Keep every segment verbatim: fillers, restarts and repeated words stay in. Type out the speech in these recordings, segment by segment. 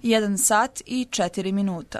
jedan sat i četiri minuta.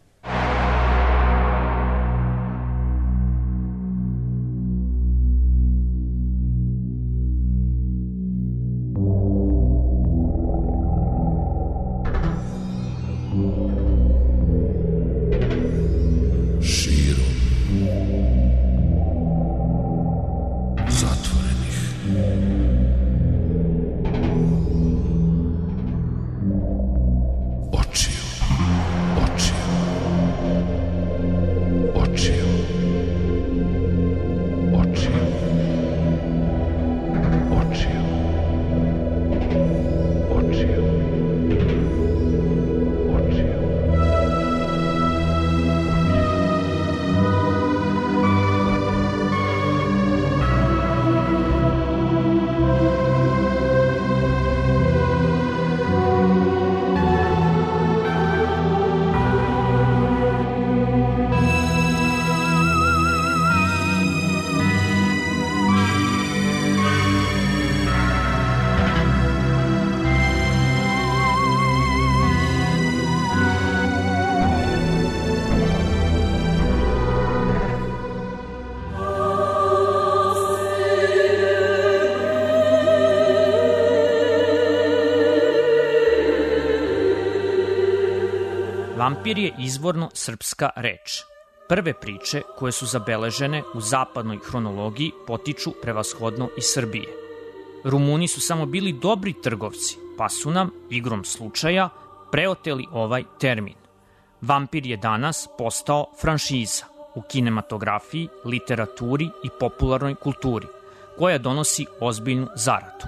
Vampir je izvorno srpska reč. Prve priče koje su zabeležene u zapadnoj hronologiji potiču prevashodno iz Srbije. Rumuni su samo bili dobri trgovci, pa su nam, igrom slučaja, preoteli ovaj termin. Vampir je danas postao franšiza u kinematografiji, literaturi i popularnoj kulturi, koja donosi ozbiljnu zaradu.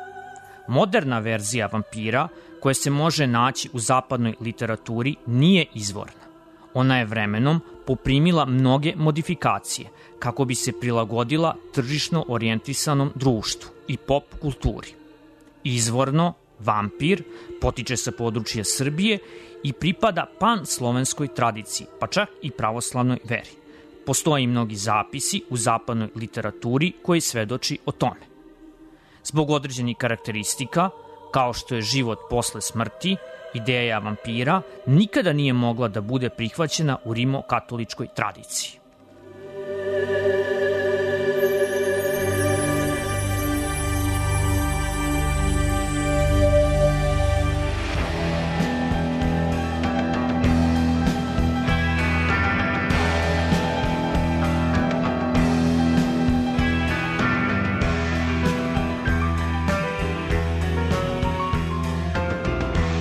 Moderna verzija vampira koja se može naći u zapadnoj literaturi nije izvorna. Ona je vremenom poprimila mnoge modifikacije kako bi se prilagodila tržišno orijentisanom društvu i pop kulturi. Izvorno, vampir potiče sa područja Srbije i pripada pan-slovenskoj tradiciji, pa čak i pravoslavnoj veri. Postoje i mnogi zapisi u zapadnoj literaturi koji svedoči o tome. Zbog određenih karakteristika, kao što je život posle smrti, ideja vampira nikada nije mogla da bude prihvaćena u rimokatoličkoj tradiciji.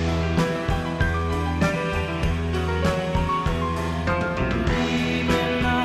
Now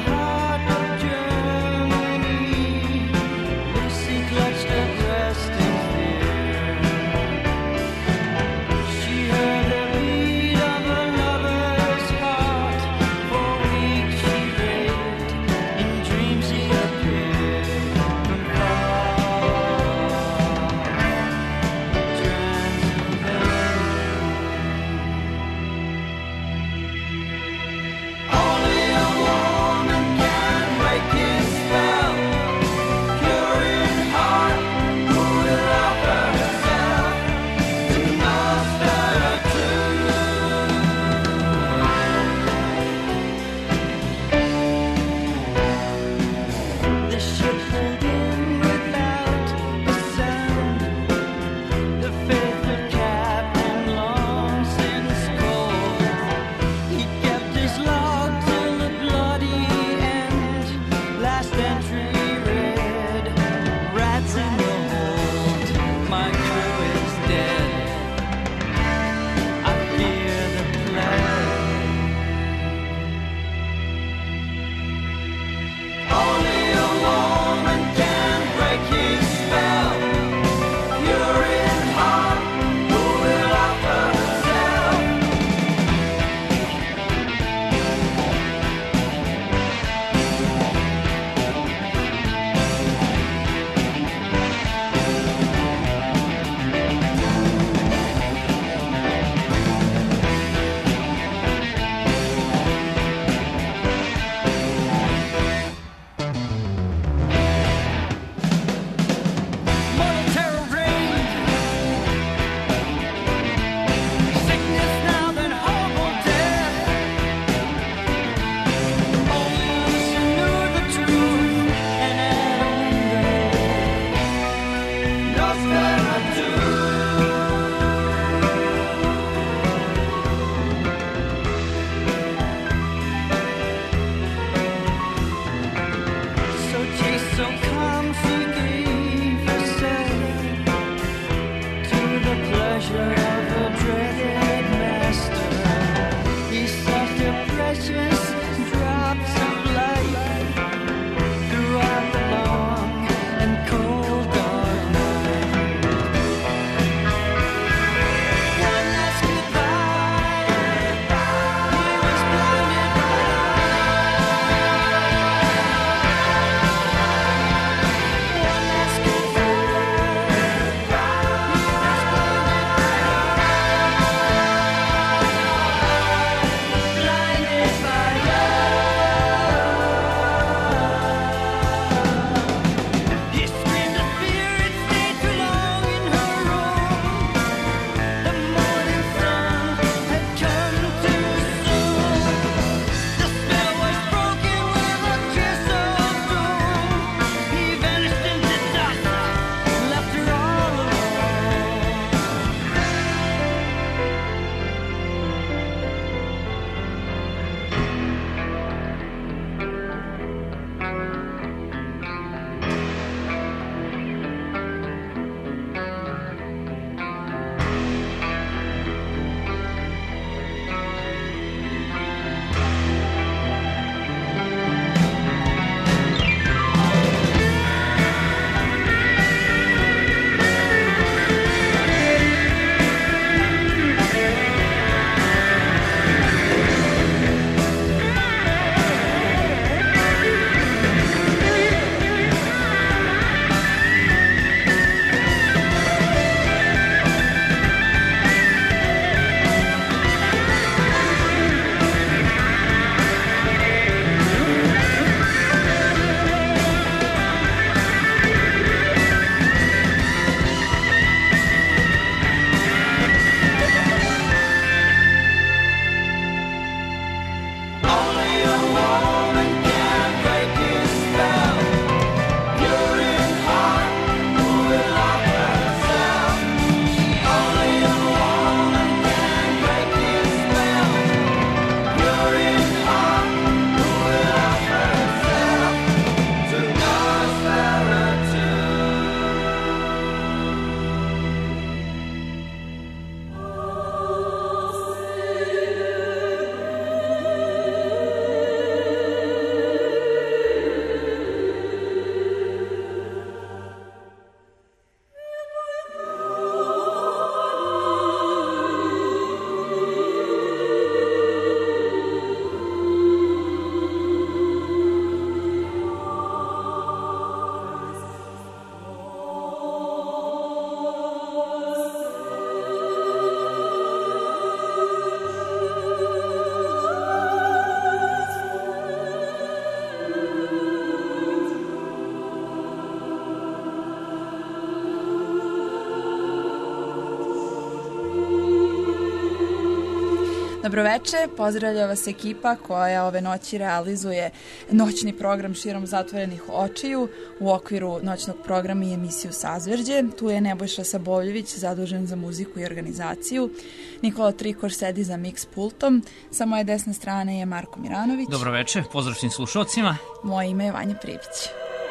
Dobroveče, pozdravlja vas ekipa koja ove noći realizuje noćni program širom zatvorenih očiju u okviru noćnog programa i emisiju Sazverđe. Tu je Nebojša Sabovljević, zadužen za muziku i organizaciju. Nikola Trikor sedi za mix pultom. Sa moje desne strane je Marko Miranović. Dobroveče, pozdrav svim slušalcima. Moje ime je Vanja Pribić.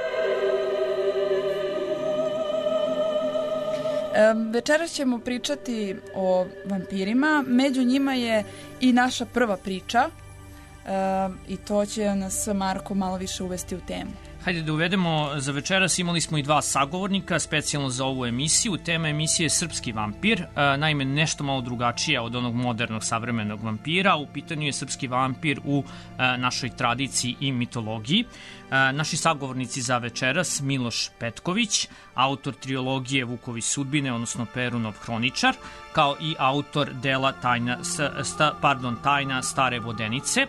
Večeras ćemo pričati o vampirima, među njima je i naša prva priča i to će nas Marko malo više uvesti u temu. Hajde da uvedemo za večeras, imali smo i dva sagovornika specijalno za ovu emisiju. Tema emisije je Srpski vampir, naime nešto malo drugačija od onog modernog savremenog vampira. U pitanju je srpski vampir u našoj tradiciji i mitologiji. Naši sagovornici za večeras, Miloš Petković, autor trilogije Vukovi sudbine, odnosno Perunov hroničar, kao i autor dela Tajna, sta, pardon, Tajna stare vodenice.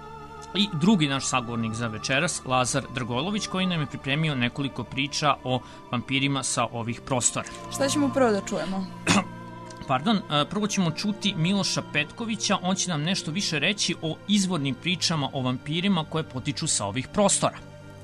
I drugi naš sagovornik za večeras, Lazar Dragojlović, koji nam je pripremio nekoliko priča o vampirima sa ovih prostora. Šta ćemo prvo da čujemo? Pardon, prvo ćemo čuti Miloša Petkovića, on će nam nešto više reći o izvornim pričama o vampirima koje potiču sa ovih prostora.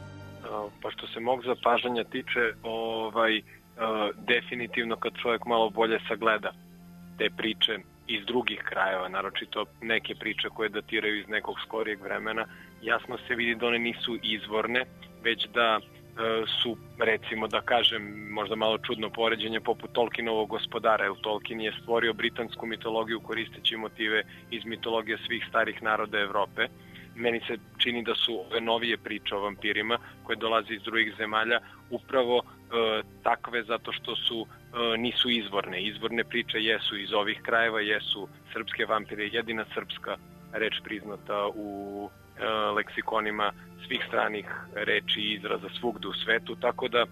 Pa što se mog zapažanja tiče, ovaj, definitivno kad čovjek malo bolje sagleda te priče iz drugih krajeva, naročito neke priče koje datiraju iz nekog skorijeg vremena, jasno se vidi da one nisu izvorne, već da e, su, recimo da kažem, možda malo čudno poređenje poput Tolkienovog Gospodara, jer Tolkien je stvorio britansku mitologiju koristeći motive iz mitologije svih starih naroda Evrope. Meni se čini da su ove novije priče o vampirima koje dolaze iz drugih zemalja upravo e, takve zato što su e, nisu izvorne. Izvorne priče jesu iz ovih krajeva, jesu srpske vampire, jedina srpska reč priznata u e, leksikonima svih stranih reči i izraza svugde u svetu, tako da e,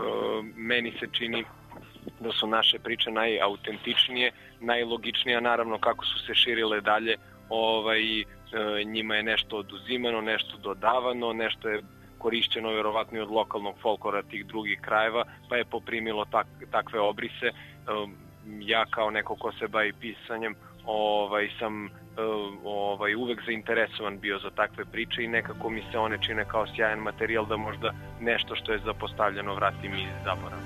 meni se čini da su naše priče najautentičnije, najlogičnije, naravno kako su se širile dalje, ovaj, njima je nešto oduzimano, nešto dodavano, nešto je korišćeno verovatno i od lokalnog folklora tih drugih krajeva, pa je poprimilo tak, takve obrise. Ja kao neko ko se bavi pisanjem ovaj, sam ovaj, uvek zainteresovan bio za takve priče i nekako mi se one čine kao sjajan materijal da možda nešto što je zapostavljeno vratim iz zaborava.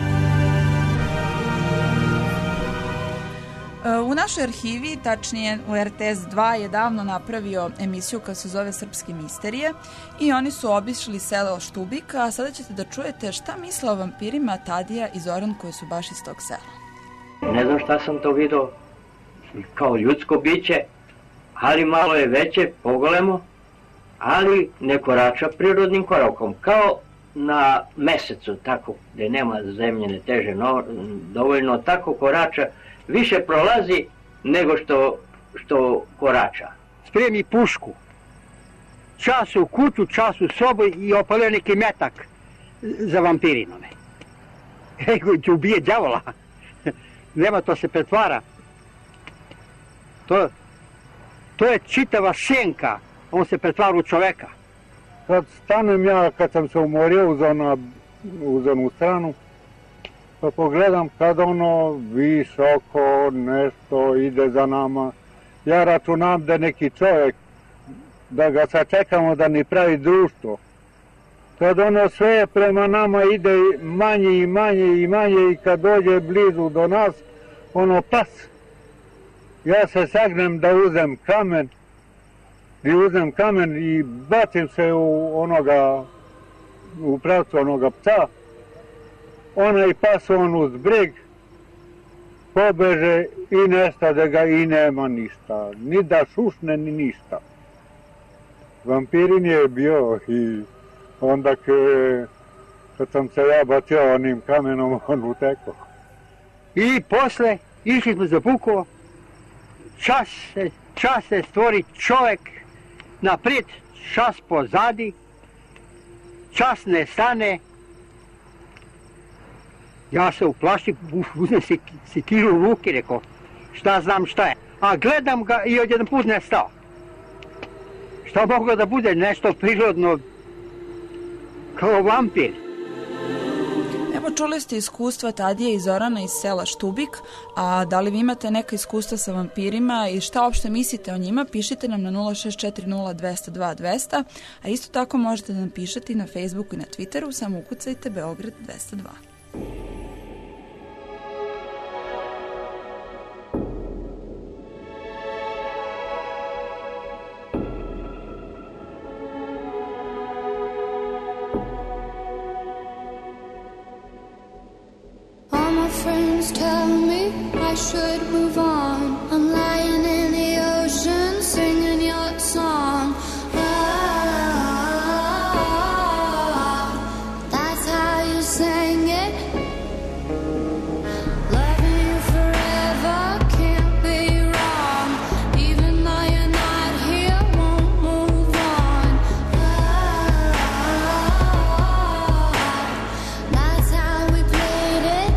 U našoj arhivi, tačnije u R T S dva, je davno napravio emisiju koja se zove Srpske misterije i oni su obišli selo Štubika, a sada ćete da čujete šta misle o vampirima Tadija i Zoran koji su baš iz tog sela. Ne znam šta sam to vidio kao ljudsko biće, ali malo je veće, pogolemo, ali ne korača prirodnim korakom, kao na mesecu, tako, gde nema zemljene teže no, dovoljno, tako korača, više prolazi nego što, što korača. Spremi pušku, čas u kuću, čas u sobu i opalio neki metak za vampirinove. Ego će ubije đavola. Nema, to se pretvara. To, to je čitava senka, on se pretvara u čoveka. Kad stanem ja, kad sam se umorio uz, ona, uz onu stranu, pa pogledam kad ono visoko nešto ide za nama. Ja računam da neki čovjek, da ga sačekamo da ni pravi društvo. Kad ono sve prema nama ide manje i manje i manje i kad dođe blizu do nas, ono pas. Ja se sagnem da uzem kamen, i uzem kamen i bacim se u onoga, u pravcu onoga psa. Onaj pas on uz breg pobeže i nestade ga i nema ništa. Ni da šušne, ni ništa. Vampirin je bio i onda ke, kad sam se ja bacio onim kamenom, on utekao. I posle išli smo za Bukovo, čas se, čas se stvori čovek naprijed, čas pozadi, čas ne stane. Ja se uplašim, uzem si, si kilu u ruke, rekao, šta znam šta je. A gledam ga i odjedan put ne stao. Šta moglo da bude nešto prirodno kao vampir? Evo čuli ste iskustva Tadije i Zorana iz sela Štubik, a da li vi imate neka iskustva sa vampirima i šta uopšte mislite o njima, pišite nam na nula šest četiri nula dva nula dva dva nula nula, a isto tako možete da nam pišete i na Facebooku i na Twitteru, samo ukucajte Beograd dvesta dva. Friends tell me I should move on. I'm lying in the ocean singing your song. Ah, that's how you sing it. Loving you forever can't be wrong. Even though you're not here, won't move on. Ah, that's how we played it.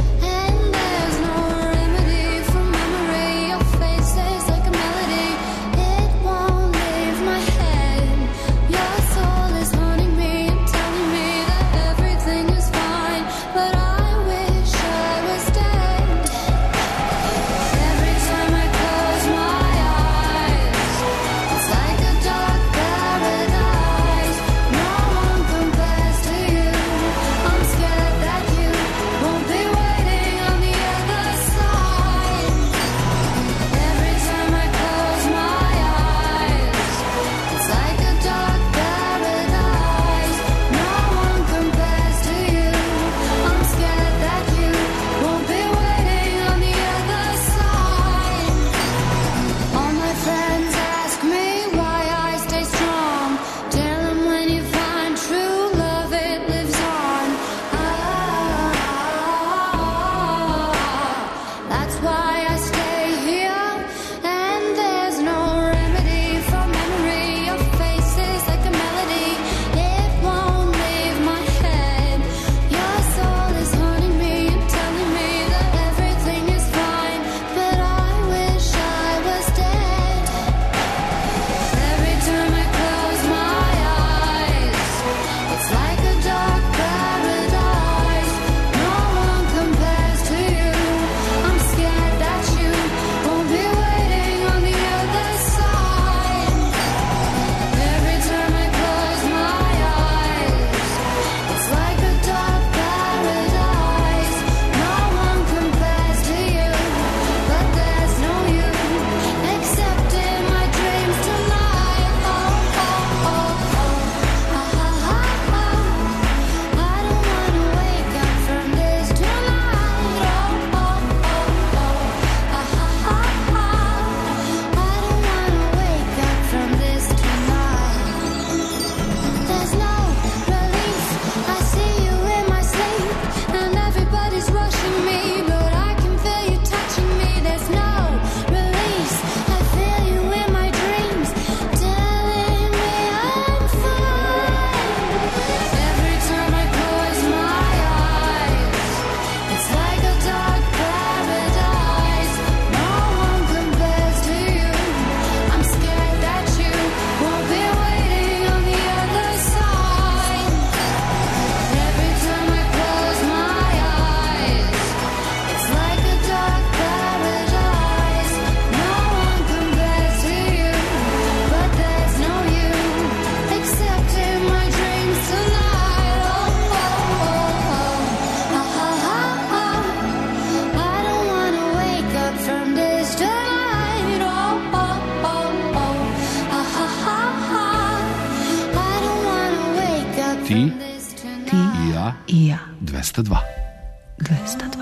Ti, ti i ja, i ja. dvesta dva. dvesta dva.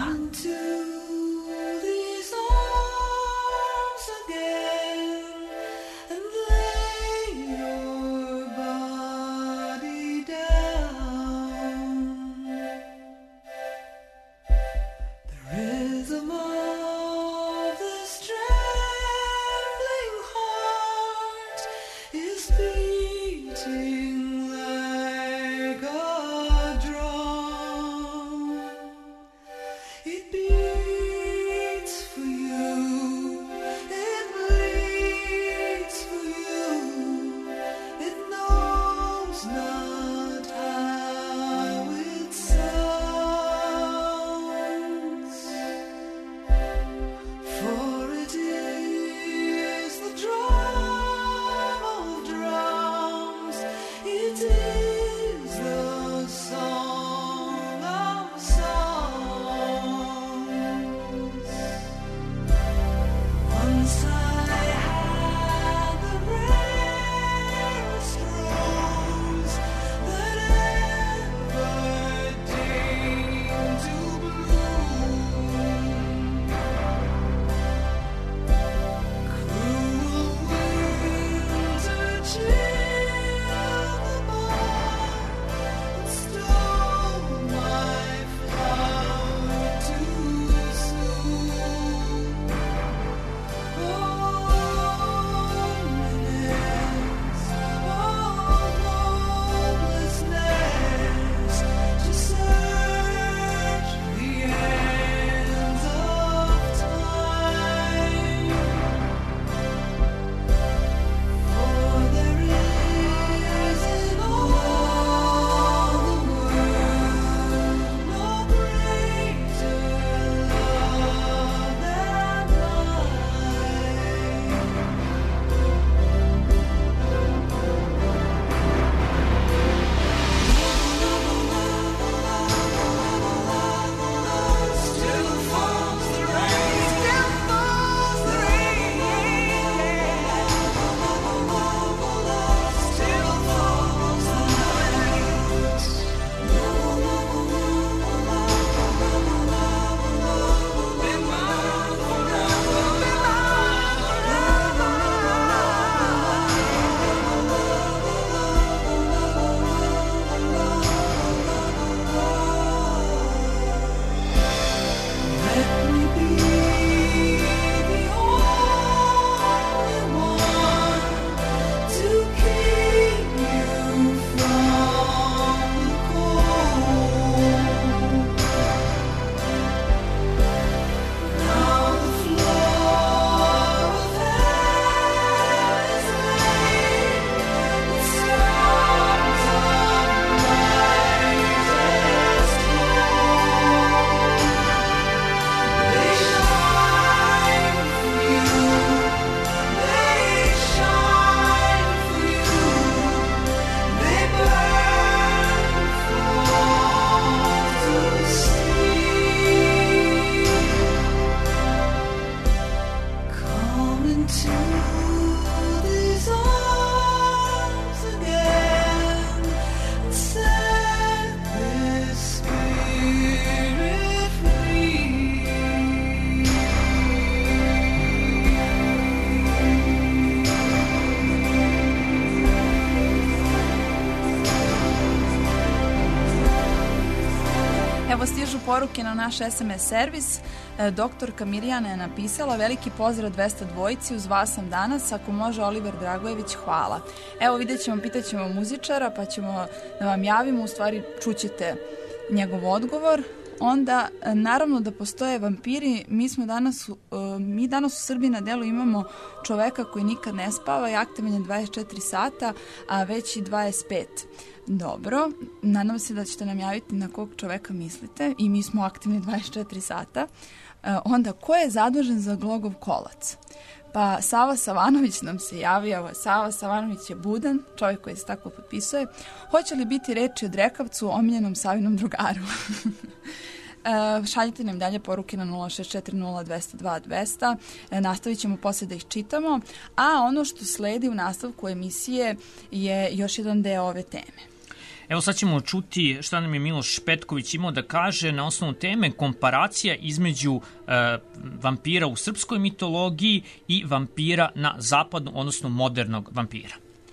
Yeah. Evo stižu poruke na naš es em es servis. E, doktorka Mirjana je napisala: veliki pozdrav dvesta dvojici, uz vas sam danas, ako može Oliver Dragojević, hvala. Evo vidjet ćemo, pitat ćemo muzičara, pa ćemo da vam javimo, u stvari čućete njegov odgovor. Onda, naravno da postoje vampiri, mi smo danas, mi danas u Srbiji na delu imamo čoveka koji nikad ne spava i aktivan je dvadeset četiri sata, a već i dvadeset pet. Dobro, nadam se da ćete nam javiti na kog čoveka mislite i mi smo aktivni dvadeset četiri sata. Onda, ko je zadužen za glogov kolac? Pa Sava Savanović nam se javio. Sava Savanović je budan, čovjek koji se tako potpisuje. Hoće li biti reči o Drekavcu, omiljenom Savinom drugaru? E, šaljite nam dalje poruke na nula šest četiri nula dvesta dva dvesta. E, nastavit ćemo poslije da ih čitamo. A ono što sledi u nastavku emisije je još jedan deo ove teme. Evo sad ćemo čuti šta nam je Miloš Petković imao da kaže na osnovu teme komparacija između e, vampira u srpskoj mitologiji i vampira na zapadu, odnosno modernog vampira.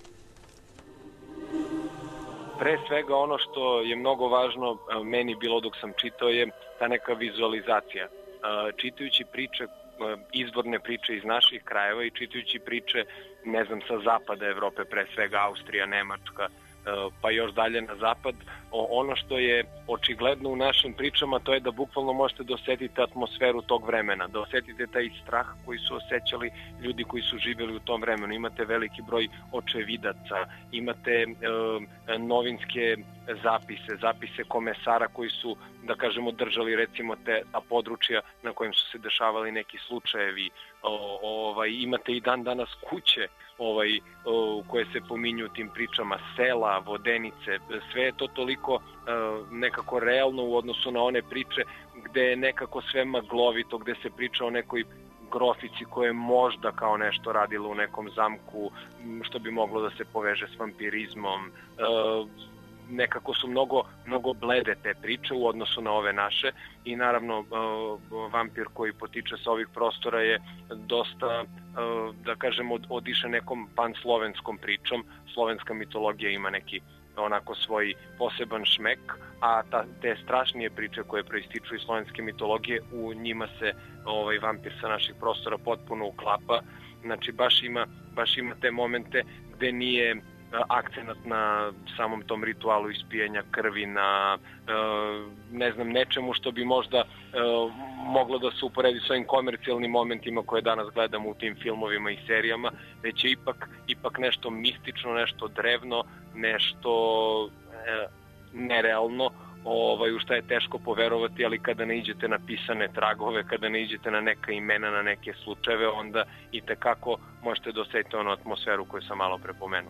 Pre svega ono što je mnogo važno meni bilo dok sam čitao je ta neka vizualizacija. Čitajući priče, izvorne priče iz naših krajeva i čitajući priče, ne znam, sa zapada Evrope, pre svega Austrija, Nemačka, pa još dalje na zapad, ono što je očigledno u našim pričama, to je da bukvalno možete da osetite atmosferu tog vremena, da osetite taj strah koji su osjećali ljudi koji su živjeli u tom vremenu. Imate veliki broj očevidaca, imate e, novinske zapise, zapise komesara koji su, da kažemo, držali recimo te ta područja na kojim su se dešavali neki slučajevi. O, ovaj, imate i dan danas kuće ovaj, o, koje se pominju u tim pričama, sela, vodenice, sve je to toliko o, nekako realno u odnosu na one priče gde je nekako sve maglovito, gde se priča o nekoj grofici koja je možda kao nešto radila u nekom zamku, što bi moglo da se poveže s vampirizmom. O, nekako su mnogo, mnogo blede te priče u odnosu na ove naše i naravno vampir koji potiče sa ovih prostora je dosta, da kažem, odiše nekom panslovenskom pričom. Slovenska mitologija ima neki onako svoj poseban šmek, a ta, te strašnije priče koje proističu iz slovenske mitologije, u njima se ovaj vampir sa naših prostora potpuno uklapa. Znači baš ima, baš ima te momente gde nije akcenat na samom tom ritualu ispijanja krvi, na ne znam, nečemu što bi možda moglo da se uporedi s ovim komercijalnim momentima koje danas gledamo u tim filmovima i serijama, već je ipak, ipak nešto mistično, nešto drevno, nešto nerealno, ovaj, u šta je teško poverovati, ali kada naiđete na pisane tragove, kada naiđete na neka imena, na neke slučajeve, onda i tekako možete da osetite onu atmosferu koju sam malo prepomenuo.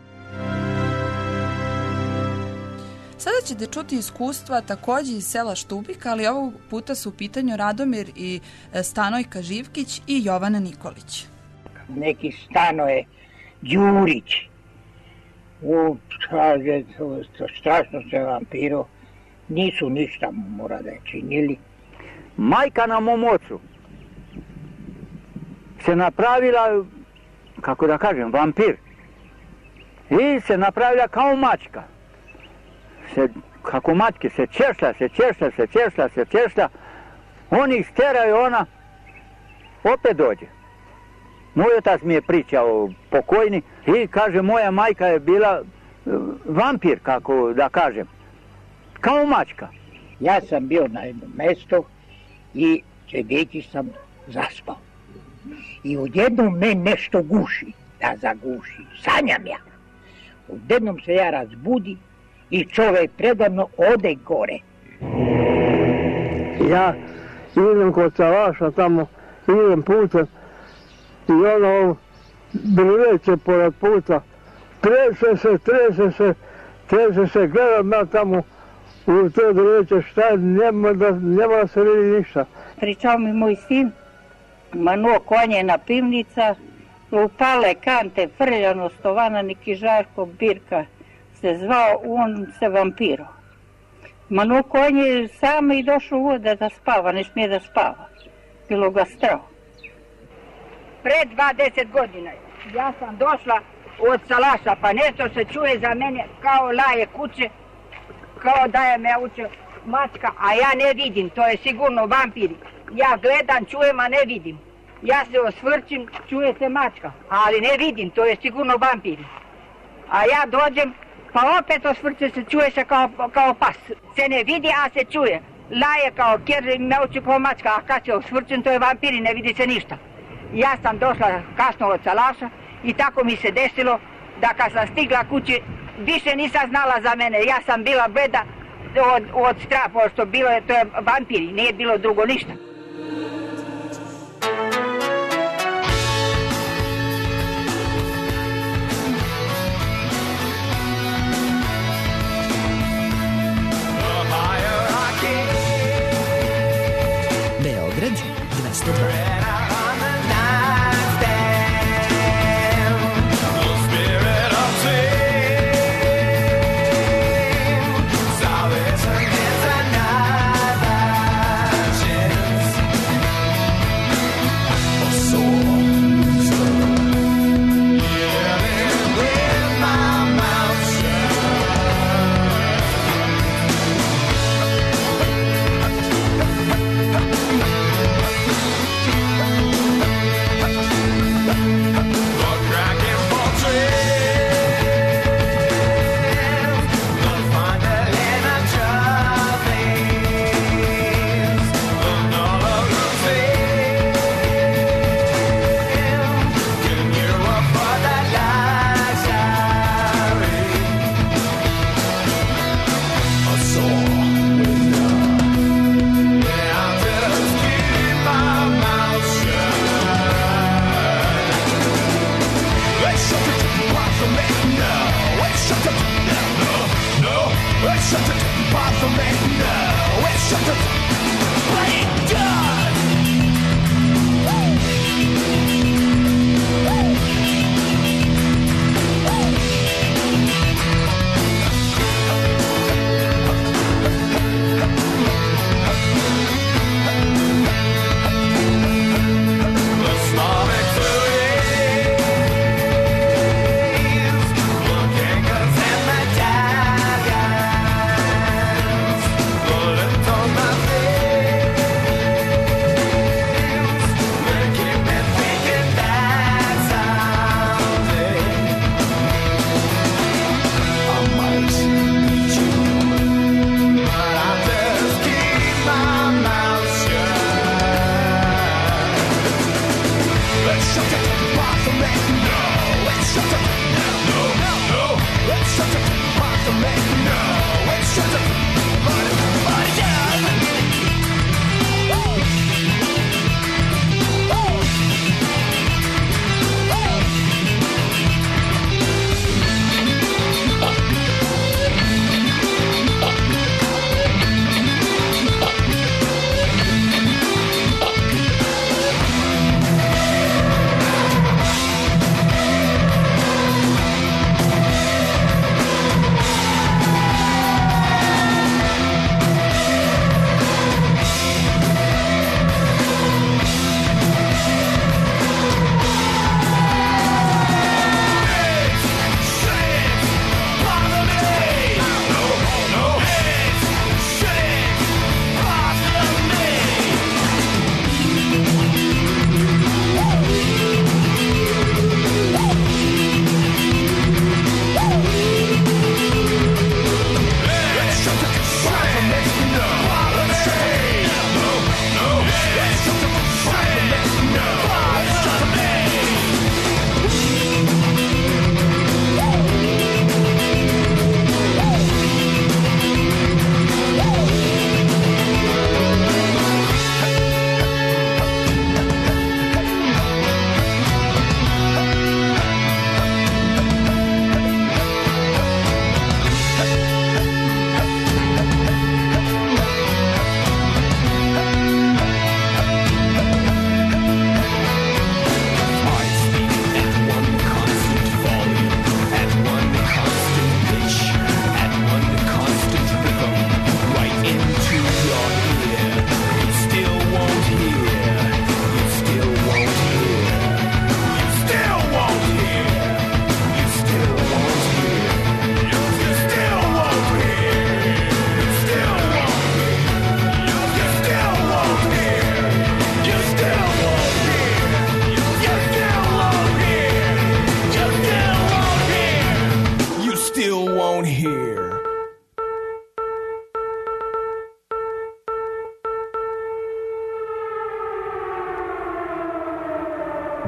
Sada ćete čuti iskustva takođe iz sela Štubika, ali ovog puta su u pitanju Radomir i Stanojka Živkić i Jovana Nikolić. Neki Stanoje Đurić, u kaže, strašno se vampiro, nisu ništa mora da je činili. Majka na mom ocu se napravila, kako da kažem, vampir. I se napravila kao mačka. Se, kako mačke, se češlja, se češlja, se češlja, se češlja. On ih steraju, ona opet dođe. Moj otac mi je pričao pokojni i kaže, moja majka je bila vampir, kako da kažem, kao mačka. Ja sam bio na jednom mestu i sedeći sam zaspao. I odjednom me nešto guši, da zaguši, sanjam ja. Odjednom se ja razbudi i čovek predavno ode gore. Ja idem kod Salaša tamo, idem putem i ono drveće pored puta, trese se, trese se, trese se, gledam ja tamo u to drveće, šta, nema da, nema da se vidi ništa. Pričao mi moj sin, manuo konje na pivnica lupale, kante, frljano, stovana, neki Žarko Birka se zvao, on se vampiro. Manuko, on je sam i došao u voda da spava, ne smije da spava. Bilo ga strao. Pre dvadeset godina ja sam došla od salaša, pa nešto se čuje za mene kao laje kuće, kao da je me uče mačka, a ja ne vidim, to je sigurno vampiri. Ja gledam, čujem, a ne vidim. Ja se osvrćim, čuje se mačka, ali ne vidim, to je sigurno vampiri. A ja dođem, pa opet osvrće se, čuje se kao, kao pas. Se ne vidi, a se čuje. Laje kao kjer, meuči kao mačka, a kad se osvrćem, to je vampiri, ne vidi se ništa. Ja sam došla kasno od salaša i tako mi se desilo da kad sam stigla kući, više nisam znala za mene. Ja sam bila bleda od, od straha, pošto bilo je, to je vampiri, nije bilo drugo ništa. Beograd dvesta dva.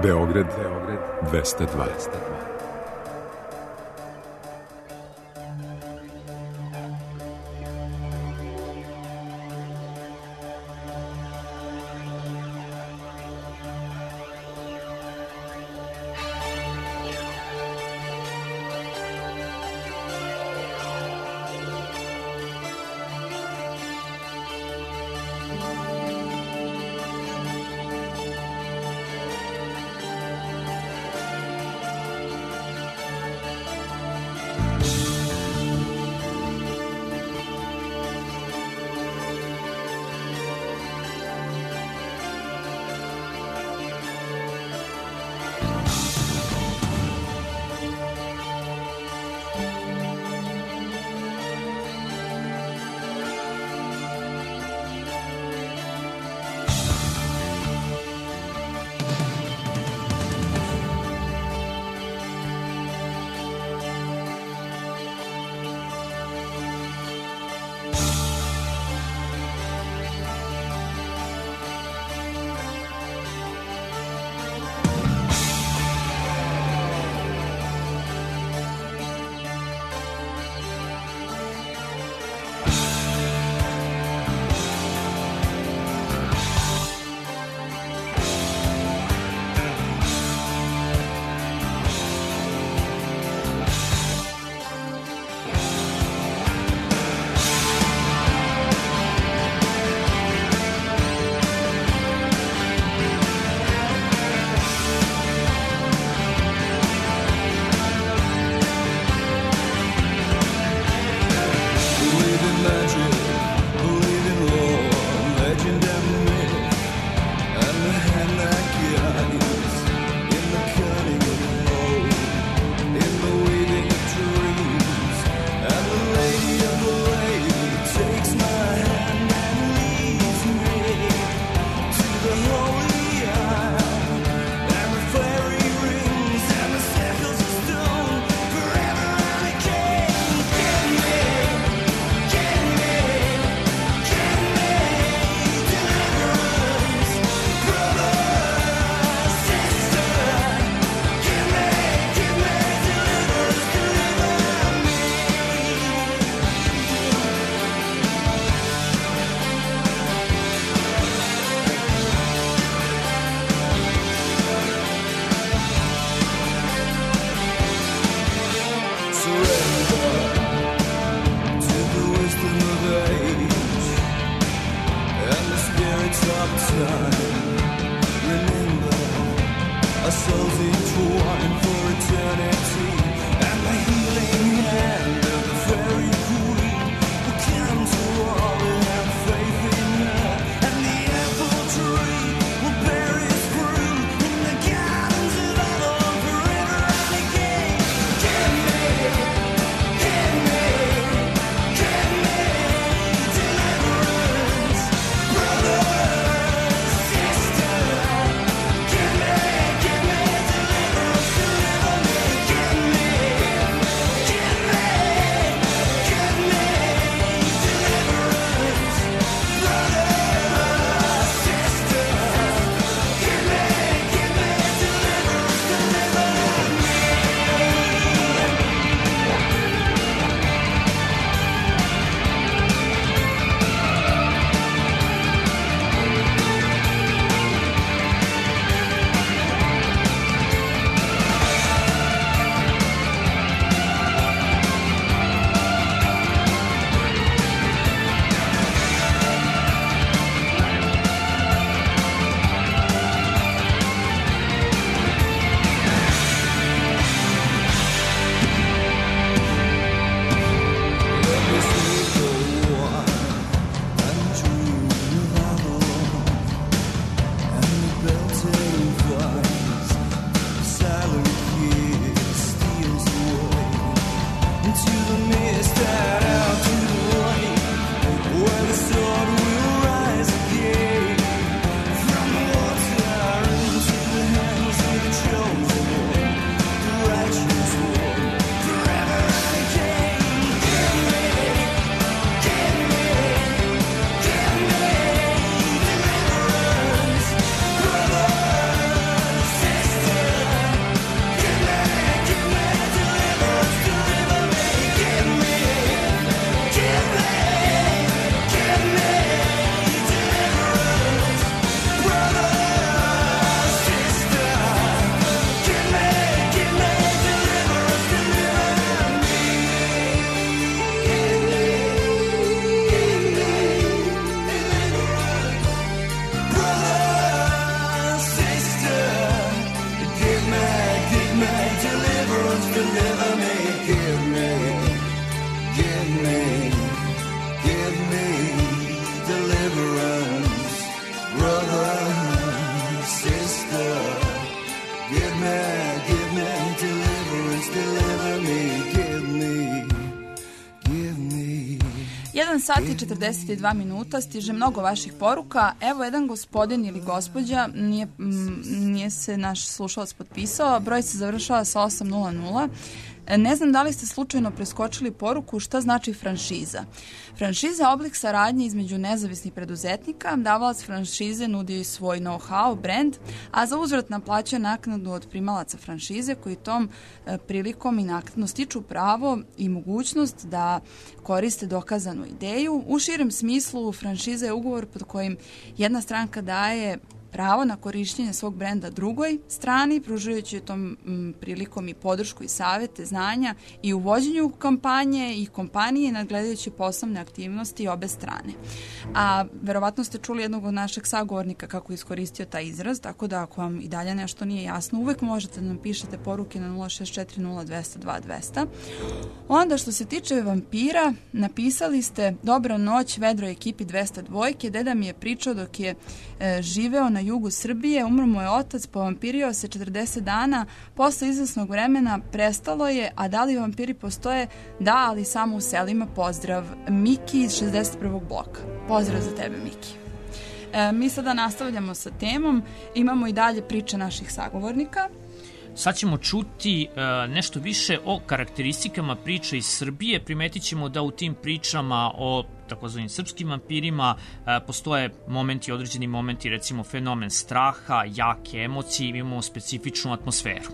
Beograd dvesta dva. deliverance, deliver me, give me, give me, give me deliverance, brother, sister, give me, give me deliverance, deliver me, give me, give me. jedan sat i četrdeset dva minuta, stiže mnogo vaših poruka. Evo jedan gospodin ili gospođa, nije, m, nije se naš slušalac potpisao, broj se završava sa osam nula nula. Ne znam da li ste slučajno preskočili poruku šta znači franšiza. Franšiza je oblik saradnje između nezavisnih preduzetnika, davalac franšize nudi i svoj know-how, brand, a za uzvrat naplaćuje naknadu od primalaca franšize koji tom e, prilikom i naknadno stiču pravo i mogućnost da koriste dokazanu ideju. U širem smislu franšiza je ugovor pod kojim jedna stranka daje pravo na korištenje svog brenda drugoj strani, pružajući tom m, prilikom i podršku i savete, znanja i uvođenju kampanje i kompanije, nadgledajući poslovne aktivnosti obe strane. A verovatno ste čuli jednog od našeg sagovornika kako je iskoristio taj izraz, tako da ako vam i dalje nešto nije jasno, uvek možete da nam pišete poruke na nula šest četiri nula dva nula dva dva nula nula. Onda što se tiče vampira, napisali ste: dobra noć vedroj ekipi dvesta dva, deda mi je pričao dok je e, živeo na jugu Srbije, umro mu je otac, povampirio se četrdeset dana, posle izvesnog vremena prestalo je, a da li vampiri postoje? Da, ali samo u selima. Pozdrav, Miki iz šezdeset prvog bloka. Pozdrav za tebe, Miki. E, mi sada nastavljamo sa temom, imamo i dalje priče naših sagovornika. Sad ćemo čuti uh, nešto više o karakteristikama priča iz Srbije. Primetit ćemo da u tim pričama o takozvanim srpskim vampirima uh, postoje momenti, određeni momenti, recimo fenomen straha, jake emocije, imamo specifičnu atmosferu.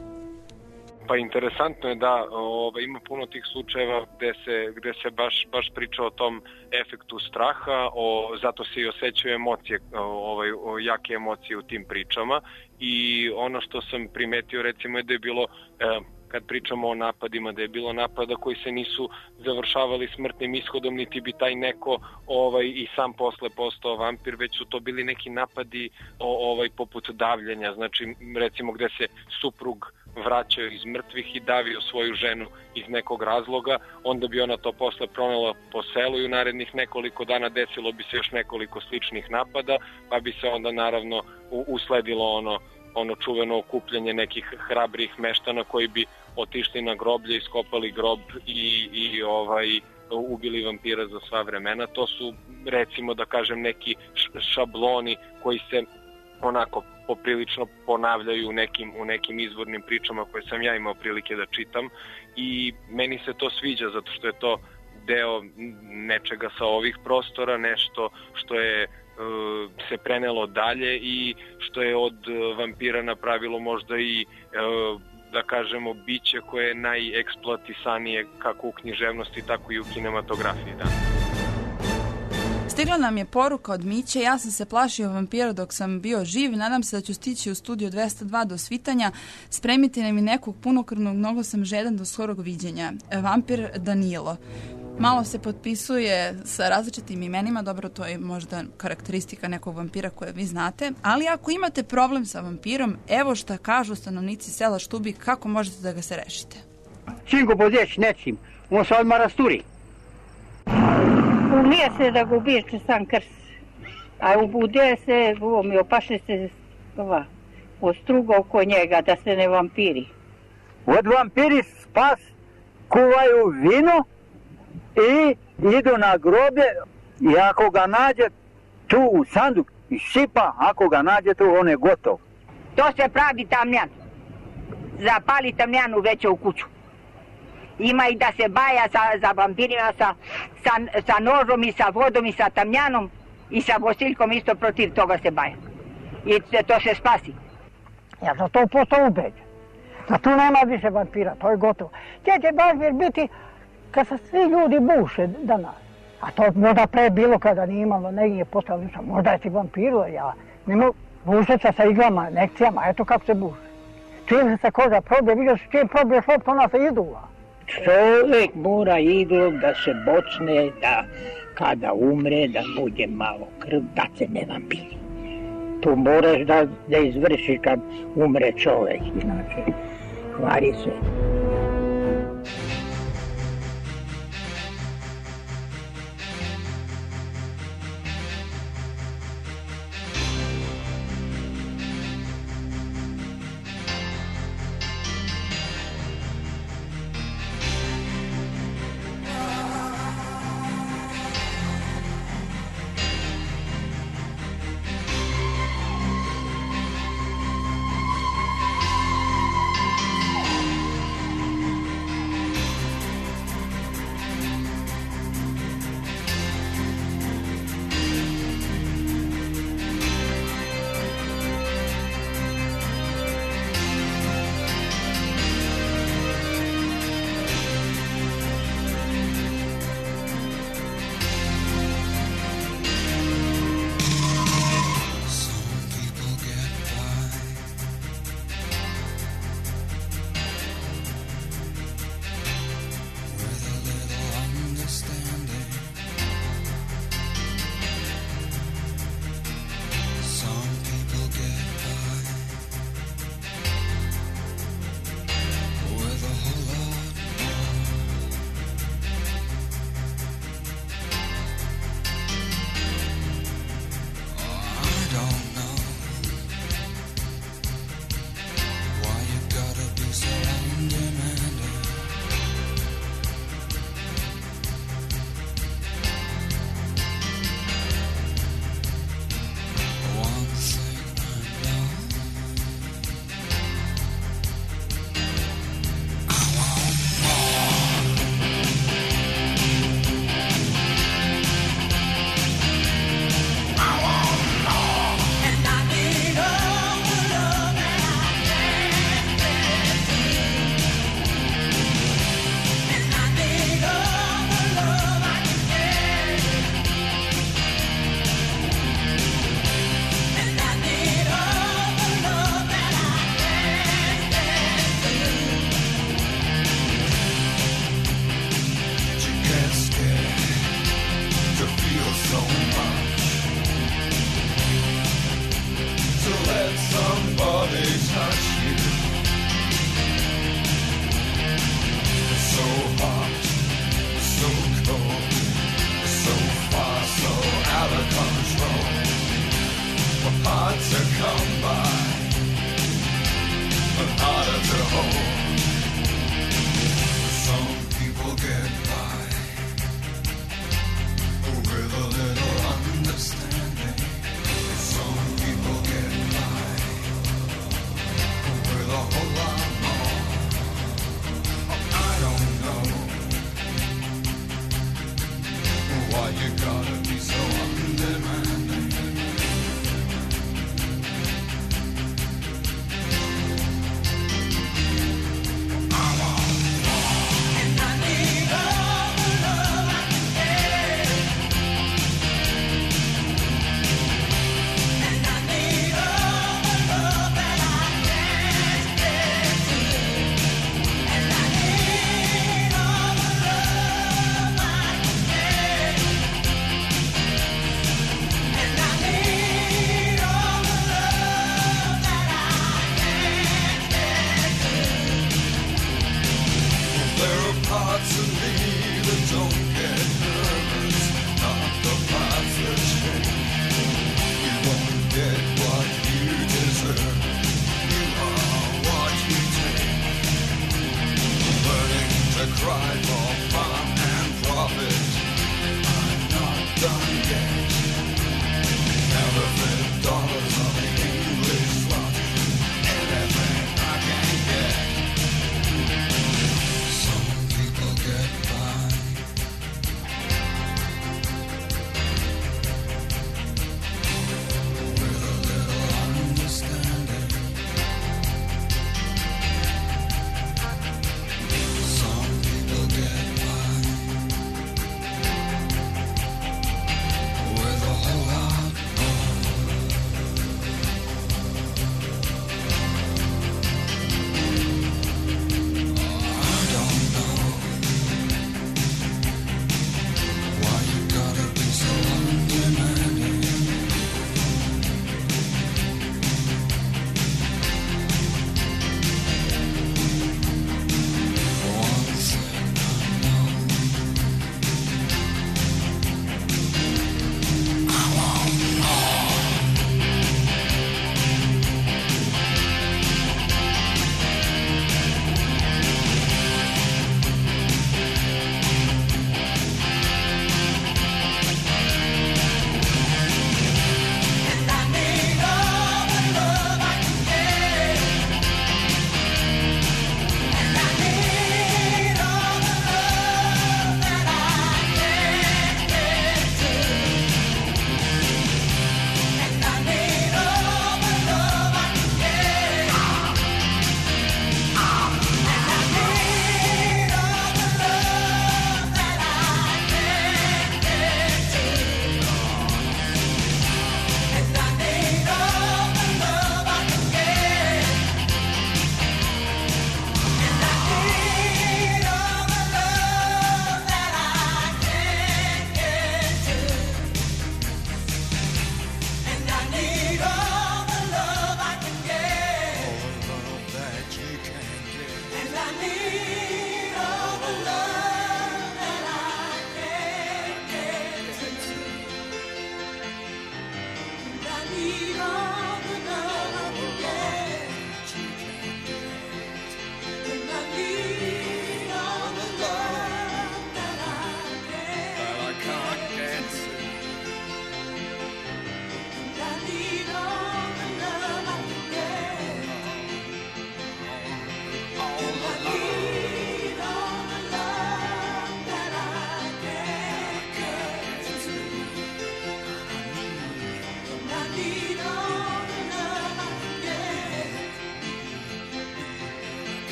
Pa interesantno je da ovaj, ima puno tih slučajeva gde se, gde se baš, baš priča o tom efektu straha, o, zato se i osjećaju emocije, ovaj, o jake emocije u tim pričama. I ono što sam primetio recimo je da je bilo, eh, kad pričamo o napadima, da je bilo napada koji se nisu završavali smrtnim ishodom, niti bi taj neko ovaj, i sam posle postao vampir, već su to bili neki napadi o, ovaj, poput davljenja, znači recimo gde se suprug vraćao iz mrtvih i davio svoju ženu iz nekog razloga, onda bi ona to posle pronela po selu i u narednih nekoliko dana desilo bi se još nekoliko sličnih napada, pa bi se onda naravno usledilo ono, ono čuveno okupljanje nekih hrabrih meštana koji bi otišli na groblje, iskopali grob i, i ovaj, ubili vampira za sva vremena. To su recimo da kažem neki šabloni koji se onako poprilično ponavljaju u nekim, u nekim izvornim pričama koje sam ja imao prilike da čitam i meni se to sviđa zato što je to deo nečega sa ovih prostora, nešto što je uh, se prenelo dalje i što je od uh, vampira napravilo možda i uh, da kažemo biće koje je najeksploatisanije kako u književnosti tako i u kinematografiji danas. Stigla nam je poruka od Miće: ja sam se plašio vampira dok sam bio živ, nadam se da ću stići u studio dvesta dva do svitanja, spremiti nam i nekog punokrvnog, mnogo sam žedan do skorog viđenja. Vampir Danilo. Malo se potpisuje sa različitim imenima, dobro, to je možda karakteristika nekog vampira koje vi znate, ali ako imate problem sa vampirom, evo šta kažu stanovnici sela Štubik, kako možete da ga se rešite. Čim go bodjeć nečim, on se odmah rasturi. Ulije se da go biječe sam krs, a ubude se, ovo mi opaše se ova, ostruga oko njega da se ne vampiri. Od vampiri spas kuvaju vino i idu na grobe i ako ga nađe tu u sanduk i šipa, ako ga nađe tu, on je gotov. To se pravi tamjan. Zapali tamjan uveće u kuću. Ima i da se baja sa, za vampirima sa, sa, sa nožom i sa vodom i sa tamjanom i sa vosiljkom isto protiv toga se baja. I to se spasi. Ja sam to postao ubeđen. Da tu nema više vampira, to je gotovo. Gdje će vampir biti kad se svi ljudi buše danas? A to možda pre bilo kada nije imalo, negdje postalo ništa. Možda je si vampiro, ja ne mogu bušet se sa iglama, nekcijama, eto kako se buše. Čim se koža probije, vidiš čim probiješ opet, ona se iduva. Čovjek mora iglom da se bocne, da kada umre, da bude malo krv, da se ne vampiri. Tu moraš da, da izvršiš kad umre čovjek, inače kvari se.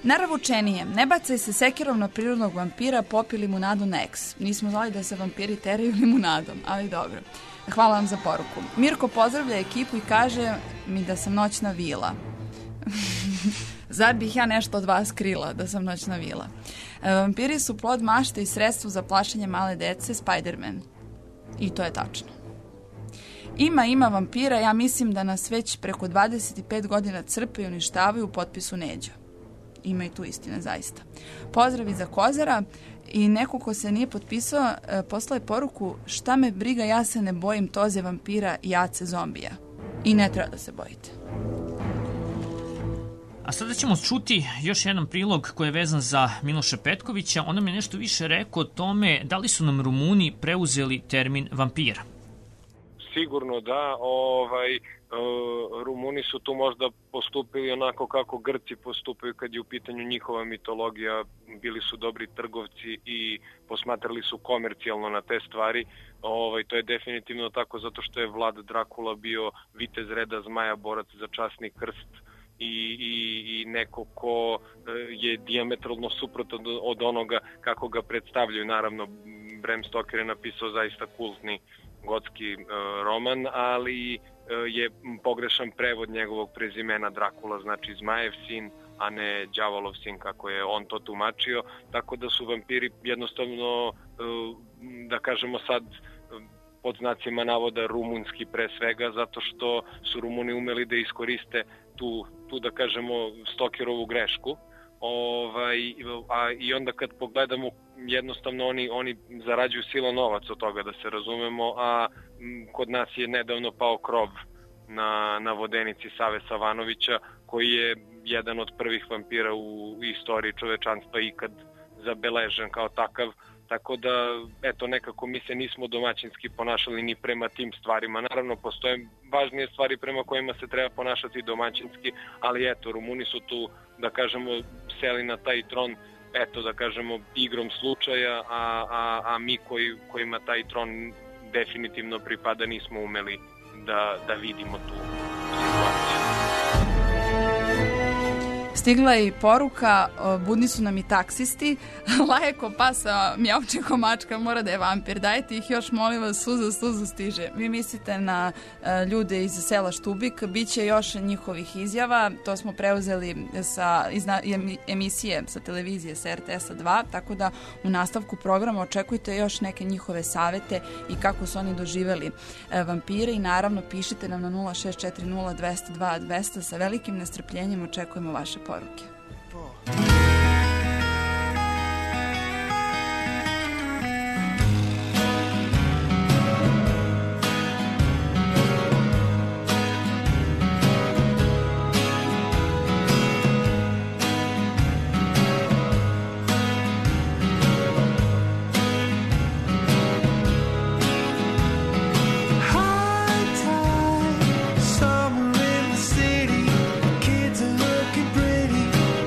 Naravučenije, ne bacaj se sekirom na prirodnog vampira, popi limunadu na eks. Nismo znali da se vampiri teraju limunadom, ali dobro. Hvala vam za poruku. Mirko pozdravlja ekipu i kaže mi da sam noćna vila. Zar bih ja nešto od vas krila da sam noćna vila? Vampiri su plod mašte i sredstvo za plašenje male dece, Spider-Man. I to je tačno. Ima, ima vampira, ja mislim da nas već preko dvadeset pet godina crpe i uništavaju u potpisu Neđo. Ima i tu istine, zaista. Pozdravi za Kozara i neko ko se nije potpisao poslao je poruku šta me briga, ja se ne bojim toze vampira i jace zombija. I ne treba da se bojite. A sada ćemo čuti još jedan prilog koji je vezan za Miloša Petkovića. On nam je nešto više rekao o tome da li su nam Rumuni preuzeli termin vampira. Sigurno da, ovaj, uh, Rumuni su tu možda postupili onako kako Grci postupaju kad je u pitanju njihova mitologija, bili su dobri trgovci i posmatrali su komercijalno na te stvari. Ovaj, to je definitivno tako zato što je Vlad Drakula bio vitez reda zmaja, borac za časni krst i, i, i neko ko je dijametralno suprotno od, od onoga kako ga predstavljaju. Naravno, Bram Stoker je napisao zaista kultni gotski uh, roman, ali uh, je pogrešan prevod njegovog prezimena Drakula, znači Zmajev sin, a ne Đavolov sin kako je on to tumačio, tako da su vampiri jednostavno, uh, da kažemo sad, pod znacima navoda rumunski pre svega, zato što su Rumuni umeli da iskoriste tu, tu da kažemo, Stokerovu grešku. Ovaj, a i onda kad pogledamo, jednostavno oni, oni zarađuju silan novac od toga, da se razumemo, a m, kod nas je nedavno pao krov na, na vodenici Save Savanovića, koji je jedan od prvih vampira u istoriji čovečanstva ikad zabeležen kao takav, tako da, eto, nekako mi se nismo domaćinski ponašali ni prema tim stvarima. Naravno, postoje važnije stvari prema kojima se treba ponašati domaćinski, ali eto, Rumuni su tu, da kažemo, seli na taj tron, eto, da kažemo, igrom slučaja, a, a, a mi koji, kojima taj tron definitivno pripada nismo umeli da, da vidimo tu situaciju. Stigla je i poruka, budni su nam i taksisti, laje ko pasa, mjauče ko mačka, mora da je vampir, dajte ih još, molim vas, suza, suza stiže. Vi mislite na uh, ljude iz sela Štubik, bit će još njihovih izjava, to smo preuzeli sa iz na, emisije sa televizije sa R T S dva, tako da u nastavku programa očekujte još neke njihove savete i kako su oni doživeli uh, vampire i naravno pišite nam na nula šest četiri nula dva zero dva dva zero zero, sa velikim nestrpljenjem očekujemo vaše poruke. Somewhere in the city, kids are looking pretty.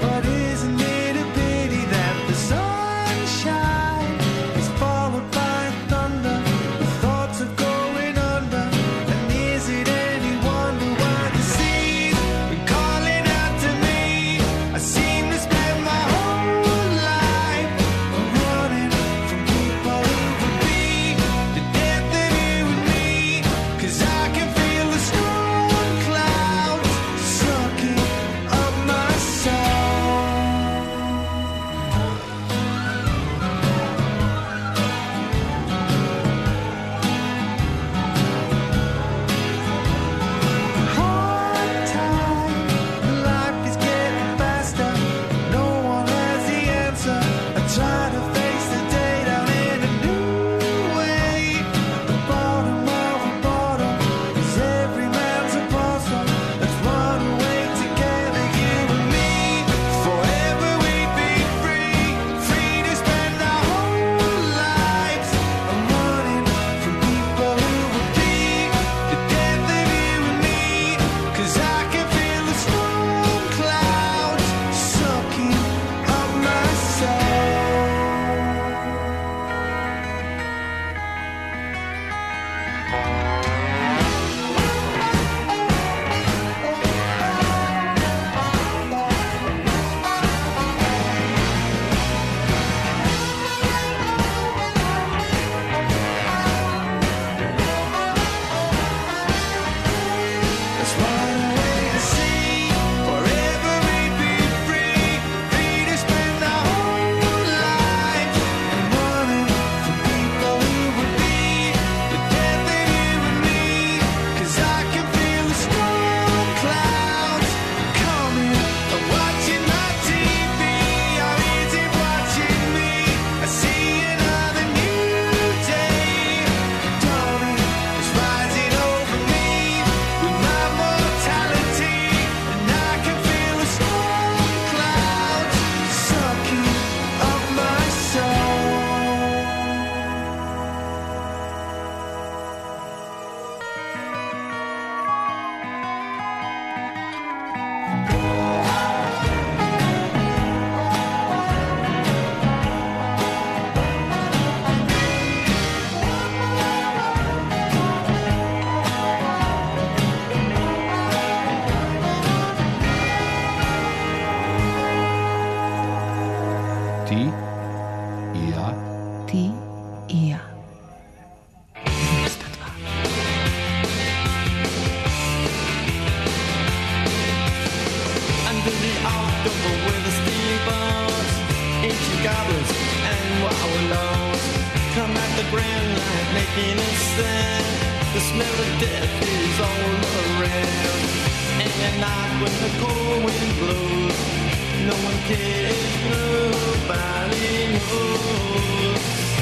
come at the grand light making a stand. The smell of death is all around. And at night when the cold wind blows, no one cares, nobody knows.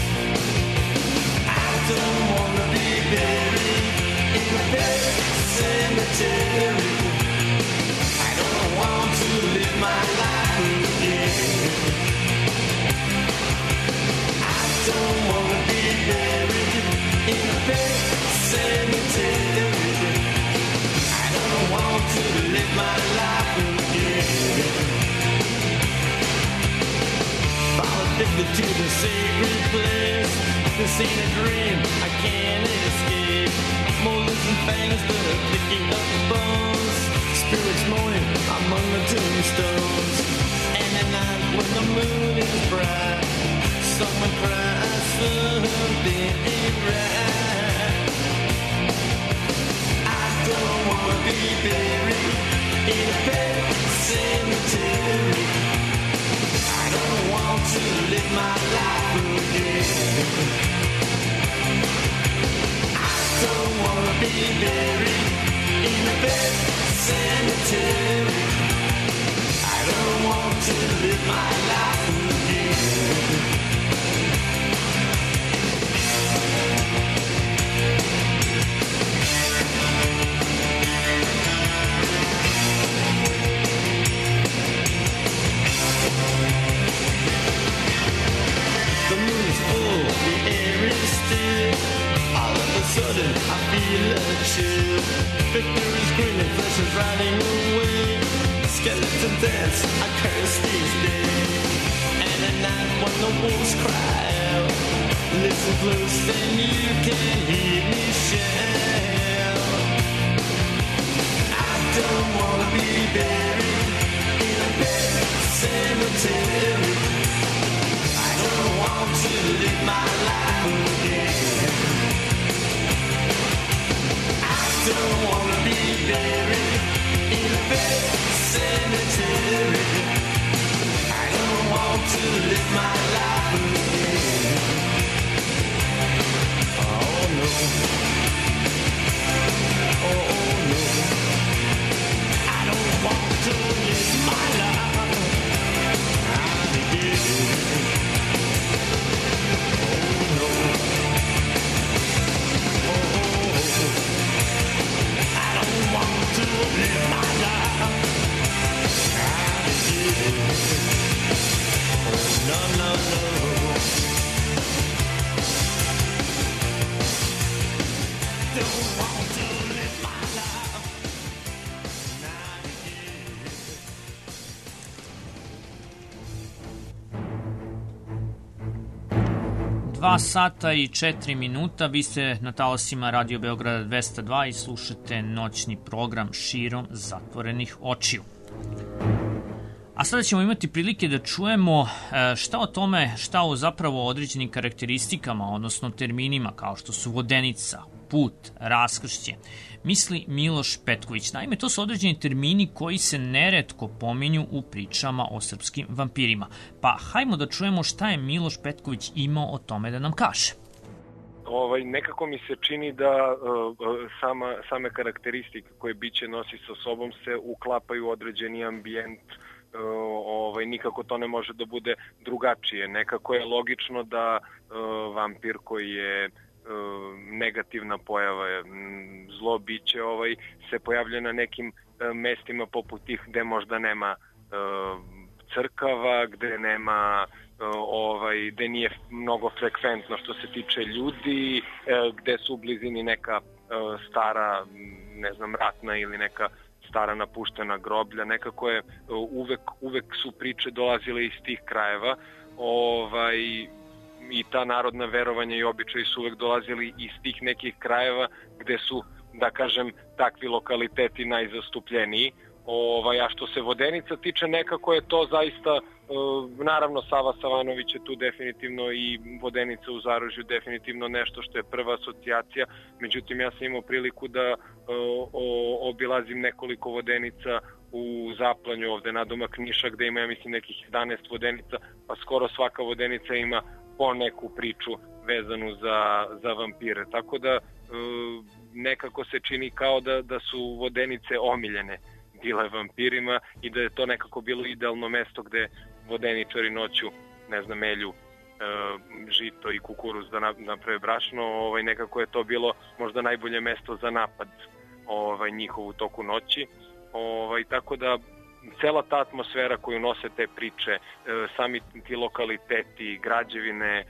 I don't wanna be buried in a pet cemetery. I don't want to live my life again. I don't wanna be buried in a pet cemetery. I don't want to live my life again. Fall addicted to the sacred place. This ain't a dream, I can't escape. Molars and fangs, the picking up bones. Spirits moaning among the tombstones. And at night when the moon is bright, someone cries, something ain't right. I don't wanna be buried in a pet cemetery. I don't want to live my life again. I don't wanna be buried in a pet cemetery. I don't want to live my life again. The moon is full, the air is still. All of a sudden I feel a chill. Victor is grinning, flesh is riding away. Skeleton dance, I curse these days. And at night when the wolves cry out, listen close then you can hear me shout. I don't wanna be buried in a pet cemetery. I don't want to live my life again. I don't wanna be buried in a pet cemetery. I don't want to live my life again. Oh no. Oh no. I don't want to live my life again. Dva sata i četiri minuta, vi ste na talasima Radio Beograda dvesta dva i slušate noćni program Širom zatvorenih očiju. A sada ćemo imati prilike da čujemo šta o tome, šta o zapravo određenim karakteristikama, odnosno terminima kao što su vodenica, put, raskršće, misli Miloš Petković. Naime, to su određeni termini koji se neretko pominju u pričama o srpskim vampirima. Pa hajmo da čujemo šta je Miloš Petković imao o tome da nam kaže. Ovaj, nekako mi se čini da uh, sama, same karakteristike koje biće nosi sa sobom se uklapaju u određeni ambijent. Uh, ovaj, nikako to ne može da bude drugačije. Nekako je logično da uh, vampir koji je negativna pojava, zlo biće, ovaj, se pojavlja na nekim mestima poput tih gde možda nema crkava, gde nema ovaj, gde nije mnogo frekventno što se tiče ljudi, gde su u blizini neka stara, ne znam, ratna ili neka stara napuštena groblja. Nekako je uvek, uvek su priče dolazile iz tih krajeva, ovaj, i ta narodna verovanja i običaji su uvek dolazili iz tih nekih krajeva gde su, da kažem, takvi lokaliteti najzastupljeniji. Ovaj, a što se vodenica tiče, nekako je to zaista, naravno Sava Savanović je tu definitivno i vodenica u Zaružju definitivno nešto što je prva asocijacija, međutim ja sam imao priliku da o, obilazim nekoliko vodenica u Zaplanju ovde nadomak Niša gde ima, ja mislim, nekih jedanaest vodenica, pa skoro svaka vodenica ima po neku priču vezanu za, za vampire. Tako da nekako se čini kao da, da su vodenice omiljene bile vampirima i da je to nekako bilo idealno mesto gde vodeničari noću, ne znam, melju žito i kukuruz da naprave brašno, ovaj, nekako je to bilo možda najbolje mesto za napad ovaj, njihov u toku noći. Ovaj, tako da cela ta atmosfera koju nose te priče, sami ti lokaliteti, građevine,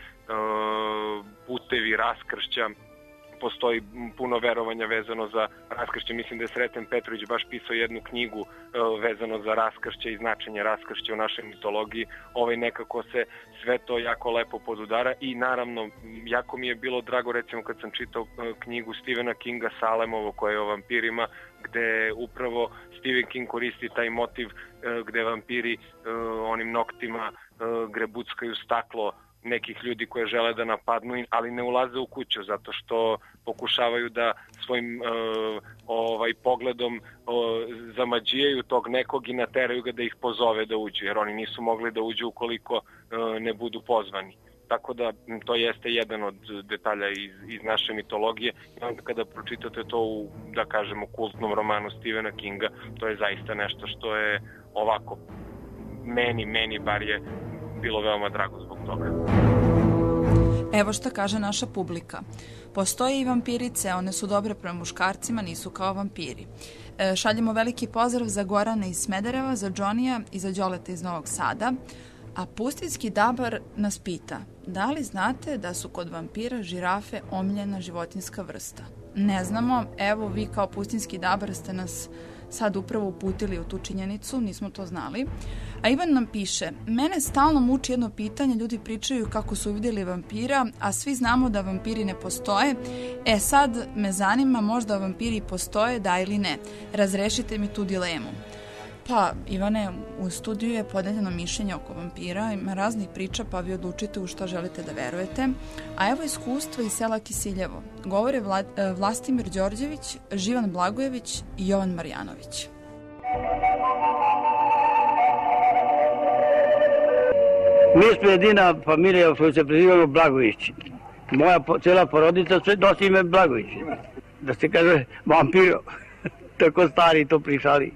putevi raskršća, postoji puno verovanja vezano za raskršće. Mislim da je Sreten Petrović baš pisao jednu knjigu vezano za raskršće i značenje raskršća u našoj mitologiji. Ovaj nekako se sve to jako lepo podudara i naravno jako mi je bilo drago recimo kad sam čitao knjigu Stephena Kinga Salemovo koja je o vampirima, gde upravo Stephen King koristi taj motiv gde vampiri onim noktima grebuckaju staklo nekih ljudi koje žele da napadnu, ali ne ulaze u kuću zato što pokušavaju da svojim uh, ovaj pogledom uh, zamađijaju tog nekog i nateraju ga da ih pozove da uđu, jer oni nisu mogli da uđu ukoliko uh, ne budu pozvani. Tako da to jeste jedan od detalja iz, iz naše mitologije i onda kada pročitate to u, da kažemo, kultnom romanu Stephena Kinga, to je zaista nešto što je ovako, meni, meni bar je bilo veoma drago zbog toga. Evo šta kaže naša publika. Postoje i vampirice, one su dobre prema muškarcima, nisu kao vampiri. E, šaljemo veliki pozdrav za Gorana iz Smedereva, za Džonija i za Đoleta iz Novog Sada. A pustinski dabar nas pita, da li znate da su kod vampira žirafe omiljena životinjska vrsta? Ne znamo, evo vi kao pustinski dabar ste nas sad upravo uputili u tu činjenicu, nismo to znali. A Ivan nam piše, mene stalno muči jedno pitanje, ljudi pričaju kako su vidjeli vampira, a svi znamo da vampiri ne postoje. E sad me zanima, možda vampiri postoje, da ili ne. Razrešite mi tu dilemu. Pa, Ivane, u studiju je podeljeno mišljenje oko vampira, ima raznih priča, pa vi odlučite u što želite da verujete. A evo iskustva iz sela Kisiljevo. Govore Vla, Vlastimir Đorđević, Živan Blagojević i Jovan Marjanović. Mi smo jedina familija koju se prezivamo Blagojević. Moja po, cela porodica sve nosi ime Blagojević. Da se kaže vampiro. Tako stari to pričali.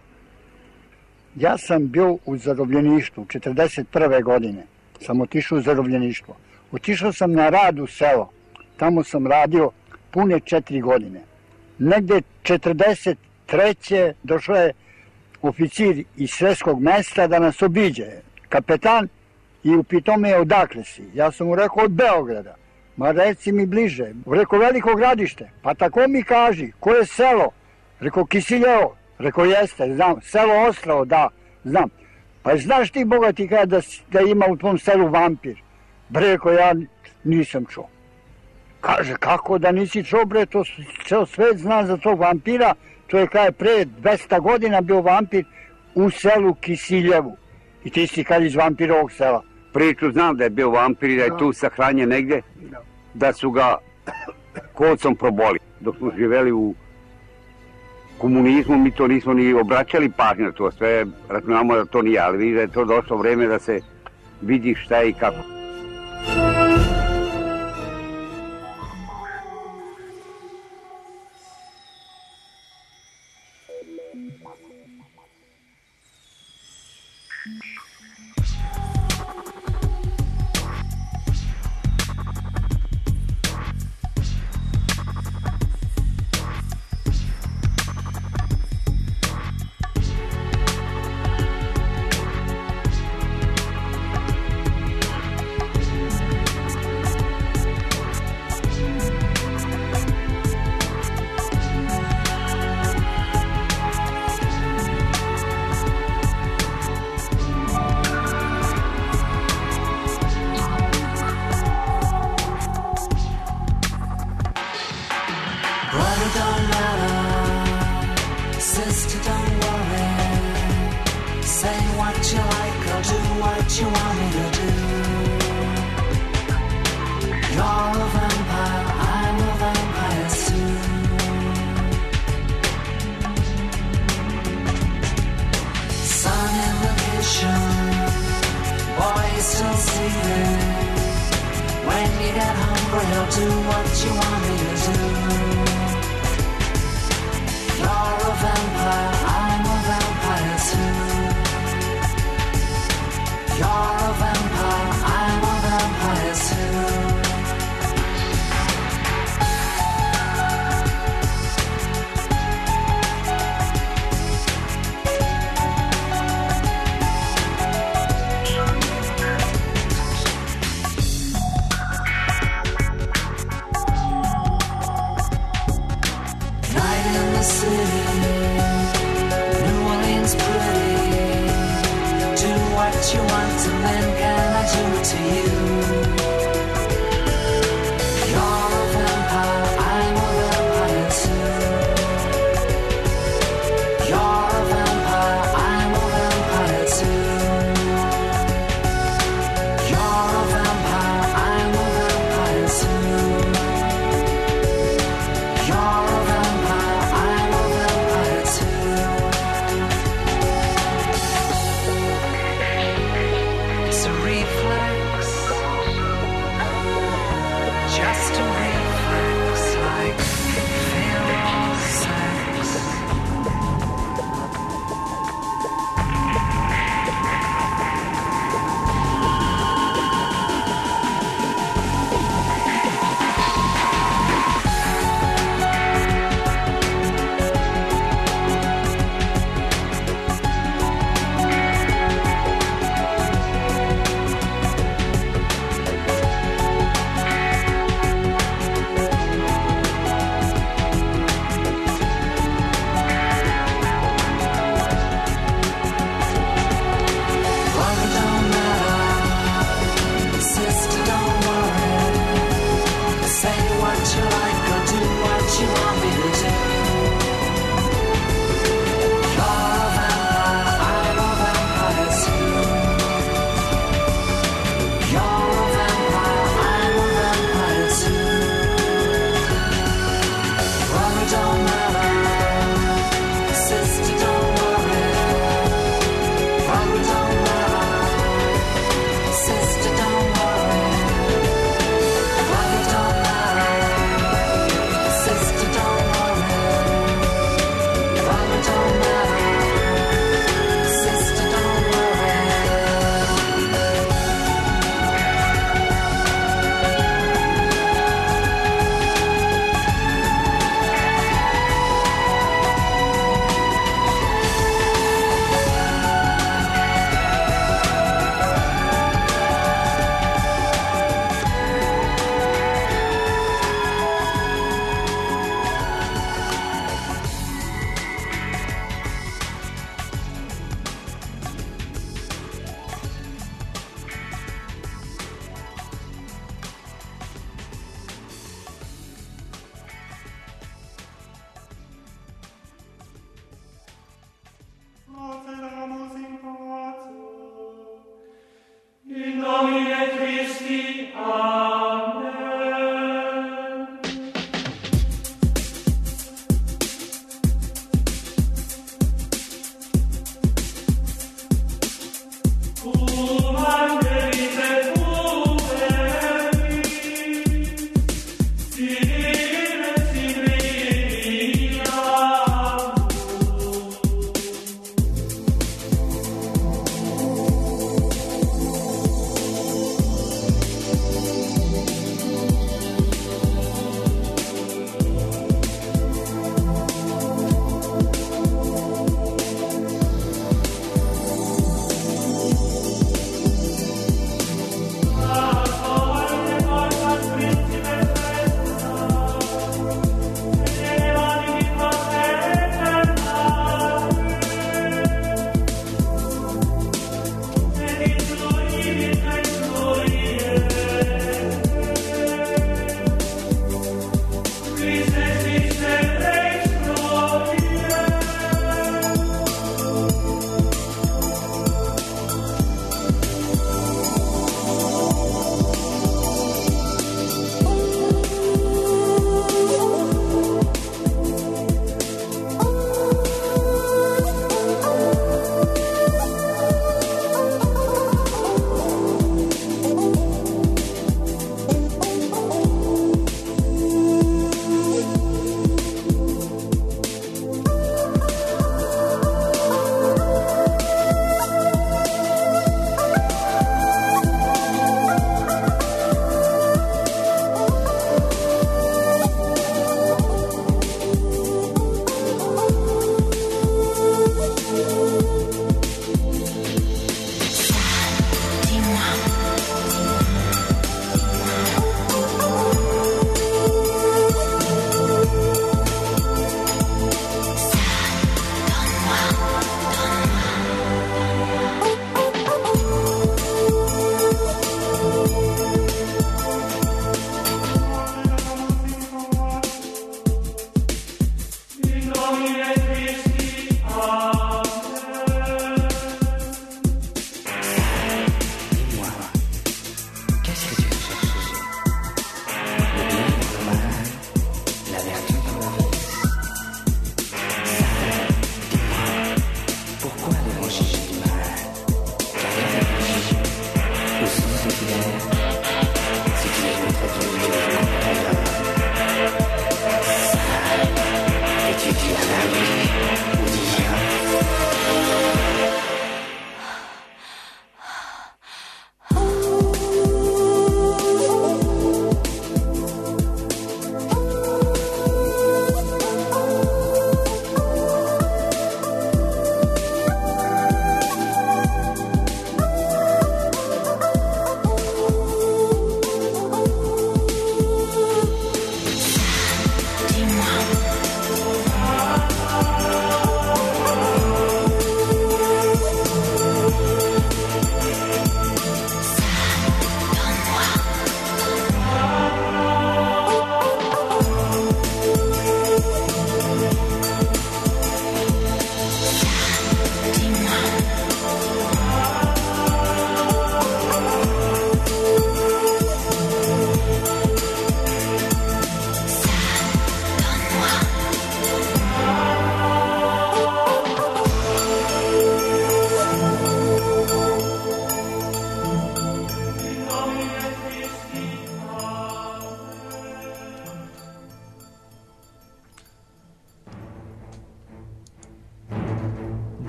Ja sam bio u zarobljeništvu četrdeset prve godine. Sam otišao u zarobljeništvo. Otišao sam na rad u selo. Tamo sam radio pune četiri godine. Negde četrdeset treće došao je oficir iz sredskog mesta da nas obiđe. Kapetan i upitao me odakle si. Ja sam mu rekao od Beograda. Ma reci mi bliže. Rekao Veliko Gradište. Pa tako mi kaži, koje selo? Rekao Kisiljevo. Rekao jeste, znam. Selo Ostravo, da, znam. Pa znaš ti, Boga ti kada da, da ima u tvom selu vampir? Bre, rekao ja nisam čuo. Kaže, kako da nisi čuo, bre, to ceo svet zna za tog vampira. To je kada je pre dvesta godina bio vampir u selu Kisiljevu. I ti si kad iz vampirovog sela. Priču znam da je bio vampir i da je tu sahranjen negde, da su ga kocom proboli. Dok smo živeli u komunizmu, mi to nismo ni obraćali pažnju na to, sve računamo da to nije, ali vidi da je to došlo vreme da se vidi šta je i kako. When you get hungry and I'll do what you want me to do. You're a vampire, I'm a vampire too. You're a vampire, I'm a vampire too. You want and then can I do it to you? You're a vampire, I'm a vampire too. You're a vampire, I'm a vampire too. You're a vampire, I'm a vampire too. You're a vampire, I'm a vampire too. It's a reflex.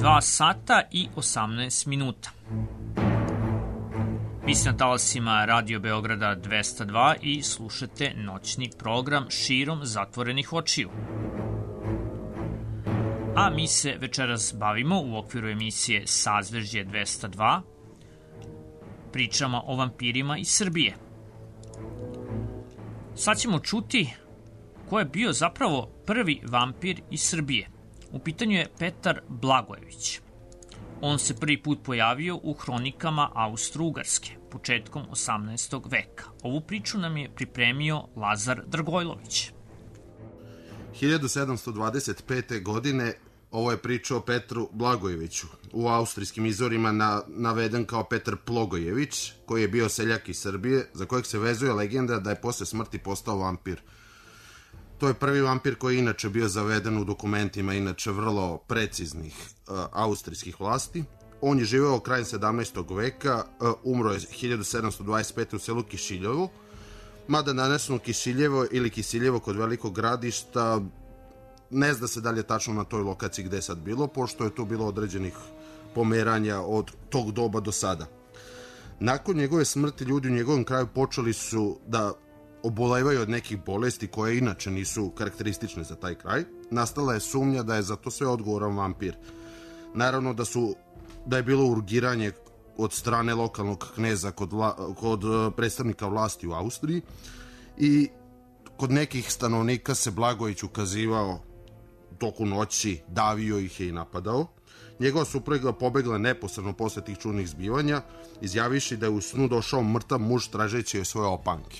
dva sata i osamnaest minuta. Vi ste na talasima Radio Beograda dvesta dva i slušate noćni program Širom zatvorenih očiju. A mi se večeras bavimo u okviru emisije Sazvežđe dvesta dva pričama o vampirima iz Srbije. Sad ćemo čuti ko je bio zapravo prvi vampir iz Srbije. U pitanju je Petar Blagojević. On se prvi put pojavio u hronikama Austro-Ugarske, početkom osamnaestog veka. Ovu priču nam je pripremio Lazar Dragojlović. hiljadu sedamsto dvadeset pete. godine ovo je priča o Petru Blagojeviću, u austrijskim izvorima na, naveden kao Petar Plogojević, koji je bio seljak iz Srbije, za kojeg se vezuje legenda da je posle smrti postao vampir. To je prvi vampir koji je inače bio zaveden u dokumentima, inače vrlo preciznih uh, austrijskih vlasti. On je živeo krajem sedamnaestog veka, uh, umro je hiljadu sedamsto dvadeset pete. u selu Kišiljevo, mada danesno Kišiljevo ili Kisiljevo kod velikog gradišta ne zna se dalje tačno na toj lokaciji gde je sad bilo, pošto je tu bilo određenih pomeranja od tog doba do sada. Nakon njegove smrti ljudi u njegovom kraju počeli su da obolevaju od nekih bolesti koje inače nisu karakteristične za taj kraj. Nastala je sumnja da je za to sve odgovoran vampir. Naravno da su da je bilo urgiranje od strane lokalnog kneza kod, vla, kod predstavnika vlasti u Austriji i kod nekih stanovnika se Blagojević ukazivao toku noći, davio ih je i napadao. Njegova supruga pobegla neposredno posle tih čudnih zbivanja, izjaviši da je u snu došao mrtav muž tražeći joj svoje opanke.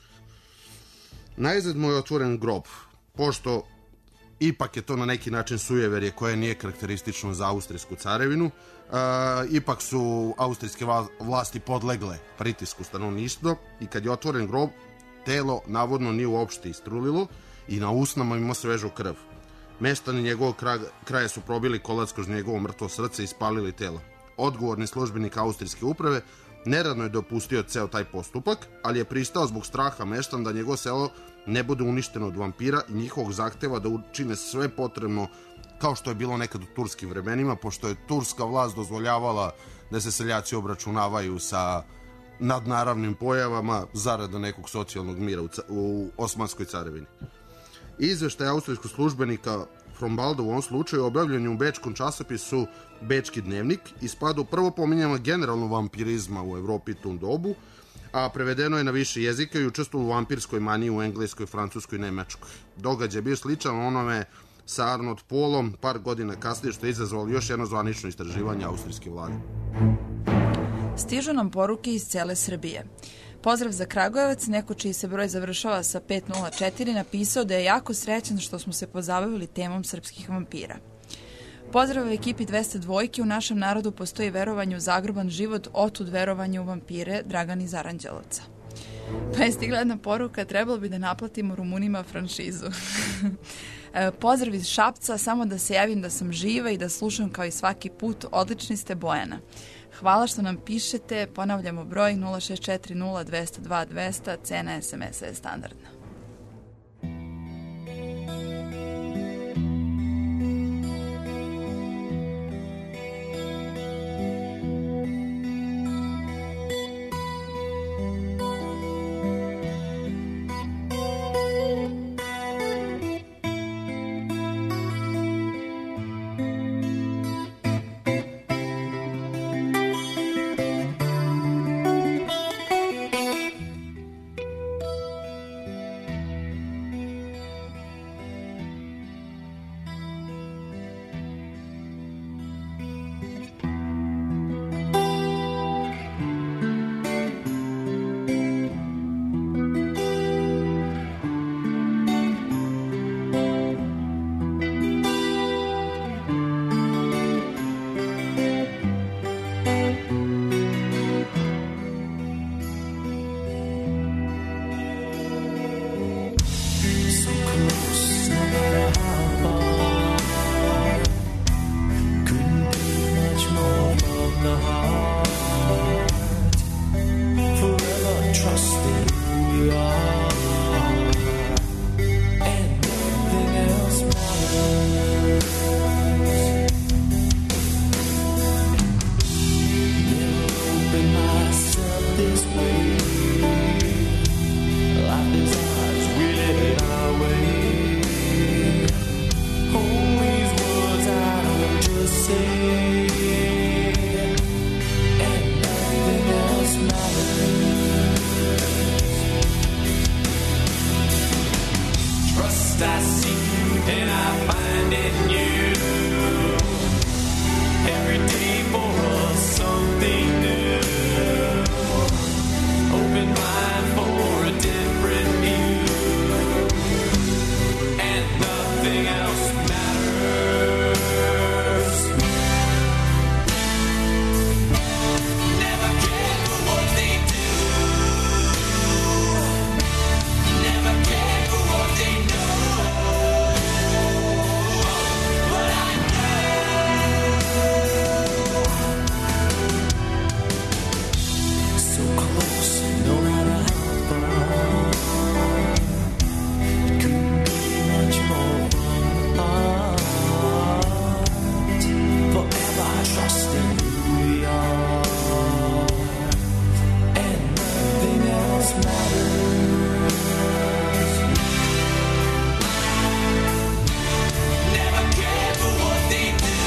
Najzad mu je otvoren grob, pošto ipak je to na neki način sujeverje koje nije karakteristično za austrijsku carevinu, e, ipak su austrijske vlasti podlegle pritisku stanovništva i kad je otvoren grob, telo navodno nije uopšte istrulilo i na usnama ima svežu krv. Meštani njegovog kraja su probili kolac kroz njegovo mrtvo srce i spalili telo. Odgovorni službenik austrijske uprave neradno je dopustio ceo taj postupak, ali je pristao zbog straha meštan da njegovo selo ne bude uništeno od vampira i njihovog zahteva da učine sve potrebno kao što je bilo nekad u turskim vremenima, pošto je turska vlast dozvoljavala da se seljaci obračunavaju sa nadnaravnim pojavama zarada nekog socijalnog mira u, u Osmanskoj carevini. Izveštaj austrijskog službenika Frombalda u ovom slučaju objavljen u bečkom časopisu Bečki dnevnik i spada u prvo pominjama generalno vampirizma u Evropi tom dobu, a prevedeno je na više jezika i učestvovalo u vampirskoj maniji u Engleskoj, Francuskoj i Nemačkoj. Događaj je bio sličan onome sa Arnold Polom par godina kasnije, što je izazvalo još jedno zvanično istraživanje austrijske vlade. Stižu nam poruke iz cele Srbije. Pozdrav za Kragujevac, neko čiji se broj završava sa pet nula četiri napisao da je jako srećan što smo se pozabavili temom srpskih vampira. Pozdrav ekipi dvesta dva, u našem narodu postoji verovanje u zagroban život, otud verovanje u vampire, Dragan iz Aranđelovca. Pa je stigla jedna poruka, trebalo bi da naplatimo Rumunima franšizu. Pozdrav iz Šapca, samo da se javim da sam živa i da slušam kao i svaki put, odlični ste, Bojana. Hvala što nam pišete, ponavljamo broj nula šest četiri nula dvesta dva dvesta, cena es em es-a je standardna. and I find in you every day for us something new. Open mind for a different view, and nothing else matters. Never care for what they do, never care for what they know, but I know so close, no matter how far. It couldn't be much more from the heart. Forever trusting who we are, and nothing else matters. Never care for what they do,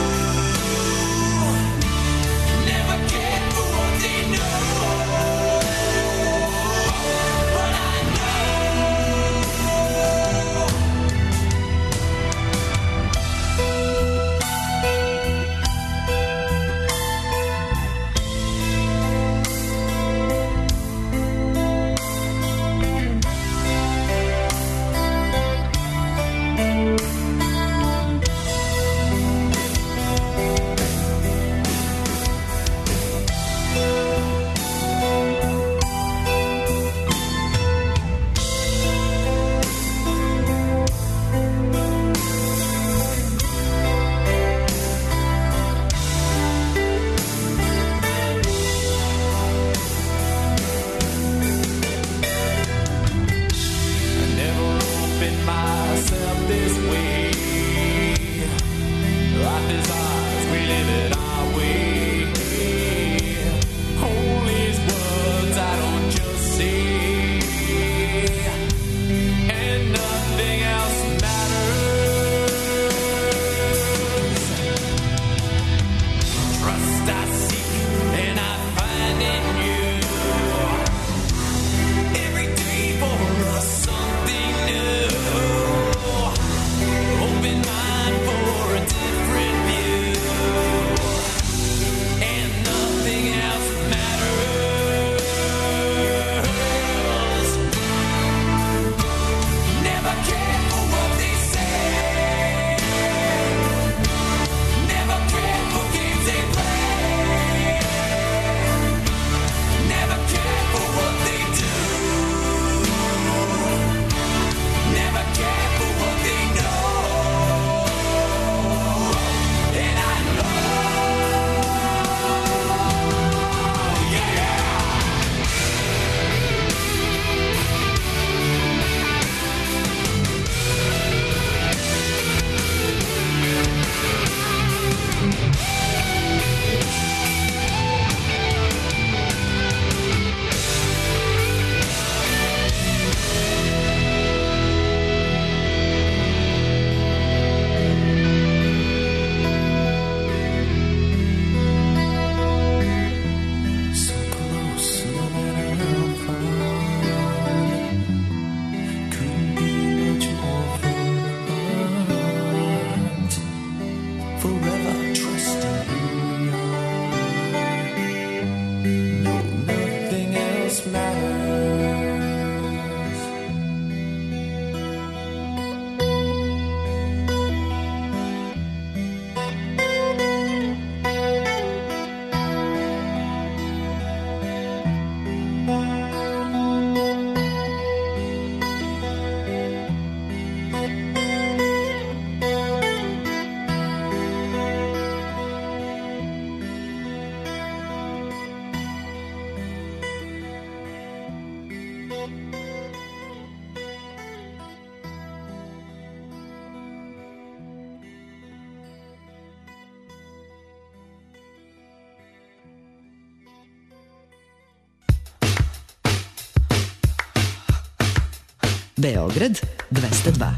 never care for what they know, but I I never opened myself this way. Life is ours, we live it our way. Hold these words I don't just say, and nothing else matters. Trust I seek, and I find in you every day for us something new. Open mind for a different view, and nothing else matters. Never care for what they say, never care for games they play, never care for what they do, never care for what they know, and I know, yeah. So close, no matter how far. Couldn't be much more from the heart. Forever trusting who we are. No, nothing else matters. Beograd dvesta dva.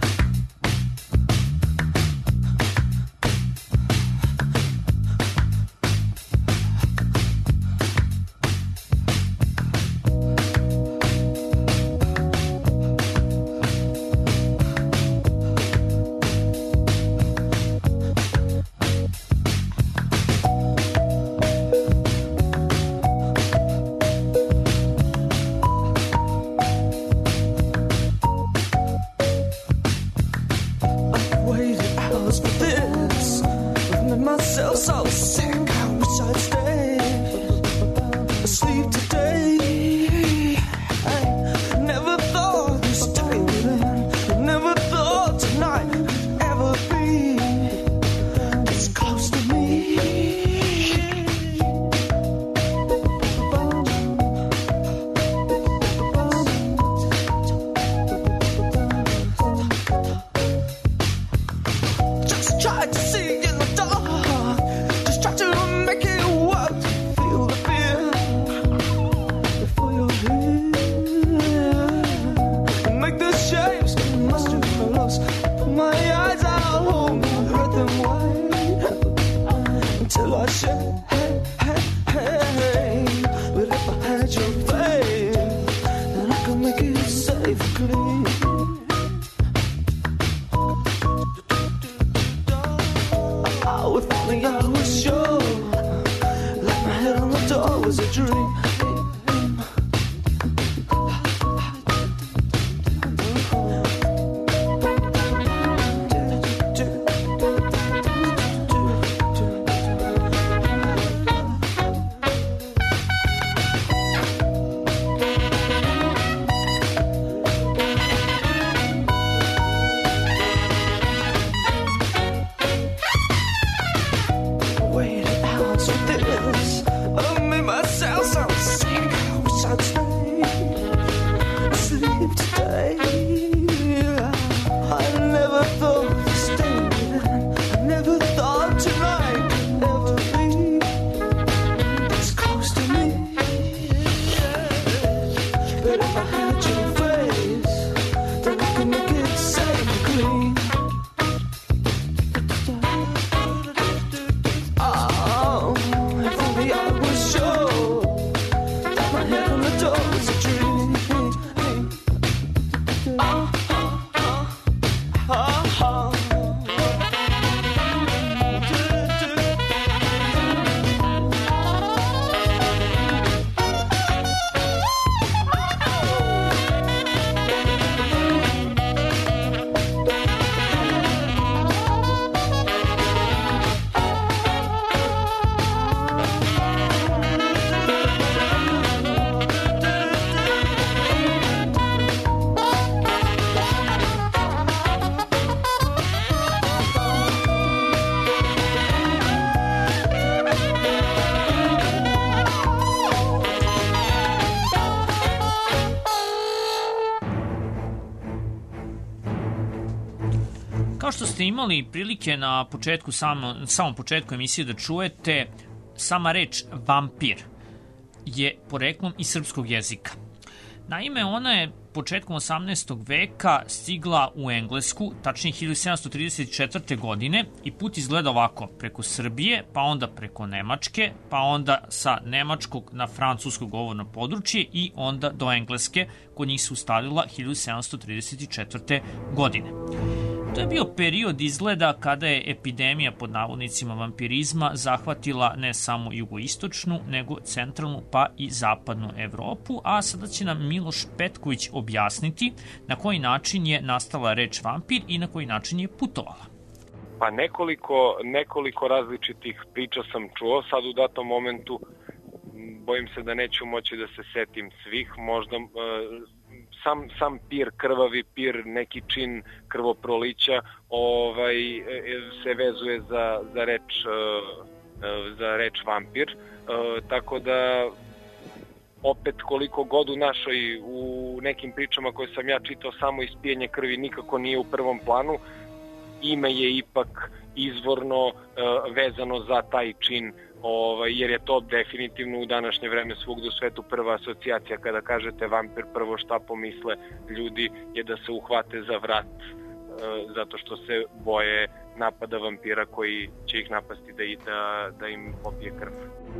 dollars for this. I've made myself so sick, I wish I'd stay asleep today. I never thought this day would end. I never thought tonight would ever be this close to me. Just try to see in the dark. Just try to make it work. Feel the fear before you're here. And make the shapes come mustard close. Put my eyes out, hold me, let them wait until I shake. Hey, hey, hey. But if I had your faith, then I could make it safe and clean. Oh, if only I was sure, like my head on the door was a dream. Waited hours for this. I made myself so sick. I wish I'd stay asleep today. I never thought this day would end. I never thought tonight could ever be this close to me. But if I had your face, then I could make it safe and clean. Oh, if only I was sure that my head on the door was a dream. Oh, oh, oh, oh, oh. Kao što ste imali prilike na početku, samo, samom početku emisije da čujete, sama reč vampir je poreklom iz srpskog jezika. Naime, ona je početkom osamnaestog veka stigla u Englesku, tačnije hiljadu sedamsto trideset četvrte. godine, i put izgleda ovako: preko Srbije, pa onda preko Nemačke, pa onda sa nemačkog na francusko govorno područje i onda do Engleske, kod njih se ustalila hiljadu sedamsto trideset četvrte. godine. To je bio period izgleda kada je epidemija pod navodnicima vampirizma zahvatila ne samo jugoistočnu, nego centralnu pa i zapadnu Evropu, a sada će nam Miloš Petković objasniti na koji način je nastala reč vampir i na koji način je putovala. Pa nekoliko, nekoliko različitih priča sam čuo, sad u datom momentu bojim se da neću moći da se setim svih, možda e, sam, sam pir, krvavi pir, neki čin krvoprolića ovaj, se vezuje za, za, reč, za reč vampir, tako da opet koliko god u našoj, u nekim pričama koje sam ja čitao, samo ispijanje krvi nikako nije u prvom planu, ime je ipak izvorno vezano za taj čin, Ovaj, jer je to definitivno u današnje vreme svugde u svetu prva asocijacija. Kada kažete vampir, prvo šta pomisle ljudi je da se uhvate za vrat e, zato što se boje napada vampira koji će ih napasti da, da, da im popije krv.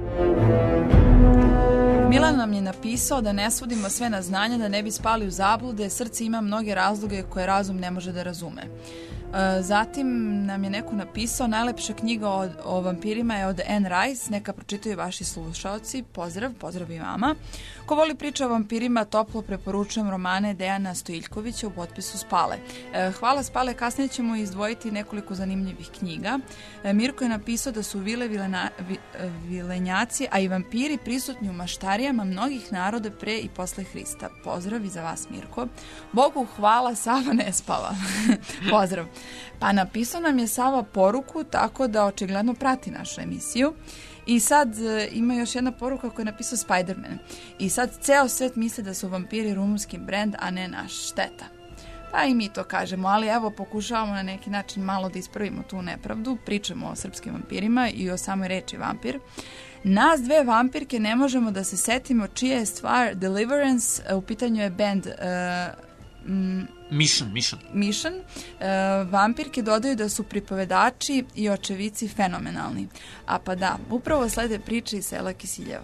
Milan nam je napisao da ne svodimo sve na znanje, da ne bi spali u zablude, srce ima mnoge razloge koje razum ne može da razume. Zatim nam je neko napisao, najlepša knjiga o, o vampirima je od Anne Rice, neka pročitaju vaši slušaoci, pozdrav, pozdrav i vama. Ko voli priča o vampirima, toplo preporučujem romane Dejana Stojiljkovića u potpisu Spale. Hvala Spale, kasnije ćemo izdvojiti nekoliko zanimljivih knjiga. Mirko je napisao da su vile vilena, vi, vilenjaci, a i vampiri prisutni u maštarijama mnogih naroda pre i posle Hrista. Pozdrav i za vas, Mirko. Bogu hvala, Sava ne spava. Pozdrav. Pa napisao nam je Sava poruku, tako da očigledno prati našu emisiju. I sad e, ima još jedna poruka koju je napisao Spider-Man. I sad ceo svet misle da su vampiri rumunski brend, a ne naš. Šteta. Pa i mi to kažemo, ali evo pokušavamo na neki način malo da ispravimo tu nepravdu. Pričamo o srpskim vampirima i o samoj reči vampir. Nas dve vampirke ne možemo da se setimo čija je stvar Deliverance. U pitanju je band... E, m, Mission, Mission. Mission. E, vampirke dodaju da su pripovedači i očevici fenomenalni. A pa da, upravo slede priče iz sela Kisiljevo.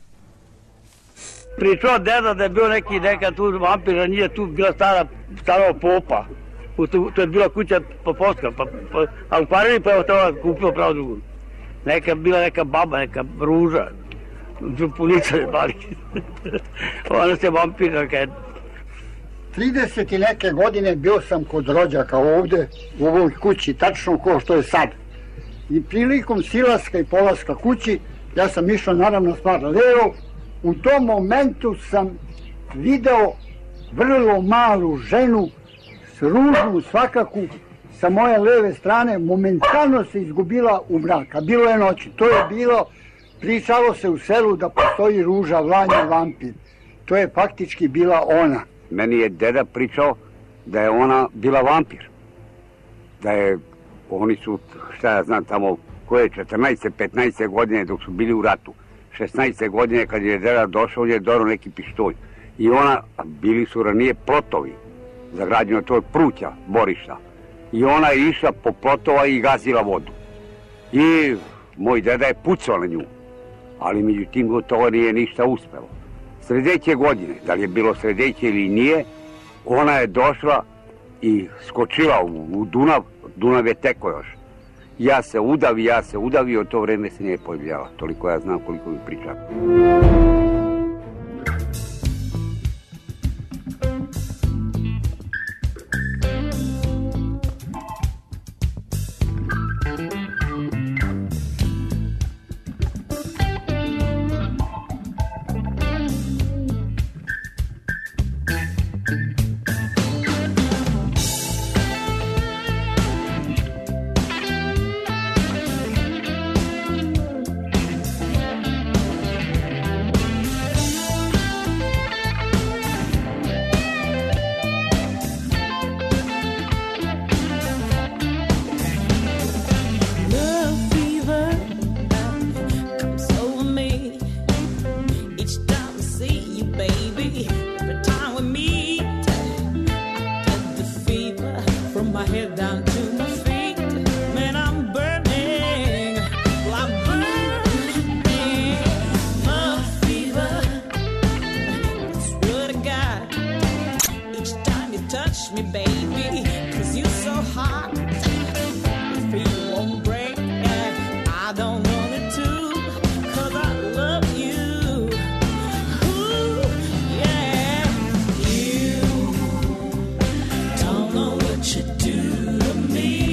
Pričao deda da je bio neki neka tu vampir, a nije tu bila stara, stara popa. U tu, to je bila kuća Popovska, pa, pa, a u Parini pa je to kupio pravo drugu. Neka, bila neka baba, neka ruža, punica je bali. Ona se vampirka je. trideset i neke godine bio sam kod rođaka ovde, u ovoj kući, tačno kao što je sad. I prilikom silaska i polaska kući, ja sam išao naravno stvar levo, u tom momentu sam video vrlo malu ženu s ružnu svakaku sa moje leve strane, momentalno se izgubila u mrak, a bilo je noći. To je bilo, pričalo se u selu da postoji ruža, Vanja, vampir. To je faktički bila ona. Meni je deda pričao da je ona bila vampir. Da je, oni su, šta ja znam, tamo koje četrnaeste, petnaeste godine dok su bili u ratu. šesnaeste godine kad je deda došao, on je donao neki pištolj. I ona, bili su ranije plotovi, zagrađeno to je pruća, borišta. I ona je išla po plotova i gazila vodu. I moj deda je pucao na nju. Ali međutim, gotovo nije ništa uspelo. Sredeće godine, da li je bilo sredeće ili nije, ona je došla i skočila u, u Dunav, Dunav je teko još. Ja se udavi, ja se udavi i od to vreme se nije pojavljala. Toliko ja znam koliko mi pričam. Me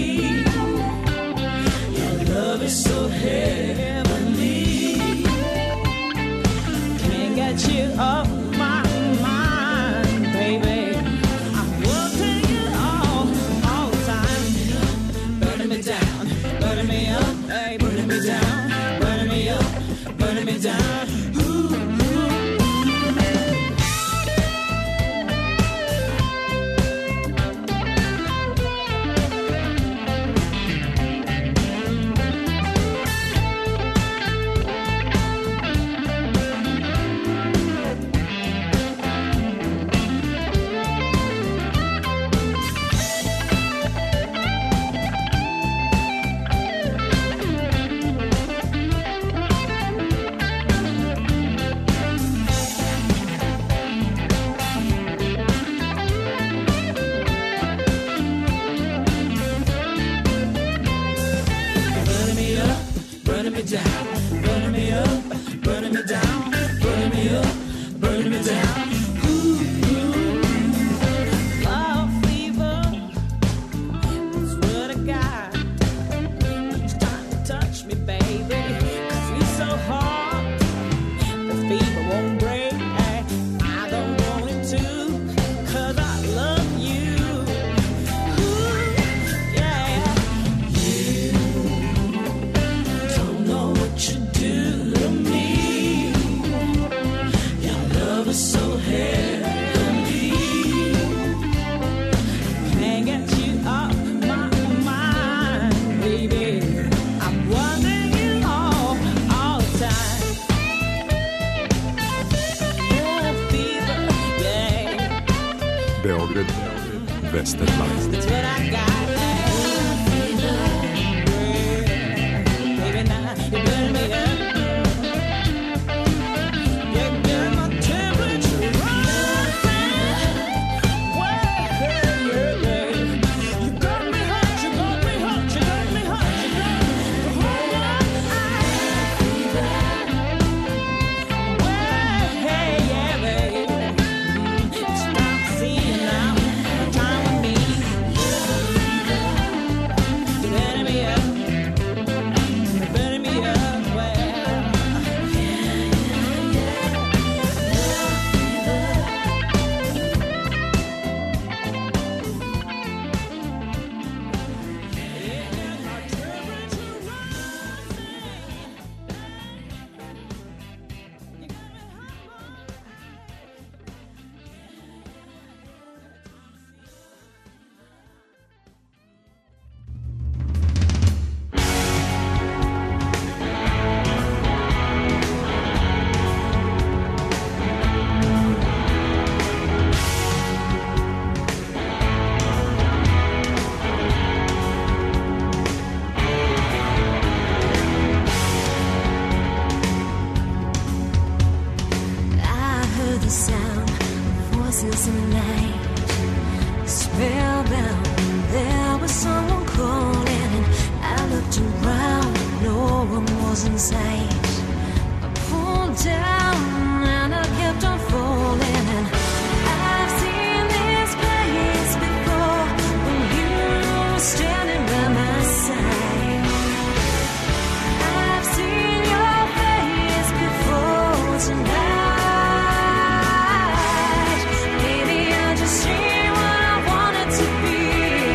dvesta dva.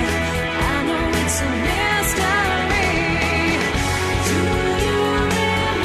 Mystery. Do you remember?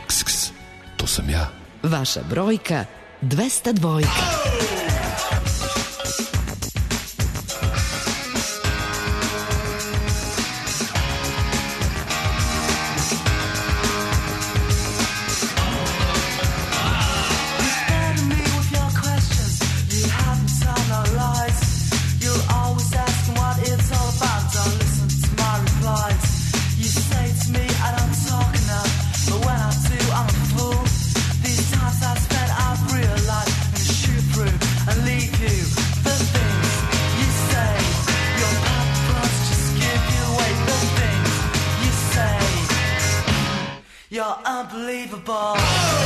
Ks, ks, to sam ja. Vaša brojka dvesta dva. You're unbelievable.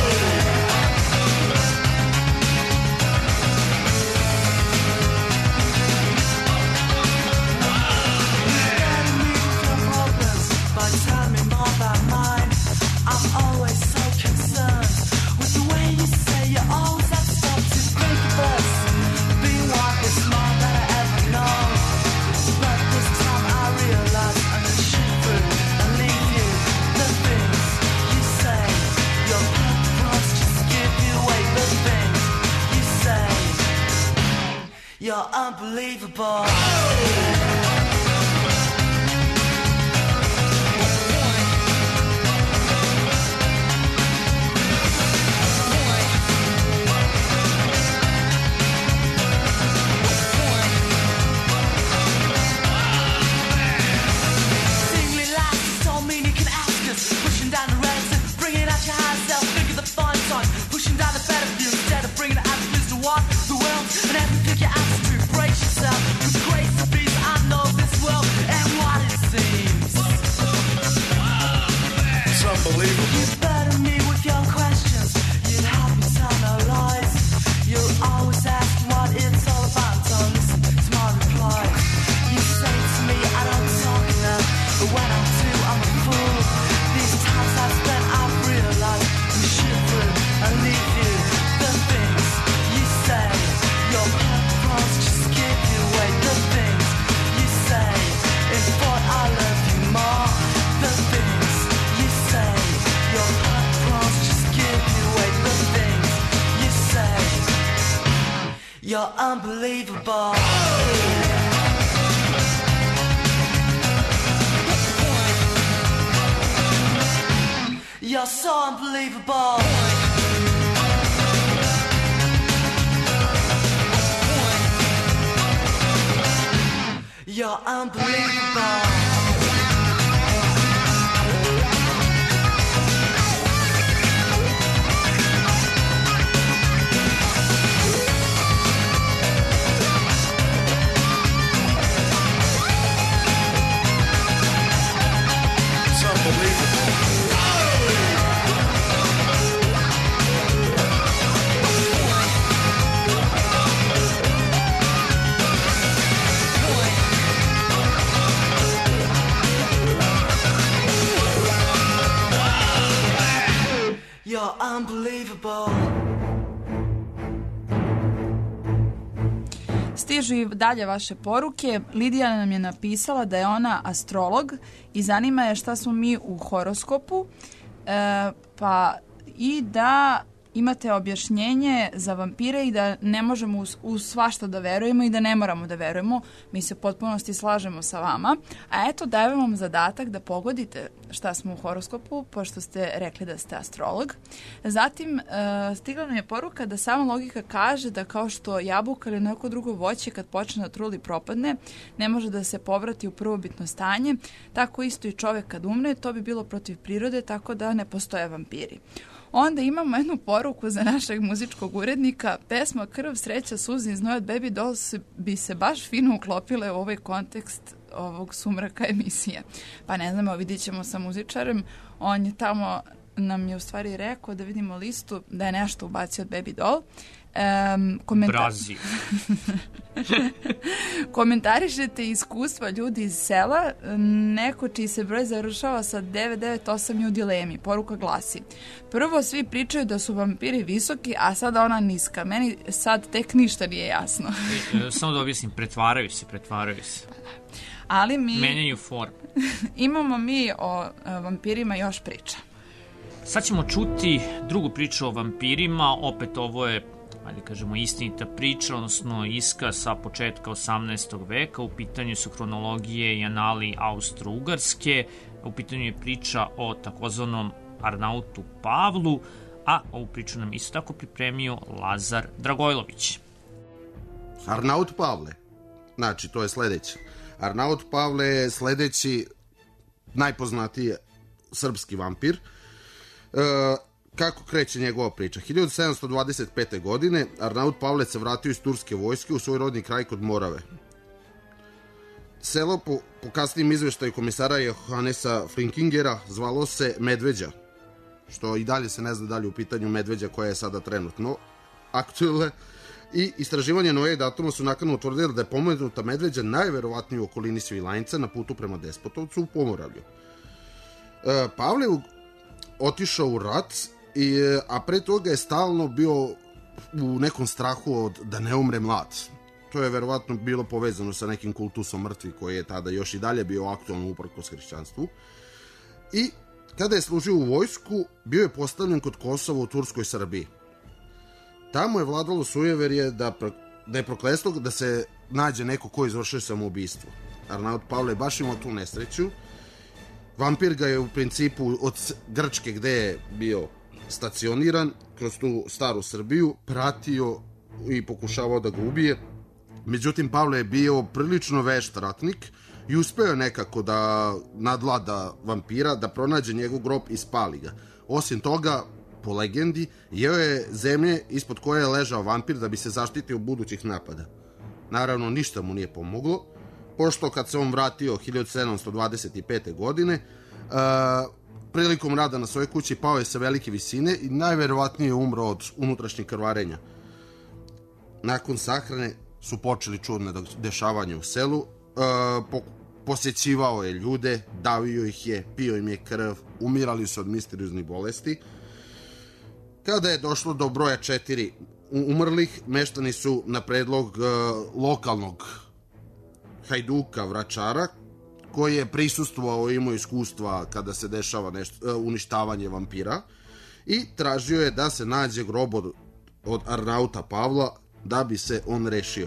By telling me more about mine, I'm always so concerned with the way you say you always have to stop to think of us. Being one is more than I ever know, but this time I realize I'm gonna shoot through and leave you. The things you say, your purpose just give you away. The things you say, you're unbelievable. Pushing down the better view instead of bringing the attitudes to walk the world and have to pick your attitude, brace yourself. With grace and peace, I know this world and what it seems. It's unbelievable. You burden me with your questions. You help me tell no lies. You're always asking what it's all about. Don't listen to my replies. You say to me, I don't talk enough, but when I do, I'm a fool. These times I've spent, I've realized we shoot through and leave you. The things you say, your purpose just give you away. The things you say, in thought I love you more. The things you say, your purpose just give you away. The things you say, you're unbelievable. You're so unbelievable. You're unbelievable. It's unbelievable. You're unbelievable. Stižu i dalje vaše poruke. Lidija nam je napisala da je ona astrolog i zanima je šta smo mi u horoskopu, e, pa i da imate objašnjenje za vampire i da ne možemo u, u svašta da verujemo i da ne moramo da verujemo. Mi se potpunosti slažemo sa vama. A eto, dajem vam zadatak da pogodite šta smo u horoskopu, pošto ste rekli da ste astrolog. Zatim, e, stigla nam je poruka da sama logika kaže da kao što jabuka ili neko drugo voće kad počne da truli propadne, ne može da se povrati u prvobitno stanje, tako isto i čovek kad umre, to bi bilo protiv prirode, tako da ne postoje vampiri. Onda imamo jednu poruku za našeg muzičkog urednika. Pesma Krv, sreća, suze i znoj od Baby Dolls bi se baš fino uklopile u ovaj kontekst ovog sumraka emisije. Pa ne znamo, vidit ćemo sa muzičarem. On je tamo, nam je u stvari rekao da vidimo listu da je nešto ubacio od Baby Doll. Um, komentar... Brazil. Komentarišete iskustva ljudi iz sela. Neko čiji se broj završava sa devet devet osam je u dilemi. Poruka glasi: prvo svi pričaju da su vampiri visoki, a sada ona niska. Meni sad tek ništa nije jasno. e, samo da objasnim, pretvaraju se, pretvaraju se. Ali mi... Menjaju form. Imamo mi o a, vampirima još priča. Sad ćemo čuti drugu priču o vampirima, opet ovo je, ajde kažemo, istinita priča, odnosno iskaz sa početka osamnaestog veka, u pitanju su hronologije i anali Austro-Ugarske, u pitanju je priča o takozvanom Arnautu Pavlu, a ovu priču nam isto tako pripremio Lazar Dragojlović. Arnaut Pavle, znači to je sledeće. Arnaut Pavle je sledeći najpoznatiji srpski vampir. E, kako kreće njegova priča? hiljadu sedamsto dvadeset pete. godine Arnaut Pavle se vratio iz turske vojske u svoj rodni kraj kod Morave. Selo po, po kasnim izveštaju komisara Johannesa Flinkingera zvalo se Medveđa, što i dalje se ne zna dalje u pitanju Medveđa koja je sada trenutno aktuelna. I istraživanje novih datuma su nakon utvrdili da je pomenuta Medveđa najverovatnije u okolini Svilajnca na putu prema Despotovcu u Pomoravlju. E, Pavle je otišao u rat, i, a pre toga je stalno bio u nekom strahu od da ne umre mlad. To je verovatno bilo povezano sa nekim kultusom mrtvi koji je tada još i dalje bio aktualno uprkos hrišćanstvu. I kada je služio u vojsku, bio je postavljen kod Kosova u Turskoj Srbiji. Tamo je vladalo sujeverje da, da je prokletstvo da se nađe neko ko izvršio samoubistvo. Arnaut Pavle je baš imao tu nesreću. Vampir ga je u principu od Grčke gde je bio stacioniran kroz tu staru Srbiju pratio i pokušavao da ga ubije. Međutim, Pavle je bio prilično vešt ratnik i uspeo je nekako da nadlada vampira, da pronađe njegov grob i spali ga. Osim toga, po legendi, jeo je zemlje ispod koje je ležao vampir da bi se zaštitio od budućih napada. Naravno, ništa mu nije pomoglo, pošto kad se on vratio hiljadu sedamsto dvadeset pete. godine, uh, prilikom rada na svojoj kući pao je sa velike visine i najverovatnije umro od unutrašnjeg krvarenja. Nakon sahrane su počeli čudne dešavanja u selu, uh, po, posjećivao je ljude, davio ih je, pio im je krv, umirali su od misterioznih bolesti. Kada je došlo do broja četiri umrlih, meštani su na predlog uh, lokalnog hajduka Vračara, koji je prisustvovao i imao iskustva kada se dešava nešto, uh, uništavanje vampira, i tražio je da se nađe grob od, od Arnauta Pavla da bi se on rešio.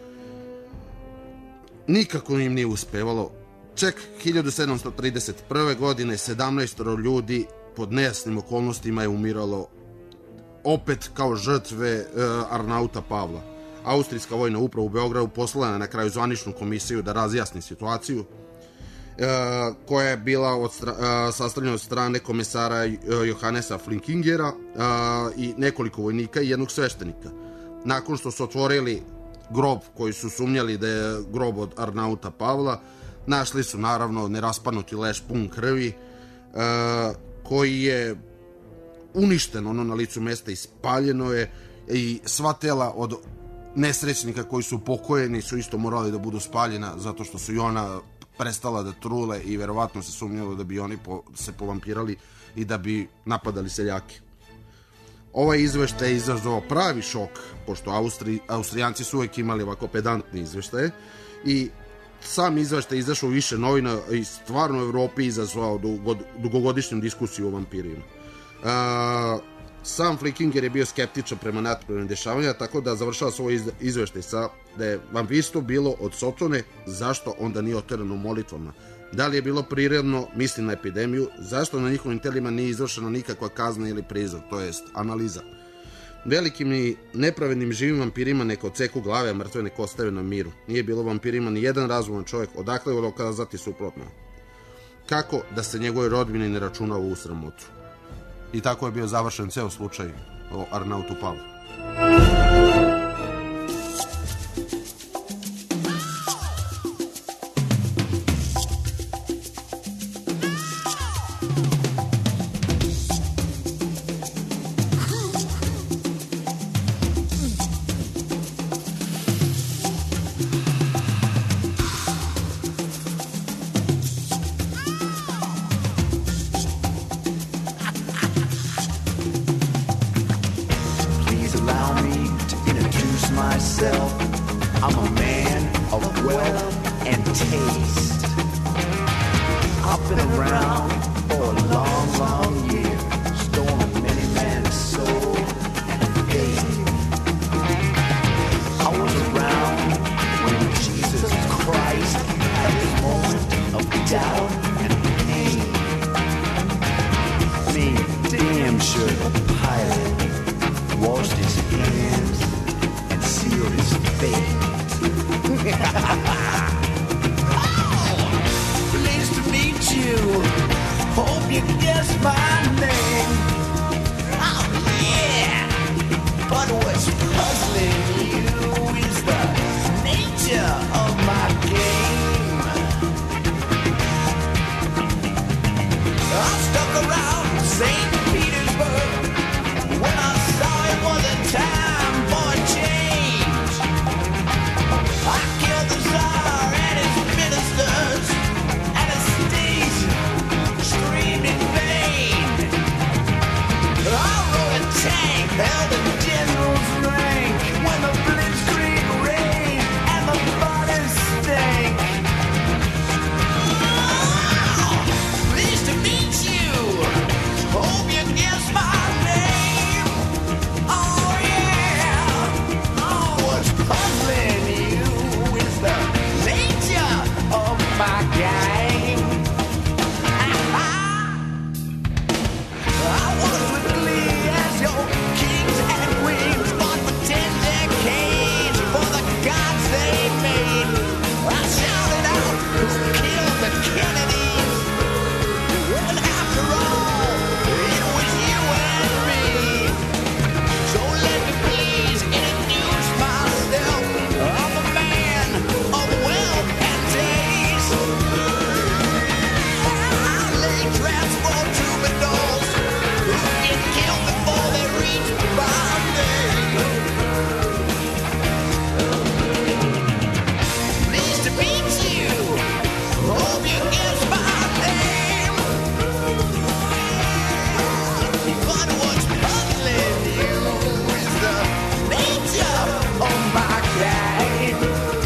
Nikako im nije uspevalo. Čak hiljadu sedamsto trideset prve. godine sedamnaest ljudi pod nejasnim okolnostima je umiralo opet kao žrtve uh, Arnauta Pavla. Austrijska vojna uprava u Beogradu poslala je na kraju zvaničnu komisiju da razjasni situaciju, uh, koja je bila od stra, uh, sastavljena od strane komesara uh, Johannesa Flinkingera uh, i nekoliko vojnika i jednog sveštenika. Nakon što su otvorili grob koji su sumnjali da je grob od Arnauta Pavla, našli su naravno neraspanuti leš pun krvi, uh, koji je uništeno, ono na licu mesta ispaljeno je, i sva tela od nesrećnika koji su pokojeni su isto morali da budu spaljena zato što su i ona prestala da trule i verovatno se sumnjalo da bi oni po, se povampirali i da bi napadali seljake. Ovaj izveštaj je izazvao pravi šok, pošto Austri, Austrijanci su uvek imali ovako pedantne izveštaje, i sam izveštaj izašao u više novina i stvarno u Evropi izazvao dugogodišnju diskusiju o vampirima. Uh, sam Flickinger je bio skeptičan prema natpravljenim dešavanja, tako da završava svoj izveštaj sa da je vampirstvo bilo od Sotone, zašto onda nije oterano molitvama. Da li je bilo prirodno, mislim na epidemiju, zašto na njihovim telima nije izvršena nikakva kazna ili prizor, to jest analiza. Velikim i nepravednim živim vampirima neka odseku glave, a mrtve neka ostave na miru. Nije bilo vampirima ni jedan razuman čovjek, odakle je dokazati suprotno. Kako da se njegove rodbine ne računa u sramotu. I tako je bio završen ceo slučaj o Arnautu Pavlu. I've been around for a long, long years. you guess my name. Oh yeah, but what's puzzling you is the nature of my game. I stuck around Saint Petersburg when I saw it wasn't time for a change. I killed the Tsar and his ministers, Anastasia screamed in vain. I rode a tank, held a general's rank when the blitzkrieg rained and the bodies stank. Oh, pleased to meet you. Hope you guess my name. Oh yeah. Oh, what's puzzling you is the nature of my game. I was with glee as your kings and queens fought for ten decades for the gods they made. I shouted out, who killed the Kennedys? And after all, it was you and me. So let me please introduce myself. I'm a man of wealth and taste. I lay traps for troubadours who get killed before they reach Bombay. Pleased to meet you. Hope you guess my name. But what's puzzling you is the nature of my game.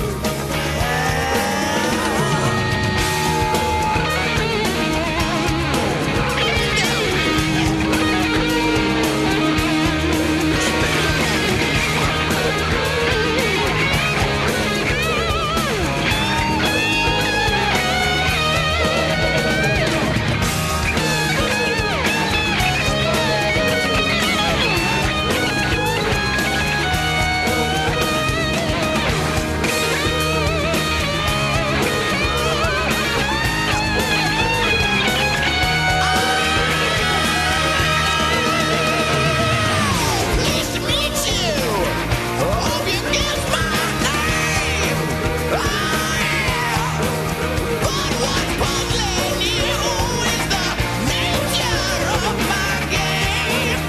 Pleased to meet you. Hope you guess my name. Oh yeah. But what's puzzling you is the nature of my game.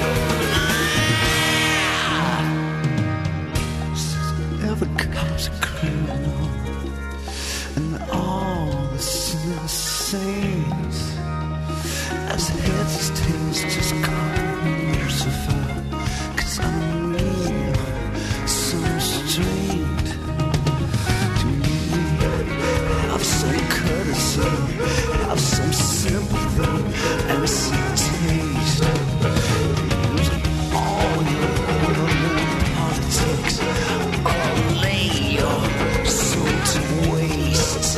Ever comes a criminal and all the sinners saints as heads as tails just call me Lucifer, 'cause I'm mean, so restrained. To me, have some courtesy, have some sympathy and some taste. Use all your government politics or lay your soul to waste.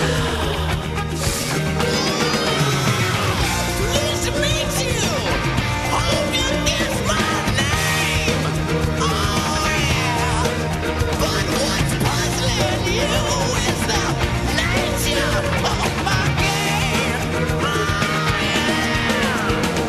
Pleased to meet you. Hope you guess my name. Oh yeah. But what's puzzling you is the nature of my game. Oh yeah.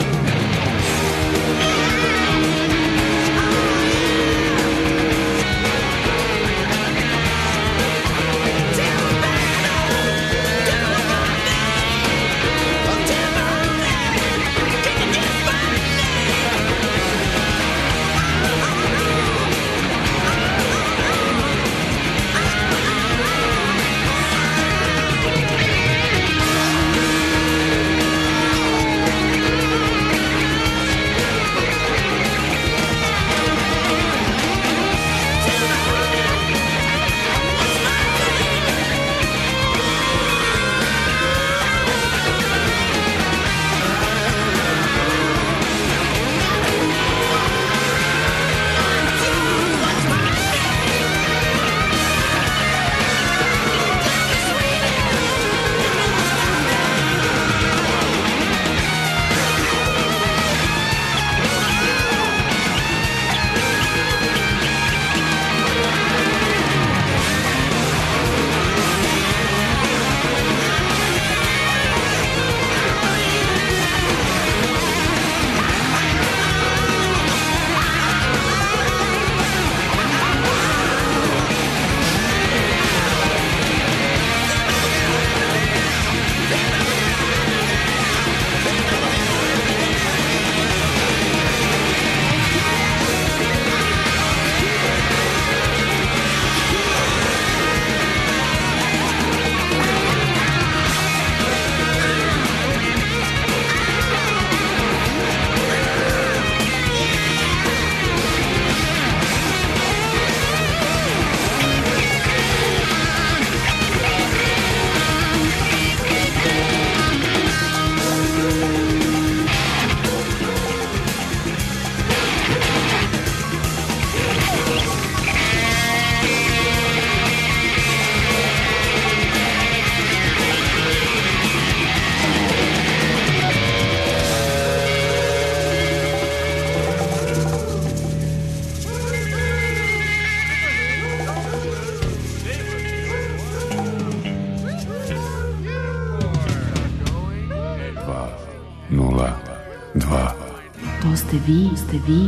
nula dva. To ste vi, ste vi.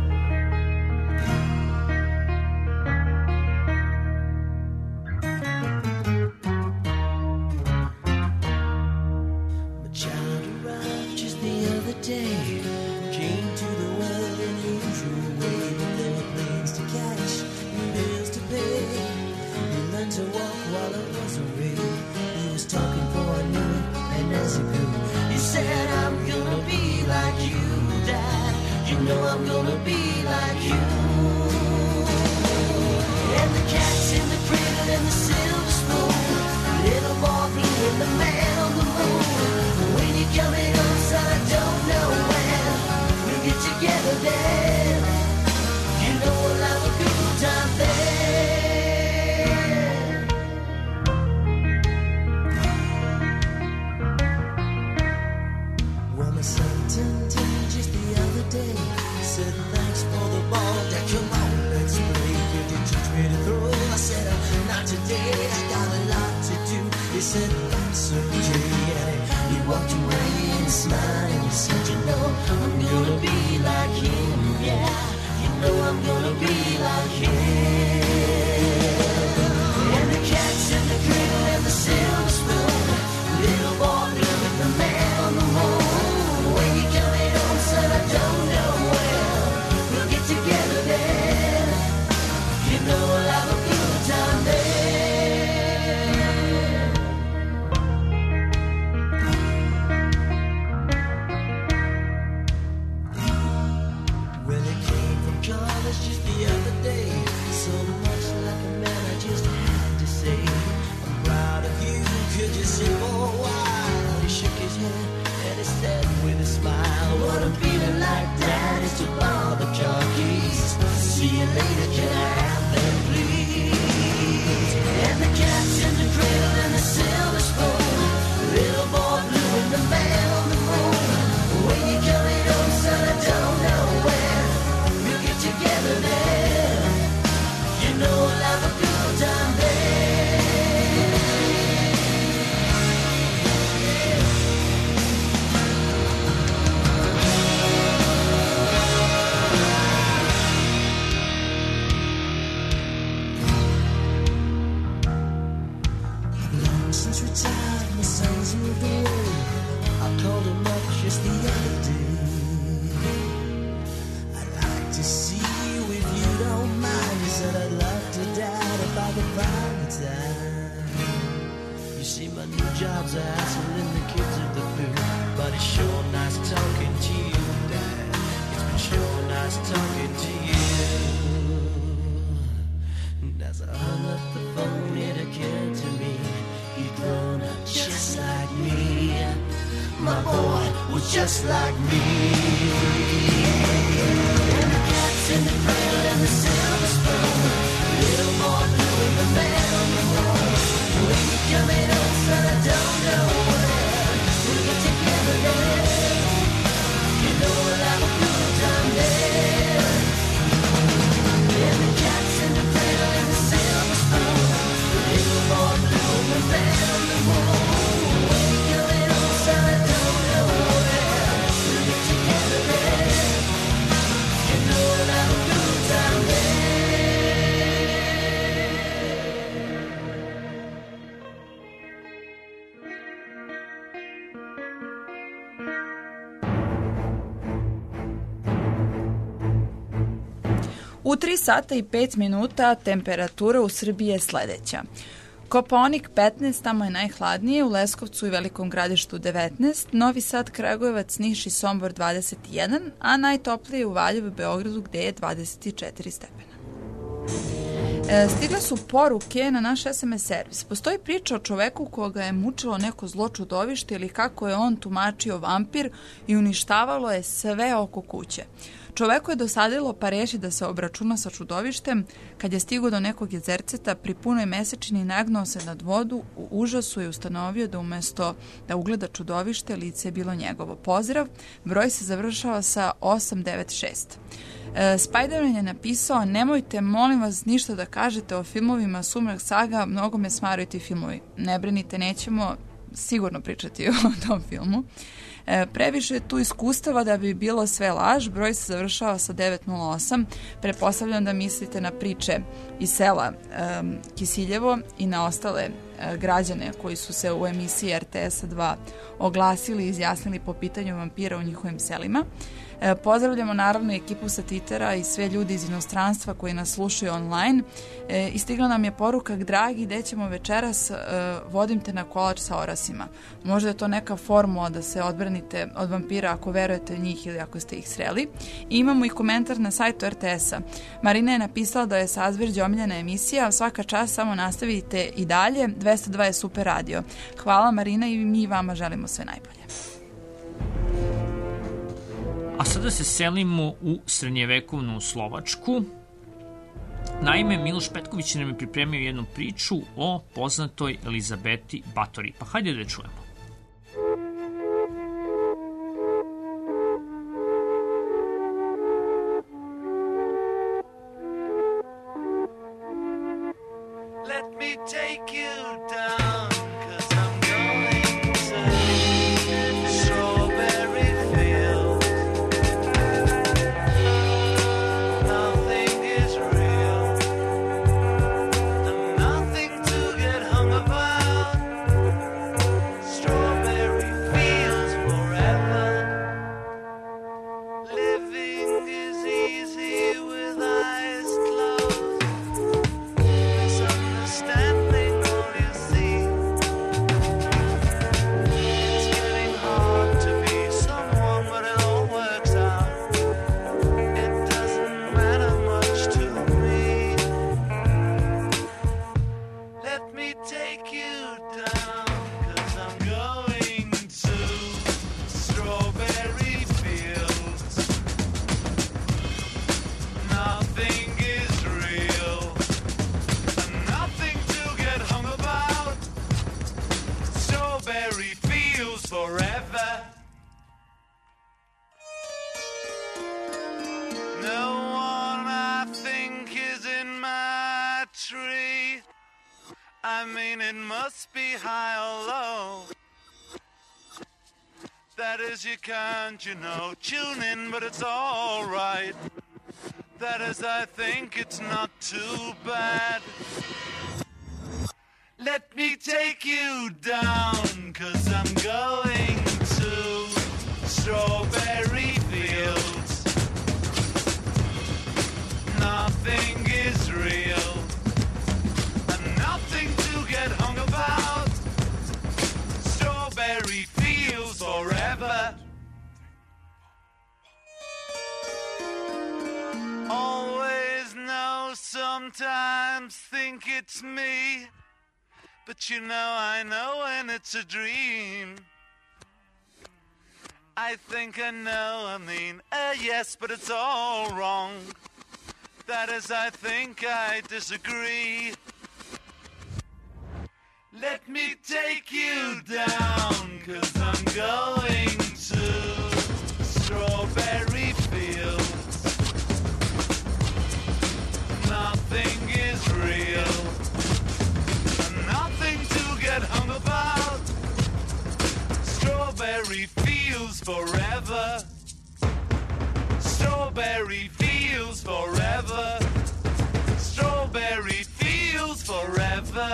Just like me. And the cat's in the cradle and the silver spoon. A little more blue than the man on the moon. When you're coming home, son, I don't know where. We'll get together there. You know we'll have a good time there. And the cat's in the cradle and the silver spoon. A little more blue than the man on the moon. When you're coming home, son, I don't know where. U tri sata i pet minuta temperatura u Srbiji je sledeća. Kopaonik petnaest, tamo je najhladnije, u Leskovcu i Velikom Gradištu devetnaest, Novi Sad, Kragujevac, Niš i Sombor dvadeset jedan, a najtoplije u Valjevu i Beogradu gde je dvadeset četiri stepena. E, stigle su poruke na naš es em es servis. Postoji priča o čoveku koga je mučilo neko zlo čudovište ili kako je on tumačio vampir i uništavalo je sve oko kuće. Čoveku je dosadilo pa reši da se obračuna sa čudovištem. Kad je stigao do nekog jezerceta, pri punoj mesečini nagnao se nad vodu, u užasu je ustanovio da umesto da ugleda čudovište, lice je bilo njegovo. Pozdrav, broj se završava sa osam devet šest. E, Spider-Man je napisao: nemojte, molim vas, ništa da kažete o filmovima Sumrak saga, mnogo me smaraju ti filmovi. Ne brinite, nećemo sigurno pričati o tom filmu. E, previše je tu iskustava da bi bilo sve laž, broj se završava sa devet nula osam, prepostavljam da mislite na priče iz sela e, Kisiljevo i na ostale e, građane koji su se u emisiji R T S dva oglasili i izjasnili po pitanju vampira u njihovim selima. E, pozdravljamo naravno ekipu sa Titera i sve ljudi iz inostranstva koji nas slušaju online. E, I stigla nam je poruka: dragi, gde ćemo večeras, e, vodim te na kolač sa orasima. Možda je to neka formula da se odbranite od vampira ako verujete u njih ili ako ste ih sreli. I imamo i komentar na sajtu R T S-a. Marina je napisala da je Sazvežđe omiljena emisija, svaka čast, samo nastavite i dalje, dvesta dva je super radio. Hvala Marina i mi vama želimo sve najbolje. A sada se selimo u srednjevekovnu Slovačku. Naime, Miloš Petković nam je pripremio jednu priču o poznatoj Elizabeti Batory. Pa hajde da čujemo. Let me take you down, 'cause I'm going to Strawberry Fields. Nothing is real, and nothing to get hung about. Strawberry Fields forever. Living is easy with eyes closed. Misunderstanding all you see. It's getting hard to be someone, but it all works out. It doesn't matter much to me. Let me take you down, 'cause I'm going to Strawberry Fields. Nothing is real, and nothing to get hung about. Strawberry Fields forever. No one I think is in my tree. I mean, it must be high or low. That is, you can't, you know, tune in, but it's all right. That is, I think it's not too bad. Let me take you down, 'cause I'm going to Strawberry Fields. Nothing is real, and nothing to get hung about. Strawberry Fields forever. Always know, sometimes think it's me. But you know I know when it's a dream. I think I know, I mean, uh, yes, but it's all wrong. That is, I think I disagree. Let me take you down, 'cause I'm going to Strawberry Fields. Nothing is real, and nothing to get hung about. Strawberry Fields forever. Strawberry Fields forever. Strawberry Fields forever.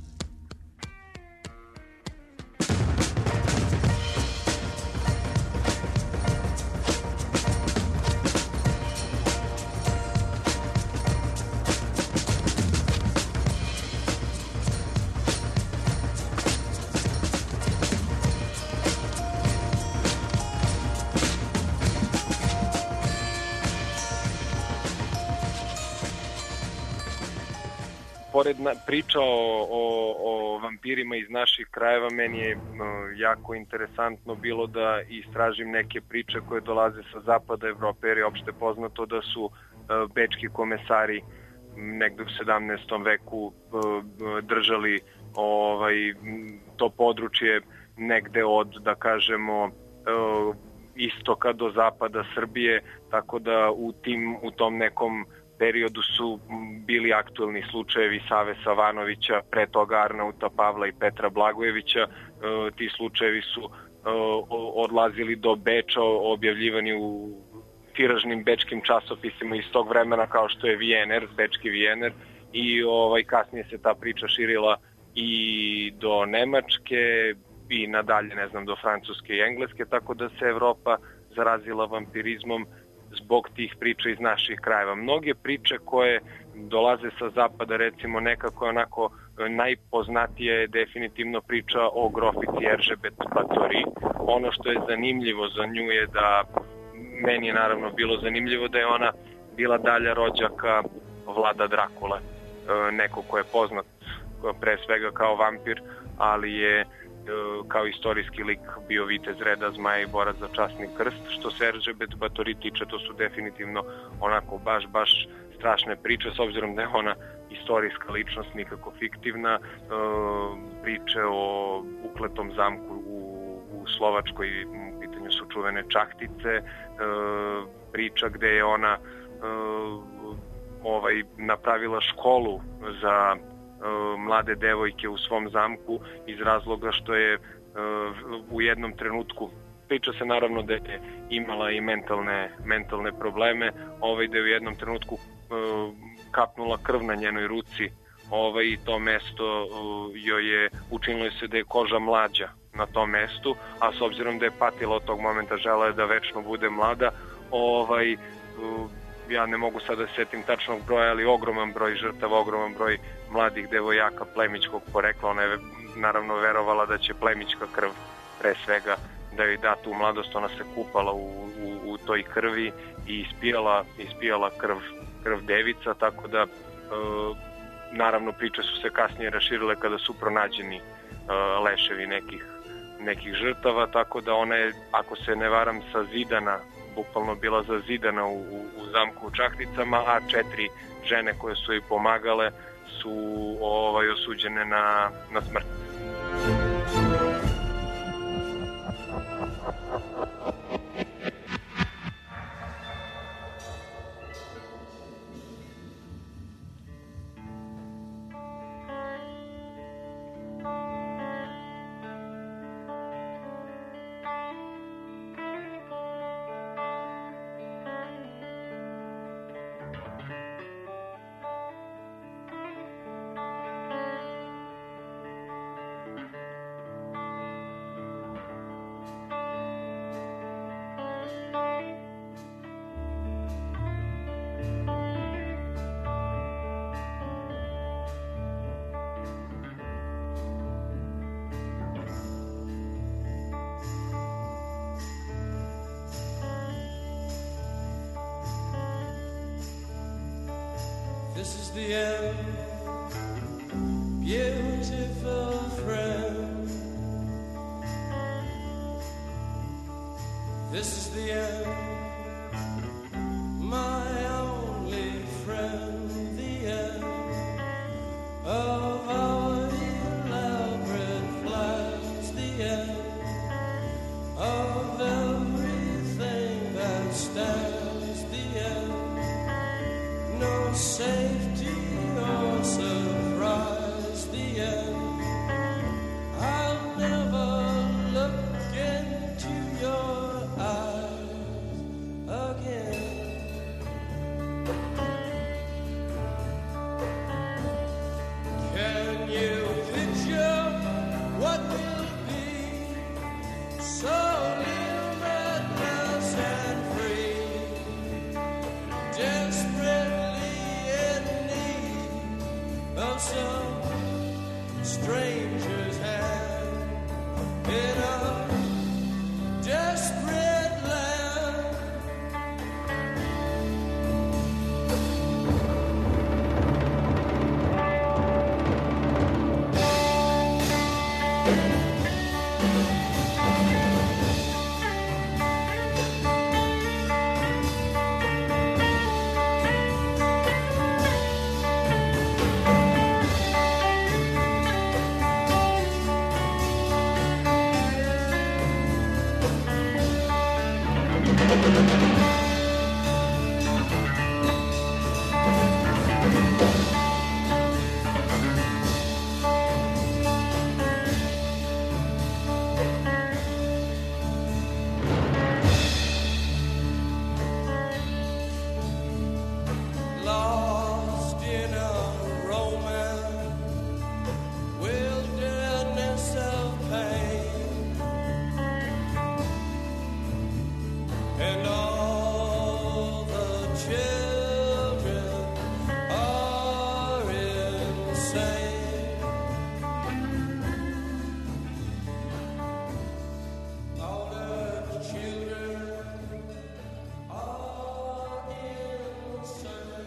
Pored na, priča o, o, o vampirima iz naših krajeva, meni je uh, jako interesantno bilo da istražim neke priče koje dolaze sa zapada Evrope, jer je opšte poznato da su uh, bečki komesari negde u sedamnaestom veku uh, držali ovaj, to područje negde od, da kažemo, uh, istoka do zapada Srbije, tako da u, tim, u tom nekom periodu su bili aktuelni slučajevi Save Savanovića, pre toga Arnauta Pavla i Petra Blagojevića. E, ti slučajevi su odlazili do Beča, objavljivani u tiražnim bečkim časopisima iz tog vremena kao što je Viener, bečki Viener, i ovaj, kasnije se ta priča širila i do Nemačke i nadalje, ne znam, do Francuske i Engleske, tako da se Evropa zarazila vampirizmom zbog tih priča iz naših krajeva. Mnoge priče koje dolaze sa zapada, recimo nekako onako najpoznatija je definitivno priča o grofici Eržebet Batori. Ono što je zanimljivo za nju je da, meni je naravno bilo zanimljivo da je ona bila dalja rođaka Vlada Drakule, neko ko je poznat pre svega kao vampir, ali je kao istorijski lik bio vitez reda zmaja i borac za časni krst. Što se Eržebet Batori tiče, to su definitivno onako baš, baš strašne priče, s obzirom da je ona istorijska ličnost, nikako fiktivna. Priče o ukletom zamku u, u Slovačkoj, u pitanju su čuvene Čahtice, priča gde je ona ovaj, napravila školu za mlade devojke u svom zamku iz razloga što je u jednom trenutku, priča se naravno da je imala i mentalne, mentalne probleme, ovaj, da je u jednom trenutku kapnula krv na njenoj ruci, ovaj, i to mesto joj je, učinilo se da je koža mlađa na tom mestu, a s obzirom da je patila od tog momenta, žela je da večno bude mlada, ovaj, ja ne mogu sada da setim tačnog broja, ali ogroman broj žrtava, ogroman broj mladih devojaka plemićkog porekla. Ona je naravno verovala da će plemićka krv pre svega da joj da tu mladost. Ona se kupala u, u, u toj krvi i ispijala, ispijala krv, krv devica, tako da e, naravno priče su se kasnije raširile kada su pronađeni e, leševi nekih, nekih žrtava, tako da ona je, ako se ne varam, sa zidana bukvalno bila zazidana u, u, u zamku u Čahticama, a četiri žene koje su joj pomagale su ovaj, osuđene na, na smrt. This is the end, beautiful friend. This is the end, my only friend. The end of our elaborate plans. The end of everything that stands. The end, no safety or surprise. The end, I'll never look into your eyes again. Can you picture what will be so limitless and free? Desperately and all the children are insane. All the children are insane.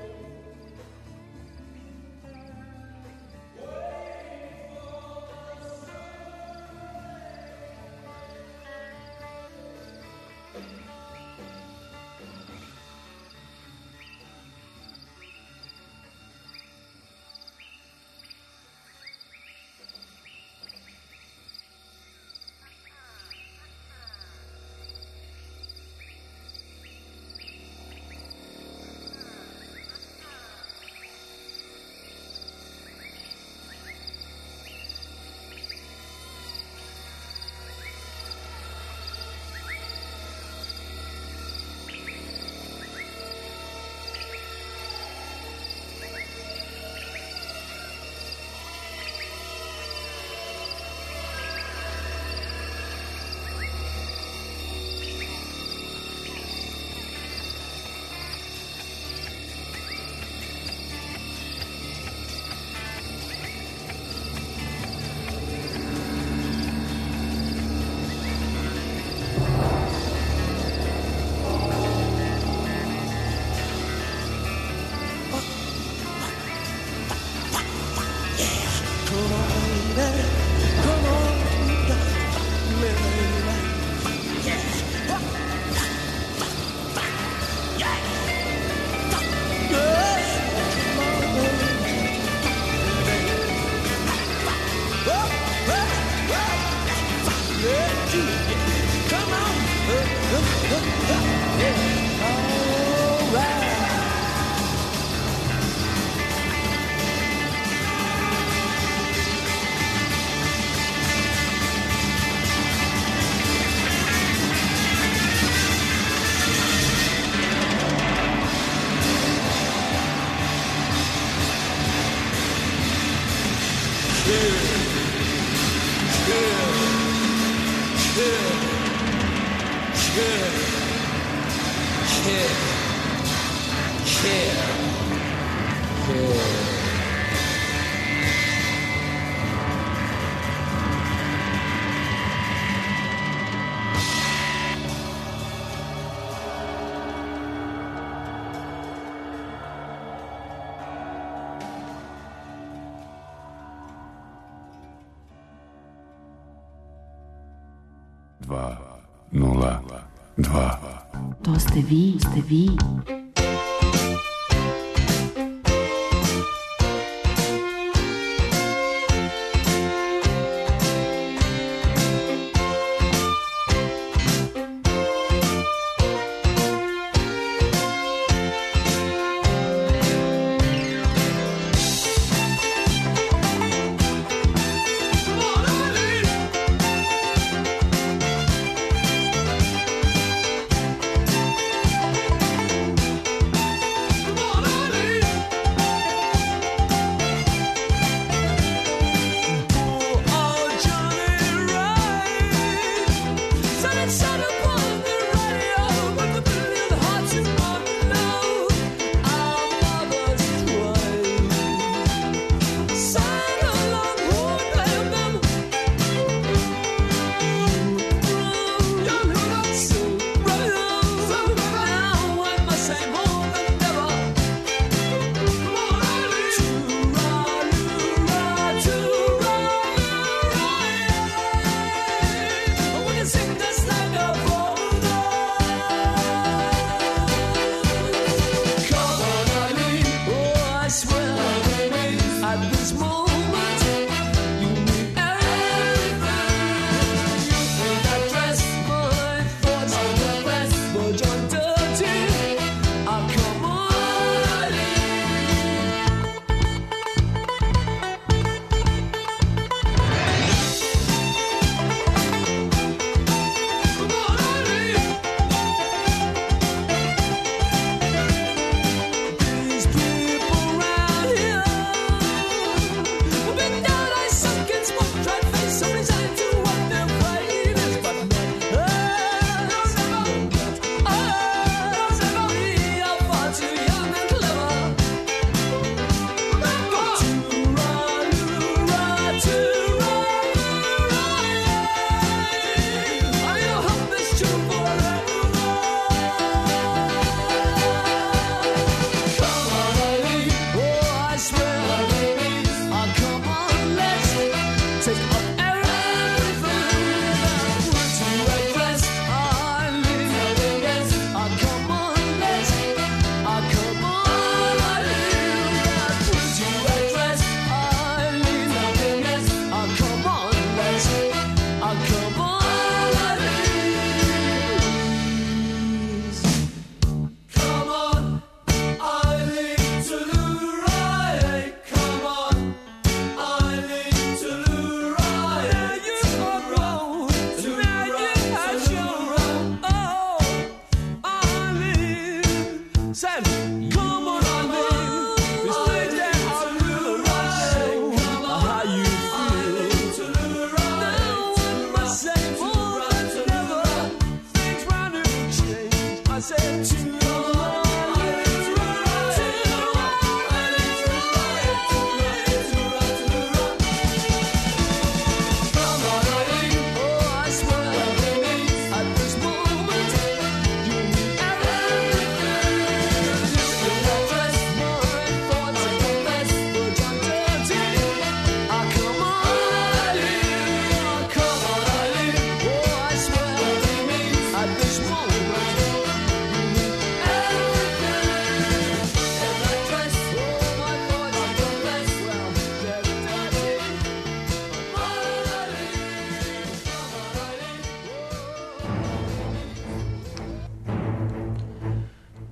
Dva, nula, dva. To ste vi, ste vi.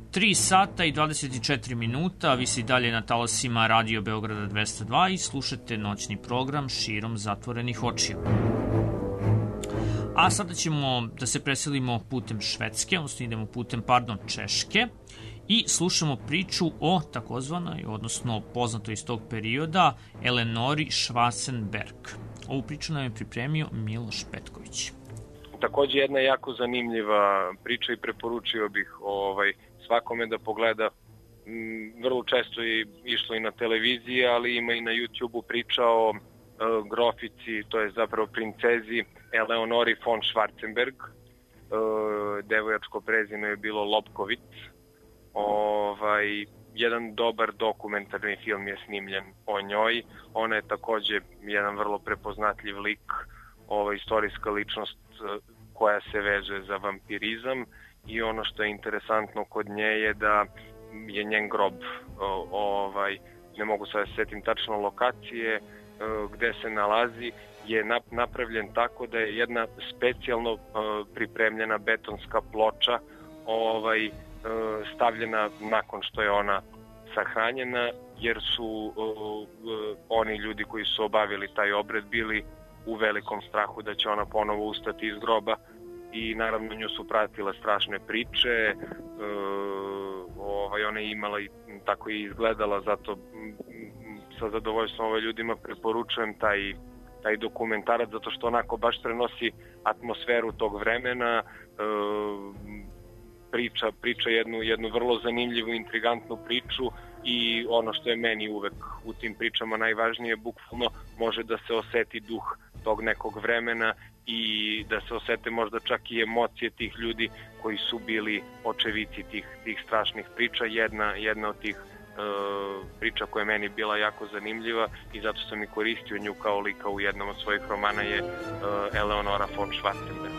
tri sata i dvadeset četiri minuta, vi ste dalje na talasima Radio Beograda dvesta dva i slušate noćni program Širom zatvorenih očiju. A sada ćemo da se preselimo putem Švedske, odnosno idemo putem, pardon, Češke i slušamo priču o takozvanoj, odnosno poznatoj iz tog perioda, Eleonori Schwarzenberg. Ovu priču nam je pripremio Miloš Petković. Takođe jedna jako zanimljiva priča i preporučio bih ovaj, svakome da pogleda. Vrlo često je išlo i na televiziji, ali ima i na YouTube-u priča o uh, grofici, to je zapravo princezi Eleonori von Schwarzenberg. Uh, devojačko prezime je bilo Lobkovic. Ovaj, jedan dobar dokumentarni film je snimljen o njoj. Ona je takođe jedan vrlo prepoznatljiv lik, ova istorijska ličnost koja se vezuje za vampirizam i ono što je interesantno kod nje je da je njen grob, ovaj, ne mogu sad da se setim tačno lokacije gde se nalazi, je napravljen tako da je jedna specijalno pripremljena betonska ploča ovaj, stavljena nakon što je ona sahranjena, jer su oni ljudi koji su obavili taj obred bili u velikom strahu da će ona ponovo ustati iz groba i naravno nju su pratile strašne priče. E, ovaj, ona je imala i tako i izgledala, zato sa zadovoljstvom ovaj ljudima preporučujem taj, taj dokumentarac, zato što onako baš prenosi atmosferu tog vremena, e, priča, priča jednu, jednu vrlo zanimljivu, intrigantnu priču i ono što je meni uvek u tim pričama najvažnije, bukvalno može da se oseti duh tog nekog vremena i da se osete možda čak i emocije tih ljudi koji su bili očevici tih, tih strašnih priča. Jedna, jedna od tih uh, priča koja je meni bila jako zanimljiva i zato sam i koristio nju kao lika u jednom od svojih romana je uh, Eleonora von Schwarzenberg.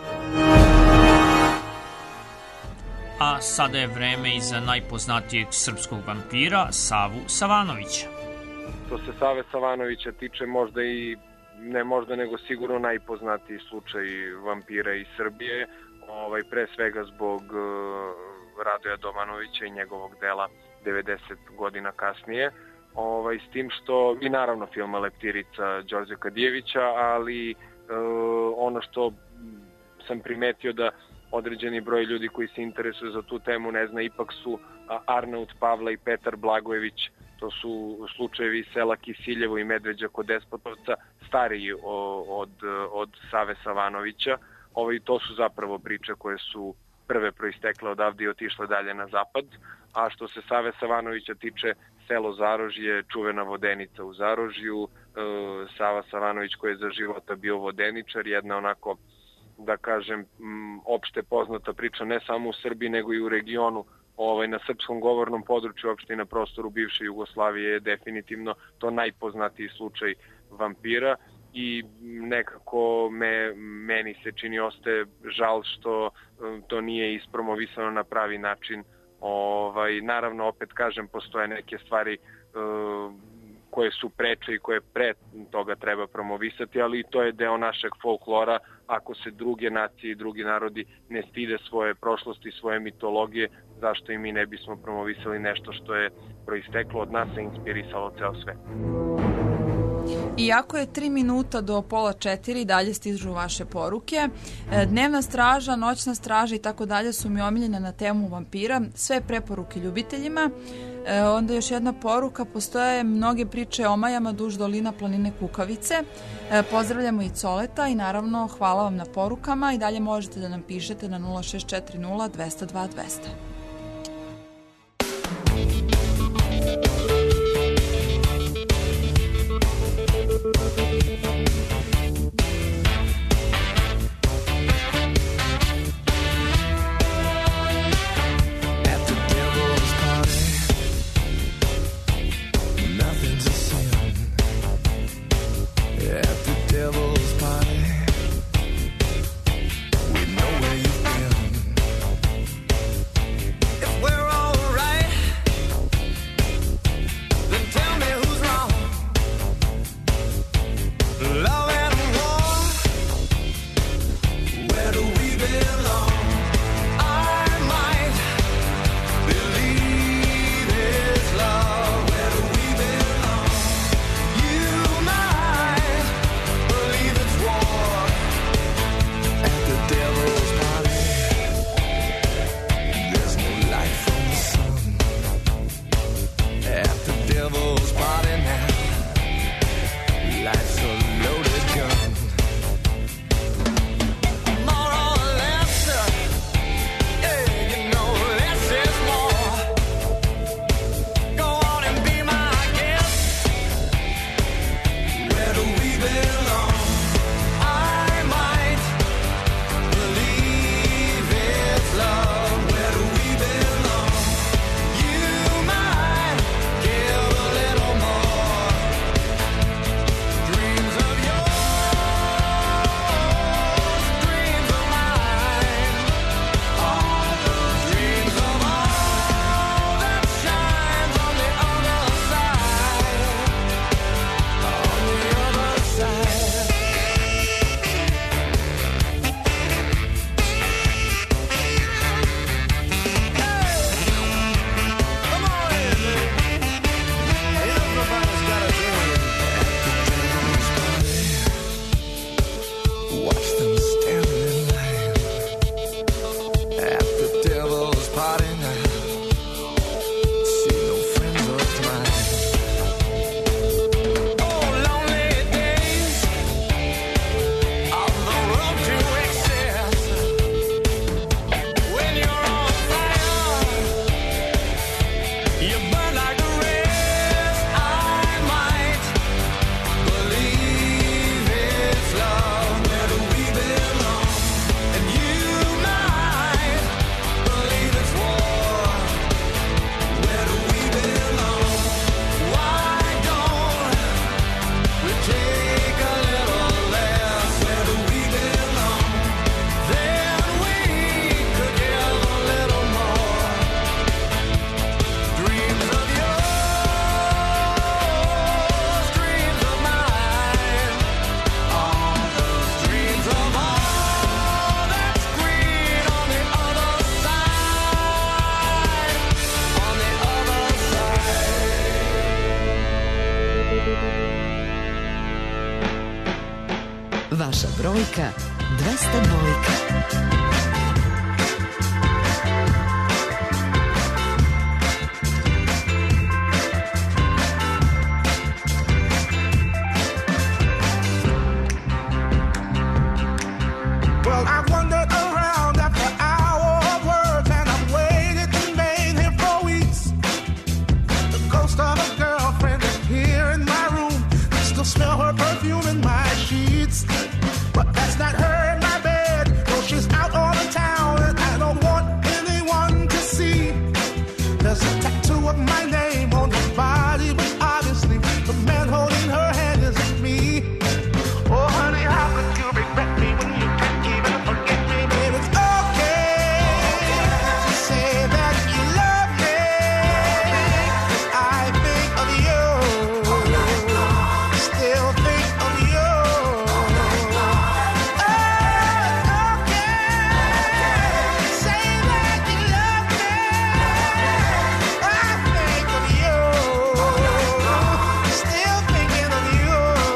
A sada je vreme i za najpoznatijeg srpskog vampira, Savu Savanovića. Što se Save Savanovića tiče, možda i ne možda nego sigurno najpoznatiji slučaj vampira iz Srbije, ovaj, pre svega zbog uh, Radoja Domanovića i njegovog dela devedeset godina kasnije, ovaj, s tim što i naravno filma Leptirica Đorđe Kadijevića, ali uh, ono što sam primetio da određeni broj ljudi koji se interesuju za tu temu ne zna, ipak su Arnaut Pavla i Petar Blagojević, to su slučajevi sela Kisiljevo i Medveđa kod Despotovca, stariji od, od Save Savanovića. Ovaj, to su zapravo priče koje su prve proistekle odavde i otišle dalje na zapad. A što se Save Savanovića tiče, selo Zarožje, čuvena vodenica u Zarožju, Sava Savanović koji je za života bio vodeničar, jedna onako, da kažem, opšte poznata priča ne samo u Srbiji nego i u regionu, ovaj, na srpskom govornom području, uopšte i na prostoru bivše Jugoslavije je definitivno to najpoznatiji slučaj vampira i nekako me, meni se čini ostaje žal što to nije ispromovisano na pravi način. Ovaj, naravno, opet kažem, postoje neke stvari uh, koje su preče i koje pre toga treba promovisati, ali to je deo našeg folklora. Ako se druge nacije i drugi narodi ne stide svoje prošlosti, svoje mitologije, zašto i mi ne bismo promovisali nešto što je proisteklo od nas i inspirisalo ceo svet. Iako je tri minuta do pola četiri, dalje stižu vaše poruke. Dnevna straža, noćna straža i tako dalje su mi omiljene na temu vampira. Sve preporuke ljubiteljima. E, onda još jedna poruka, postoje mnoge priče o Majama duž dolina planine Kukavice. E, pozdravljamo i Coleta i naravno hvala vam na porukama i dalje možete da nam pišete na nula šest četiri nula dva zero dva dva zero zero. party now. See no friends of mine. Oh, lonely days on the road to excess. When you're on fire, you burn like a rest. I might believe it's love. Where do we belong? And you might believe it's war. Where do we belong? Why don't we take a little less? Where do we belong? Then we could give a little more. Dreams of yours, dreams of mine. All those dreams of all that's green on the other side. On the other side. Vaša brojka dvesta dvojka. Well, I've wandered around after hour of words, and I've waited in vain here for weeks. The ghost of a girlfriend is here in my room. I still smell her perfume in my sheets. But that's not her in my bed. No, she's out on the town, and I don't want anyone to see. There's a tattoo of my name on her body, but obviously the man holding her hand isn't me. Oh, honey, how could you regret me when you can't even forget me? Babe, it's okay to say that you love me. I think of you, still think of you. Oh, it's okay to say that you love me. I think of you, still thinking of you.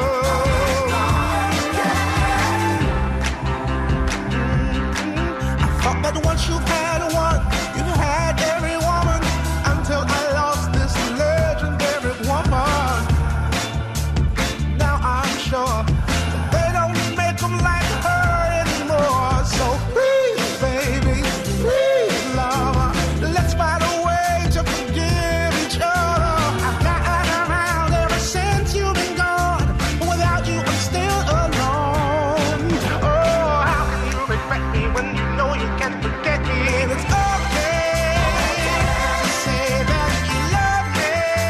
I thought that once you've had one, you've had every woman, until I lost this legendary woman. Now I'm sure that they don't make them like her anymore. So please, baby, please, lover, let's find a way to forgive each other. I've gotten around ever since you've been gone. Without you, I'm still alone. Oh, how can you regret me when you know you can't forget me? And it's okay to say that you love me.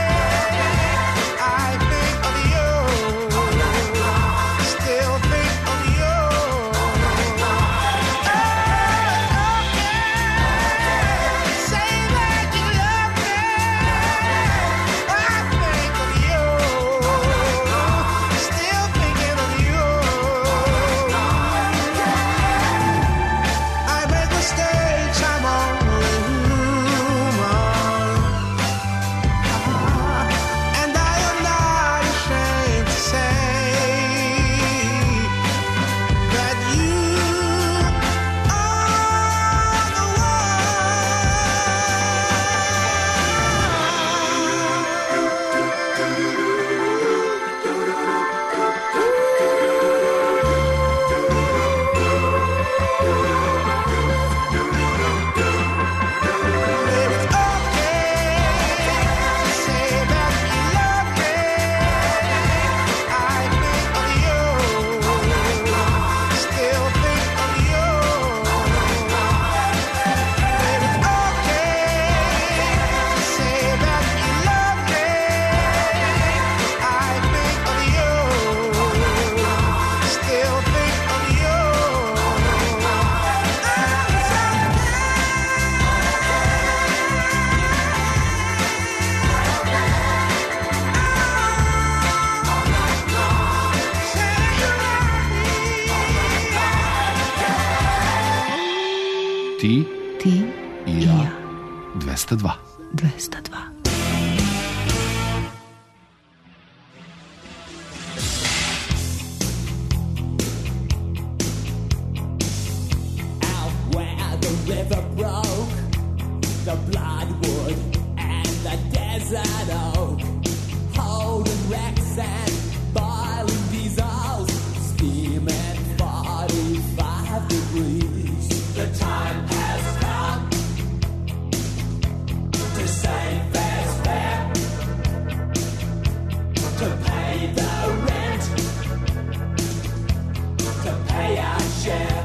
I think of you, still think of you. Oh, okay to say that you love me. I think of you, still thinking of you. I make mistakes, I'm only human. And I am not ashamed to say that you are the Babe, it's okay to say that you love me. I think of you, still think of you. Babe, it's okay to say that you love me. I think of you, still think of you. Ti Ti i ja. dvesta dva. dvesta dva. Out where the river broke, the bloodwood and the desert oak, holding wrecks and boiling diesels, steaming forty-five degrees. The time has come to save fair's fair, to pay the rent, to pay our share.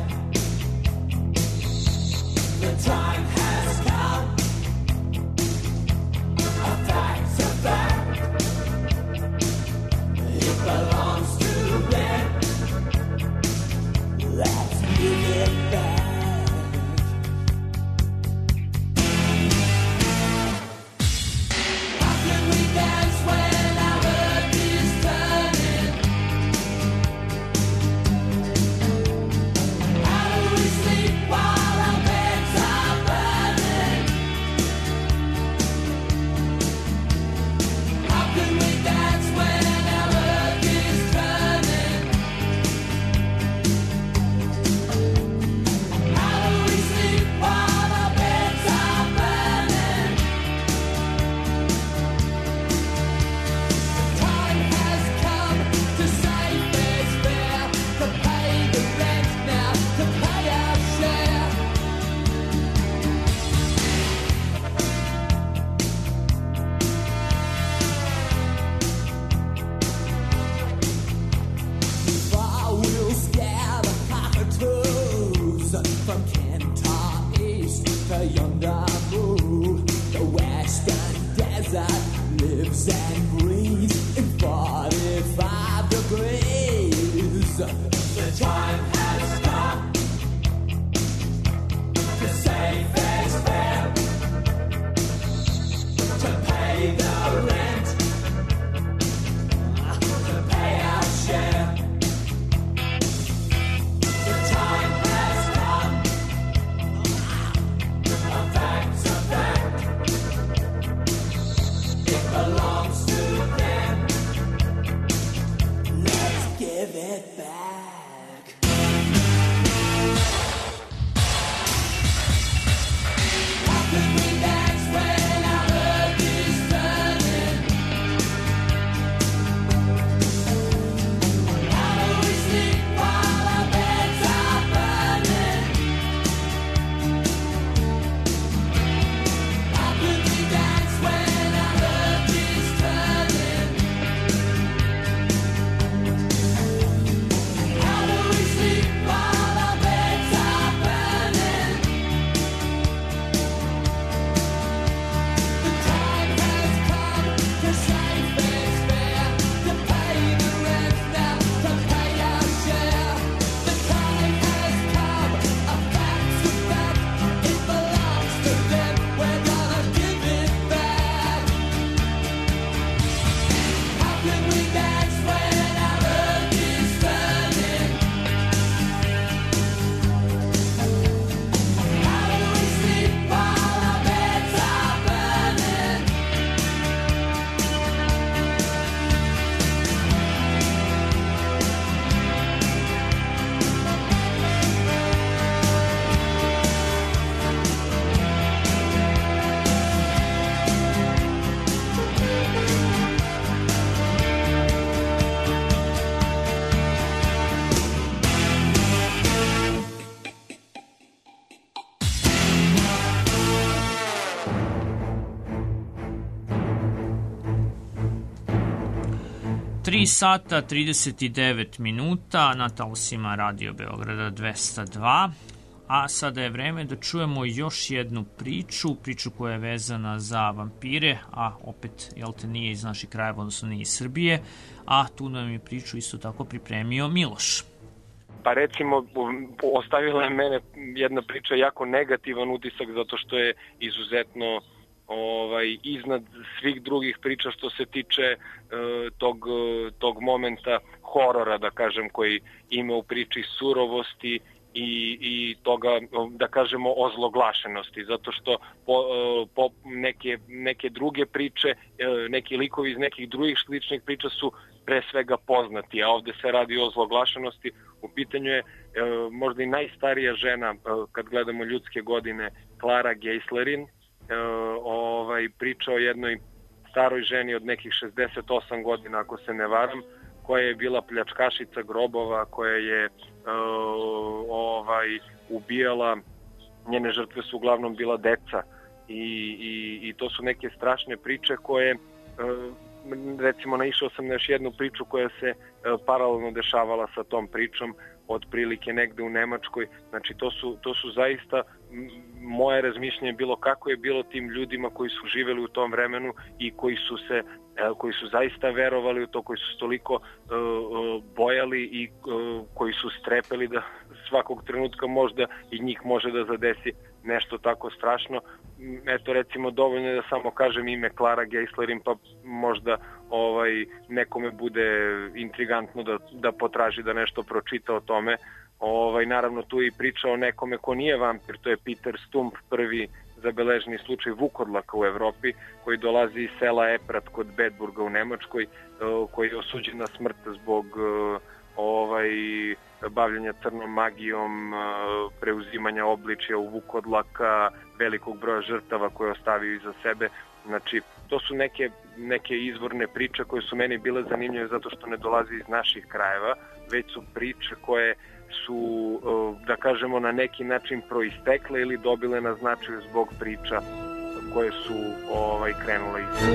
The time has come, a fact's a fact, it belongs to them, let's give it back. How can we dance when our earth is turning? How do we sleep while our beds are burning? How can we dance when our earth is turning? How do we sleep while our beds are burning? The time has come to save fair's fair, to pay the rent now, to pay our share. Far we'll scare the cockatoos from Kentar East to Yondabu. The western desert lives and breathes in forty-five degrees. The time has come to save fair's fair, to pay the rent, to pay our share. The time has come, a fact's a fact, it belongs to them, let's give it back. How can we dance when our earth is turning? How do we sleep while our beds are burning? How can we dance when our earth is turning? How do we sleep while our beds are burning? The time has come to save fair's fair, to pay the rent now, to pay our share. The time has come, a fact's a fact, it belongs to them, we're gonna give it back. How can we dance when our earth is turning? How do we sleep while our beds are burning? tri sata trideset devet minuta na talasima Radio Beograda dvesta dva, a sada je vreme da čujemo još jednu priču, priču koja je vezana za vampire, a opet, jel te, nije iz naših krajeva, odnosno nije iz Srbije, a tu nam je priču isto tako pripremio Miloš. Pa recimo, ostavila je mene jedna priča jako negativan utisak zato što je izuzetno ovaj, iznad svih drugih priča što se tiče e, tog, tog momenta horora, da kažem, koji ima u priči surovosti i, i toga, da kažemo, ozloglašenosti, zato što po, po neke, neke druge priče, neki likovi iz nekih drugih sličnih priča su pre svega poznati, a ovde se radi o ozloglašenosti. U pitanju je možda i najstarija žena, kad gledamo ljudske godine, Klara Geislerin, ovaj, priča o jednoj staroj ženi od nekih šezdeset osam godina, ako se ne varam, koja je bila pljačkašica grobova, koja je ovaj, ubijala, njene žrtve su uglavnom bila deca i, i, i to su neke strašne priče koje, recimo naišao sam na još jednu priču koja se paralelno dešavala sa tom pričom, otprilike negde u Nemačkoj. Znači to su, to su zaista, moje razmišljanje bilo kako je bilo tim ljudima koji su živeli u tom vremenu i koji su se koji su zaista verovali u to, koji su toliko uh, bojali i uh, koji su strepeli da svakog trenutka možda i njih može da zadesi nešto tako strašno. Eto, recimo, dovoljno je da samo kažem ime Klara Geislerin, pa možda ovaj, nekome bude intrigantno da, da potraži da nešto pročita o tome. Ovaj, naravno, tu je i priča o nekome ko nije vampir, to je Peter Stump, prvi zabeleženi slučaj vukodlaka u Evropi, koji dolazi iz sela Eprat kod Bedburga u Nemačkoj, koji je osuđen na smrt zbog ovaj, bavljanja crnom magijom, preuzimanja obličja u vukodlaka, velikog broja žrtava koje je ostavio iza sebe. Znači, to su neke, neke izvorne priče koje su meni bile zanimljive zato što ne dolaze iz naših krajeva, već su priče koje su, da kažemo, na neki način proistekle ili dobile na značaju zbog priča koje su ovaj, krenule iz.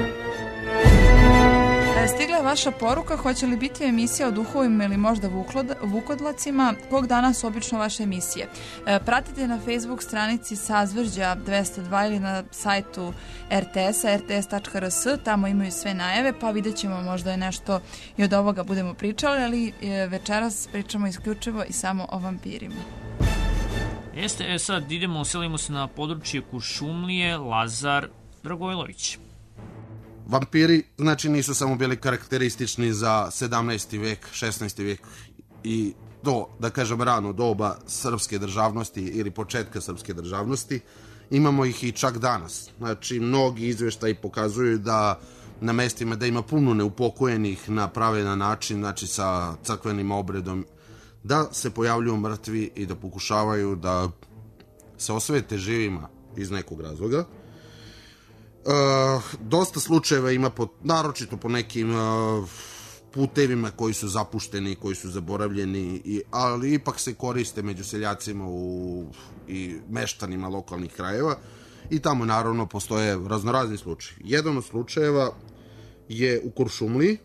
Stigla je vaša poruka, hoće li biti emisija o duhovima ili možda vukodlacima? Kog dana su obično vaše emisije? Pratite na Facebook stranici Sazvežđa dvesta dva ili na sajtu er te es-a, er te es tačka er es, tamo imaju sve najave, pa vidjet ćemo možda je nešto i od ovoga budemo pričali, ali večeras pričamo isključivo i samo o vampirima. Jeste, e sad idemo, uselimo se na područje Kuršumlije, Lazar Dragojlović. Vampiri, znači, nisu samo bili karakteristični za sedamnaesti vek, šesnaesti vek i do, da kažem, rano doba srpske državnosti ili početka srpske državnosti. Imamo ih i čak danas. Znači, mnogi izveštaji pokazuju da na mestima da ima puno neupokojenih na pravedan način, znači sa crkvenim obredom, da se pojavljuju mrtvi i da pokušavaju da se osvete živima iz nekog razloga. Uh, dosta slučajeva ima, po, naročito po nekim uh, putevima koji su zapušteni, koji su zaboravljeni, i, ali ipak se koriste među seljacima u, i meštanima lokalnih krajeva i tamo naravno postoje raznorazni slučajevi. Jedan od slučajeva je u Kuršumliji.